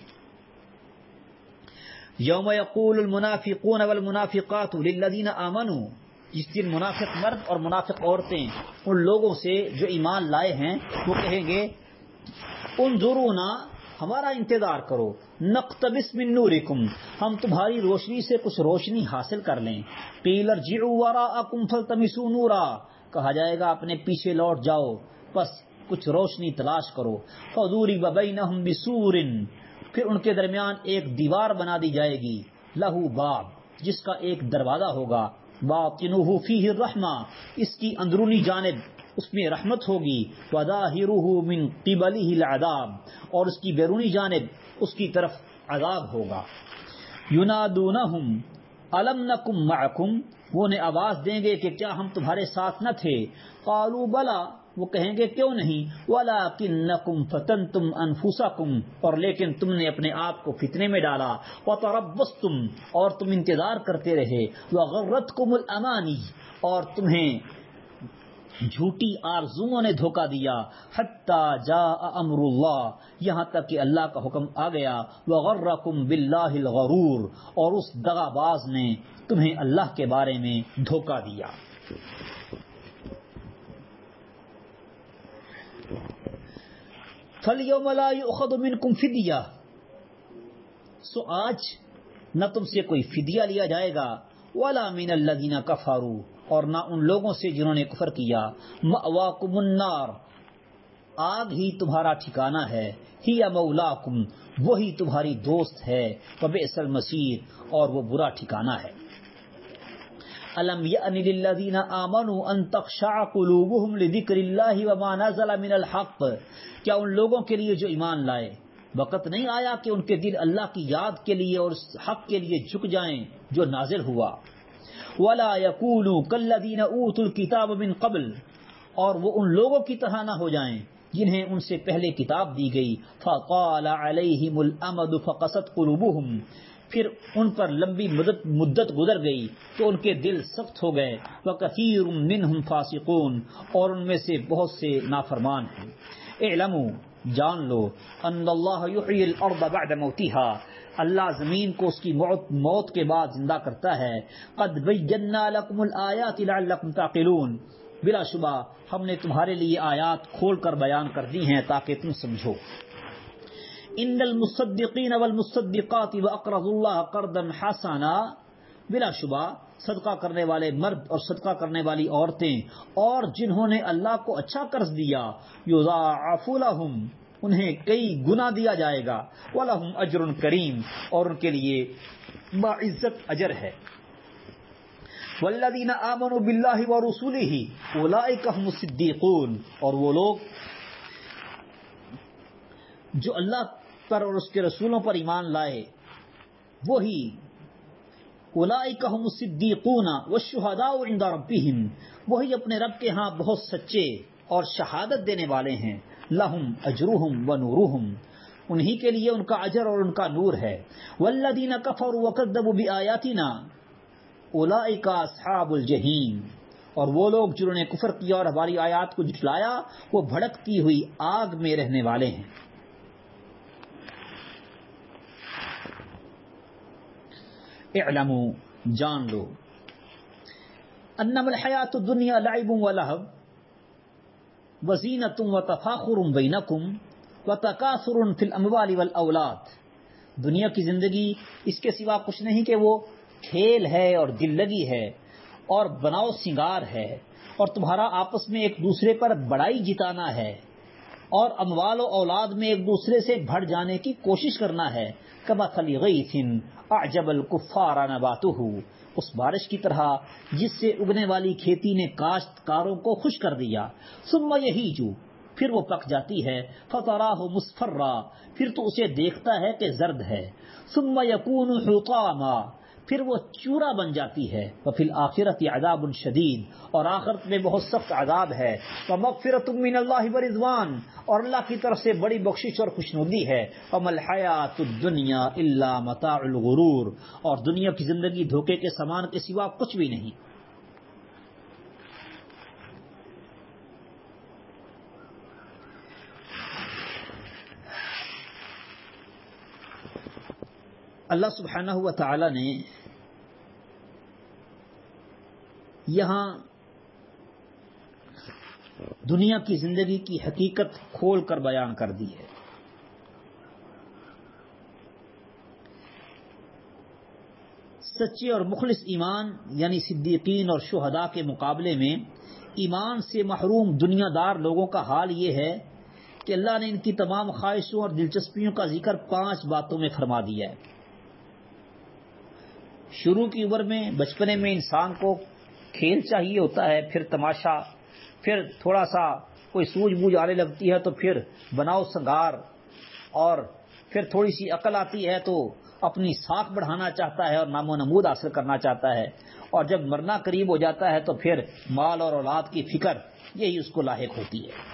Speaker 1: یوم یقول المنافقون والمنافقات للذین آمنوا، جس دن منافق مرد اور منافق عورتیں ان لوگوں سے جو ایمان لائے ہیں وہ کہیں گے انظرونا، ہمارا انتظار کرو. نقتبس من نورکم، ہم تمہاری روشنی سے کچھ روشنی حاصل کر لیں. قیل ارجعوا وراءکم فالتمسوا نورا، کہا جائے گا اپنے پیچھے لوٹ جاؤ بس کچھ روشنی تلاش کرو. فضرب بینہم بسور، پھر ان کے درمیان ایک دیوار بنا دی جائے گی. لہ باب، جس کا ایک دروازہ ہوگا. باطنہ فیہ الرحمہ، اس کی اندرونی جانب اس میں رحمت ہوگی. وظاہرہ من قبلہ العذاب، اور اس کی بیرونی جانب اس کی طرف عذاب ہوگا. ینادونہم الم نکم معکم، وہ انہیں آواز دیں گے کہ کیا ہم تمہارے ساتھ نہ تھے. قالوا بلا، وہ کہیں گے کیوں نہیں. ولکنکم فتنتم انفسکم، اور لیکن تم نے اپنے آپ کو فتنے میں ڈالا. وتربصتم، اور تم انتظار کرتے رہے. وغرتکم الامانی، اور تمہیں جھوٹی آرزوؤں نے دھوکہ دیا. حتی جاء امر اللہ، یہاں تک کہ اللہ کا حکم آ گیا. وغرکم باللہ الغرور، اور اس دغا باز نے تمہیں اللہ کے بارے میں دھوکہ دیا. فَالْيَوْمَ لَا يُؤْخَذُ مِنْكُمْ فِدْيَةٌ، سو آج نہ تم سے کوئی فدیہ لیا جائے گا. وَلَا مِنَ الَّذِينَ كَفَرُوا، اور نہ ان لوگوں سے جنہوں نے کفر کیا. مَأْوَاكُمُ النَّارُ، آگ ہی تمہارا ٹھکانہ ہے. هِيَ مَوْلَاكُمْ، وہی تمہاری دوست ہے. وَبِئْسَ الْمَصِيرُ، اور وہ برا ٹھکانہ ہے. أَلَمْ يَأْنِ لِلَّذِينَ آمَنُوا أَن تَخْشَعَ قُلُوبُهُمْ لِذِكْرِ اللَّهِ وَمَا نَزَلَ مِنَ الْحَقِّ، کیا ان لوگوں کے لیے جو ایمان لائے وقت نہیں آیا کہ ان کے دل اللہ کی یاد کے لیے اور اس حق کے لیے جھک جائیں جو نازل ہوا. وَلَا يَكُونُوا كَالَّذِينَ أُوتُوا الْكِتَابَ مِن قَبْلُ، اور وہ ان لوگوں کی طرح نہ ہو جائیں جنہیں ان سے پہلے کتاب دی گئی. فَطَالَ عَلَيْهِمُ الْأَمَدُ فَقَسَتْ قُلُوبُهُمْ پھر ان پر لمبی مدت مدت گزر گئی تو ان کے دل سخت ہو گئے. وَكَثِيرٌ مِّنْهُمْ فَاسِقُونَ اور ان میں سے بہت سے نافرمان ہیں. اعلموا جان لو ان اللہ یحیی الارض بعد موتها اللہ زمین کو اس کی موت موت کے بعد زندہ کرتا ہے. قد بینا لکم الآیات لعلکم تعقلون بلا شبہ ہم نے تمہارے لیے آیات کھول کر بیان کر دی ہیں تاکہ تم سمجھو. ان المصدقین والمصدقات واقرضوا اللہ قرضا حسنا بلا شبہ صدقہ کرنے والے مرد اور صدقہ کرنے والی عورتیں اور جنہوں نے اللہ کو اچھا قرض دیا یضاعف لهم انہیں کئی گنا دیا جائے گا. وَلَهُمْ أَجْرٌ کریم اور ان کے لیے باعزت اجر ہے. وَالَّذِينَ آمَنُوا بِاللَّهِ وَرُسُلِهِ أُولَئِكَ هُمُ الصِّدِّيقُونَ اور وہ لوگ جو اللہ پر اور اس کے رسولوں پر ایمان لائے وہی اولئک هم الصدیقون والشہداء عند ربهم وہی اپنے رب کے ہاں بہت سچے اور شہادت دینے والے ہیں. لہم اجرہم ونورہم انہی کے لیے ان کا اجر اور ان کا نور ہے. والذین کفروا وکذبوا بآیاتنا اولئک اصحاب الجحیم اور وہ لوگ جنہوں نے کفر کیا اور ہماری آیات کو جھٹلایا وہ بھڑکتی ہوئی آگ میں رہنے والے ہیں. اعلموا جان لو انما الحیات الدنیا لعب ولہو وزینۃ وتفاخر بینکم وتکاثر فی الاموال والاولاد دنیا کی زندگی اس کے سوا کچھ نہیں کہ وہ کھیل ہے اور دل لگی ہے اور بناؤ سنگار ہے اور تمہارا آپس میں ایک دوسرے پر بڑائی جتانا ہے اور اموال و اولاد میں ایک دوسرے سے بڑھ جانے کی کوشش کرنا ہے. کمثل غیث اعجب الکفار نباتہ اس بارش کی طرح جس سے اگنے والی کھیتی نے کاشتکاروں کو خوش کر دیا. ثم یہیج پھر وہ پک جاتی ہے. فتراہ مصفرا پھر تو اسے دیکھتا ہے کہ زرد ہے. ثم یکون حطاما پھر وہ چورا بن جاتی ہے. وفی الآخرۃ عذاب شدید اور آخرت میں بہت سخت عذاب ہے. ومغفرۃ من اللہ ورضوان اور اللہ کی طرف سے بڑی بخشش اور خوشنودی ہے. وما الحیات الدنیا الا متاع الغرور اور دنیا کی زندگی دھوکے کے سامان کے سوا کچھ بھی نہیں. اللہ سبحانہ و تعالی نے یہاں دنیا کی زندگی کی حقیقت کھول کر بیان کر دی ہے. سچے اور مخلص ایمان یعنی صدیقین اور شہداء کے مقابلے میں ایمان سے محروم دنیا دار لوگوں کا حال یہ ہے کہ اللہ نے ان کی تمام خواہشوں اور دلچسپیوں کا ذکر پانچ باتوں میں فرما دیا ہے. شروع کی عمر میں بچپنے میں انسان کو کھیل چاہیے ہوتا ہے, پھر تماشا, پھر تھوڑا سا کوئی سوجھ بوجھ آنے لگتی ہے تو پھر بناؤ سنگار, اور پھر تھوڑی سی عقل آتی ہے تو اپنی ساکھ بڑھانا چاہتا ہے اور نام و نمود حاصل کرنا چاہتا ہے, اور جب مرنا قریب ہو جاتا ہے تو پھر مال اور اولاد کی فکر یہی اس کو لاحق ہوتی ہے.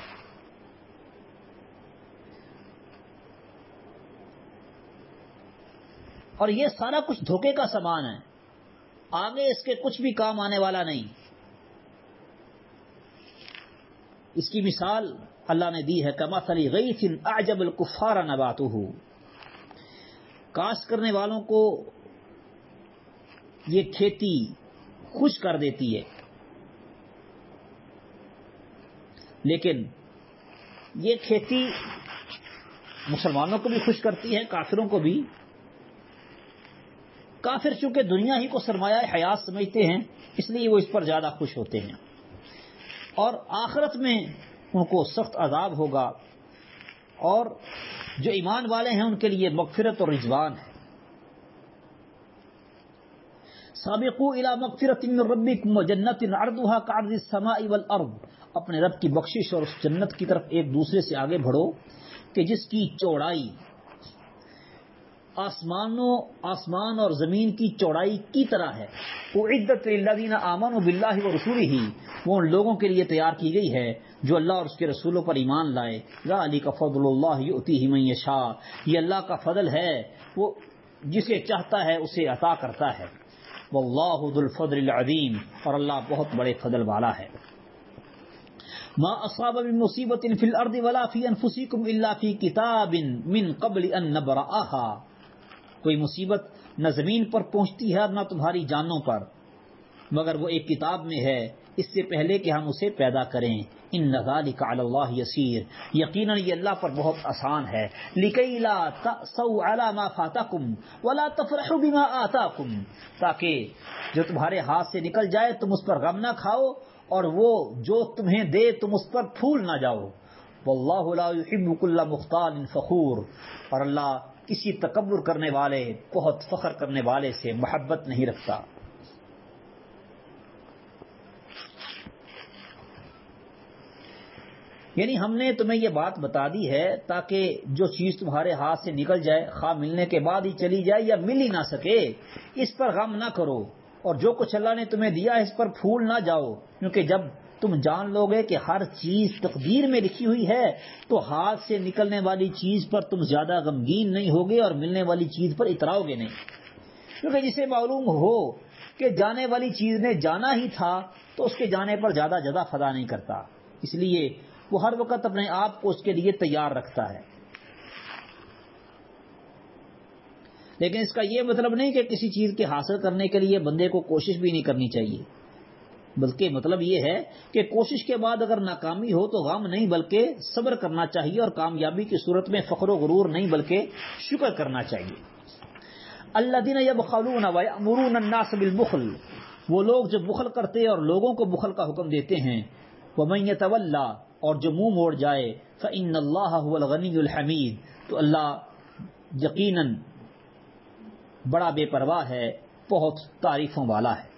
Speaker 1: اور یہ سارا کچھ دھوکے کا سامان ہے, آگے اس کے کچھ بھی کام آنے والا نہیں. اس کی مثال اللہ نے دی ہے کمثل غیث اعجب الکفار نباتہ کاشت کرنے والوں کو یہ کھیتی خوش کر دیتی ہے, لیکن یہ کھیتی مسلمانوں کو بھی خوش کرتی ہے, کافروں کو بھی. کافر چونکہ دنیا ہی کو سرمایہ حیات سمجھتے ہیں اس لیے وہ اس پر زیادہ خوش ہوتے ہیں, اور آخرت میں ان کو سخت عذاب ہوگا, اور جو ایمان والے ہیں ان کے لیے مغفرت اور رضوان ہے. سابقوا الی مغفرۃ من ربکم وجنۃ عرضها کعرض السماء والارض اپنے رب کی بخشش اور اس جنت کی طرف ایک دوسرے سے آگے بڑھو کہ جس کی چوڑائی آسمانوں آسمان اور زمین کی چوڑائی کی طرح ہے. اعدت للذین آمنوا باللہ ورسولہ، وہ ان لوگوں کے لیے تیار کی گئی ہے جو اللہ اور اس کے رسولوں پر ایمان لائے. ذالک فضل اللہ یؤتیہ من یشاء، یہ اللہ کا فضل ہے، وہ جسے چاہتا ہے اسے عطا کرتا ہے. واللہ ذو الفضل العظیم، اور اللہ بہت بڑے فضل والا ہے. ما اصاب من مصیبت فی الارض ولا فی انفسکم الا فی کتاب من قبل ان نبرأها، کوئی مصیبت نہ زمین پر پہنچتی ہے نہ تمہاری جانوں پر، مگر وہ ایک کتاب میں ہے اس سے پہلے کہ ہم اسے پیدا کریں. ان ذلک علی اللہ یسیر، یقیناً یہ اللہ پر بہت آسان ہے. لکی لا تأسوا علی ما فاتکم ولا تفرحوا بما آتاکم، تاکہ جو تمہارے ہاتھ سے نکل جائے تم اس پر غم نہ کھاؤ اور وہ جو تمہیں دے تم اس پر پھول نہ جاؤ. واللہ لا یحب کل مختال فخور، اور اللہ کسی تکبر کرنے والے بہت فخر کرنے والے سے محبت نہیں رکھتا. یعنی ہم نے تمہیں یہ بات بتا دی ہے تاکہ جو چیز تمہارے ہاتھ سے نکل جائے، خواہ ملنے کے بعد ہی چلی جائے یا مل ہی نہ سکے، اس پر غم نہ کرو، اور جو کچھ اللہ نے تمہیں دیا اس پر پھول نہ جاؤ، کیونکہ جب تم جان لو گے کہ ہر چیز تقدیر میں لکھی ہوئی ہے تو ہاتھ سے نکلنے والی چیز پر تم زیادہ غمگین نہیں ہوگے اور ملنے والی چیز پر اتراؤ گے نہیں. کیونکہ جسے معلوم ہو کہ جانے والی چیز نے جانا ہی تھا تو اس کے جانے پر زیادہ جزا فدا نہیں کرتا، اس لیے وہ ہر وقت اپنے آپ کو اس کے لیے تیار رکھتا ہے. لیکن اس کا یہ مطلب نہیں کہ کسی چیز کے حاصل کرنے کے لیے بندے کو کوشش بھی نہیں کرنی چاہیے، بلکہ مطلب یہ ہے کہ کوشش کے بعد اگر ناکامی ہو تو غم نہیں بلکہ صبر کرنا چاہیے، اور کامیابی کی صورت میں فخر و غرور نہیں بلکہ شکر کرنا چاہیے. الذین یبخلون ویأمرون الناس بالبخل، وہ لوگ جو بخل کرتے اور لوگوں کو بخل کا حکم دیتے ہیں. ومن یتولی، اور جو منہ موڑ جائے، فإن اللہ هو الغنی الحمید، تو اللہ یقیناً بڑا بے پرواہ ہے، بہت تعریفوں والا ہے.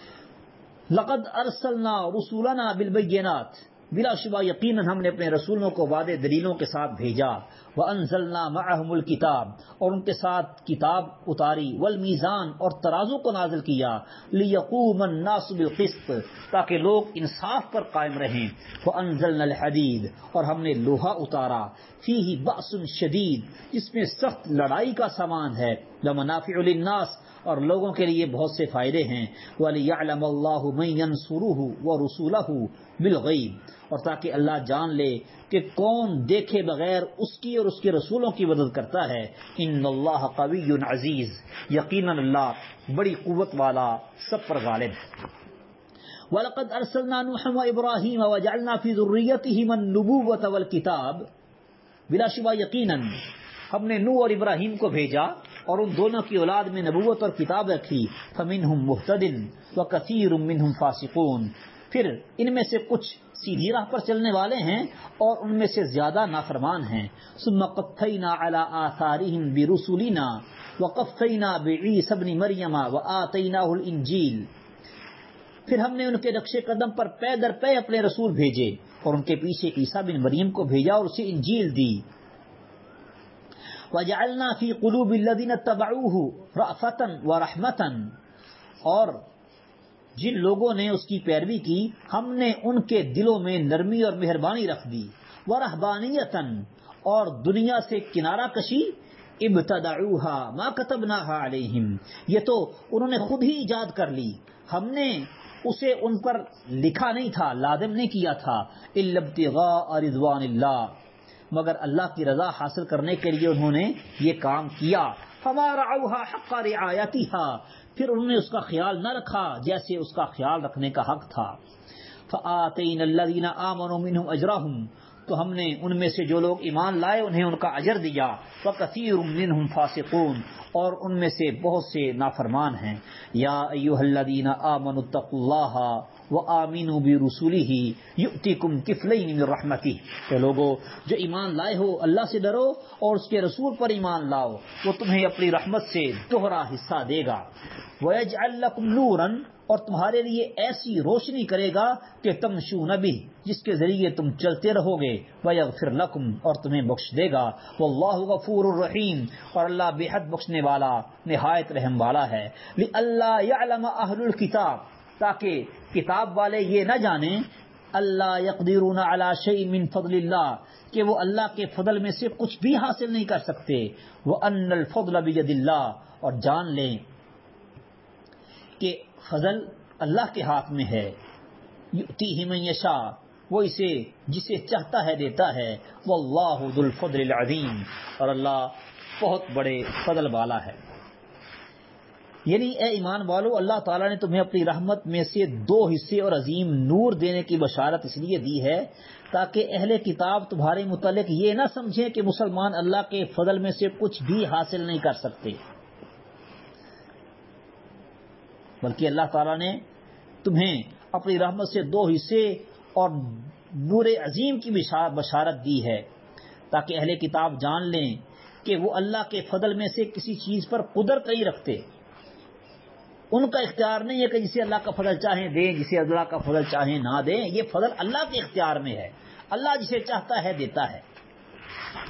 Speaker 1: لقد ارسلنا رسولنا بالبینات، بلا شبہ یقیناً ہم نے اپنے رسولوں کو واضح دلیلوں کے ساتھ بھیجا. وانزلنا معهم الکتاب، اور ان کے ساتھ کتاب اتاری. والمیزان، اور ترازو کو نازل کیا. لیقوم الناس بالقسط، تاکہ لوگ انصاف پر قائم رہیں. وانزلنا الحدید، اور ہم نے لوہا اتارا. فیہ بأس شدید، جس میں سخت لڑائی کا سامان ہے. لمنافع للناس، اور لوگوں کے لیے بہت سے فائدے ہیں. وَلِيَعْلَمَ اللَّهُ مَن يَنْصُرُهُ وَرُسُولَهُ بِالْغَيْبِ، اور تاکہ اللہ جان لے کہ کون دیکھے بغیر اس کی اور اس کے رسولوں کی مدد کرتا ہے. ان اللہ قوی عزیز، یقیناً اللہ بڑی قوت والا، سب پر غالب ہے. وَلَقَدْ أَرْسَلْنَا نُوحًا وَإِبْرَاهِيمَ وَجَعَلْنَا فِي ذُرِّيَّتِهِمَا النُّبُوَّةَ وَالْكِتَابَ، بلا شبہ یقیناً ہم نے نوح اور ابراہیم کو بھیجا اور ان دونوں کی اولاد میں نبوت اور کتاب رکھی. فَمِنْهُمْ مُهْتَدٍ وَكَثِيرٌ مِّنْهُمْ فَاسِقُونَ، پھر ان میں سے کچھ سیدھی راہ پر چلنے والے ہیں اور ان میں سے زیادہ نافرمان ہیں. ثُمَّ قَفَّيْنَا عَلَىٰ آثَارِهِمْ بِرُسُلِنَا وَقَفَّيْنَا بِعِيسَى ابْنِ مَرْيَمَ وَآتَيْنَاهُ الْإِنْجِيلَ، پھر ہم نے ان کے نقش قدم پر پے در پے اپنے رسول بھیجے اور ان کے پیچھے عیسیٰ بن مریم کو بھیجا اور اسے انجیل دی. وَجَعَلْنَا فِي قُلُوبِ الَّذِينَ اتَّبَعُوهُ رَأْفَةً وَرَحْمَةً، اور جن لوگوں نے اس کی پیروی کی ہم نے ان کے دلوں میں نرمی اور مہربانی رکھ دی. وَرَهْبَانِيَّةً، اور دنیا سے کنارہ کشی. ابتدعوها ما كتبناها علیہم، یہ تو انہوں نے خود ہی ایجاد کر لی، ہم نے اسے ان پر لکھا نہیں تھا، لازم نہیں کیا تھا. الا ابتغاء رضوان اللہ، مگر اللہ کی رضا حاصل کرنے کے لیے انہوں نے یہ کام کیا. فما رعوها حق رعایتها، پھر انہوں نے اس کا خیال نہ رکھا جیسے اس کا خیال رکھنے کا حق تھا. فآتینا الذین آمنوا منهم اجرهم، تو ہم نے ان میں سے جو لوگ ایمان لائے انہیں ان کا اجر دیا. وکثیر منهم فاسقون، اور ان میں سے بہت سے نافرمان ہیں. یا ایھا الذین آمنوا اتقوا اللہ وآمنوا برسولہ یؤتکم کفلین من رحمتہ، کہ لوگو جو ایمان لائے ہو اللہ سے ڈرو اور اس کے رسول پر ایمان لاؤ، وہ تمہیں اپنی رحمت سے دوہرا حصہ دے گا. وَيَجْعَلْ لَكُمْ نُورًا اور تمہارے لیے ایسی روشنی کرے گا کہ تمشون بِہ جس کے ذریعے تم چلتے رہو گے، وَيَغْفِرْ لَكُمْ اور تمہیں بخش دے گا، وَاللَّهُ غَفُورٌ الرحیم اور اللہ بے حد بخشنے والا نہایت رحم والا ہے۔ لِأَلَّا يَعْلَمَ أَهْلُ الْكِتَابِ تاکہ کتاب والے یہ نہ جانیں، اللہ يقدرون على شيء من فضل اللہ کہ وہ اللہ کے فضل میں سے کچھ بھی حاصل نہیں کر سکتے، وَأَنَّ الْفَضْلَ بِيَدِ اللَّهِ اور جان لیں کہ فضل اللہ کے ہاتھ میں ہے، یؤتیہ من یشاء وہ اسے جسے چاہتا ہے دیتا ہے، واللہ ذو الفضل العظیم اور اللہ بہت بڑے فضل والا ہے۔ یعنی اے ایمان والو، اللہ تعالیٰ نے تمہیں اپنی رحمت میں سے دو حصے اور عظیم نور دینے کی بشارت اس لیے دی ہے تاکہ اہل کتاب تمہارے متعلق یہ نہ سمجھیں کہ مسلمان اللہ کے فضل میں سے کچھ بھی حاصل نہیں کر سکتے، بلکہ اللہ تعالیٰ نے تمہیں اپنی رحمت سے دو حصے اور نور عظیم کی بشارت دی ہے تاکہ اہل کتاب جان لیں کہ وہ اللہ کے فضل میں سے کسی چیز پر قدرت نہیں رکھتے، ان کا اختیار نہیں ہے کہ جسے اللہ کا فضل چاہیں دیں، جسے اللہ کا فضل چاہیں نہ دیں، یہ فضل اللہ کے اختیار میں ہے، اللہ جسے چاہتا ہے دیتا ہے۔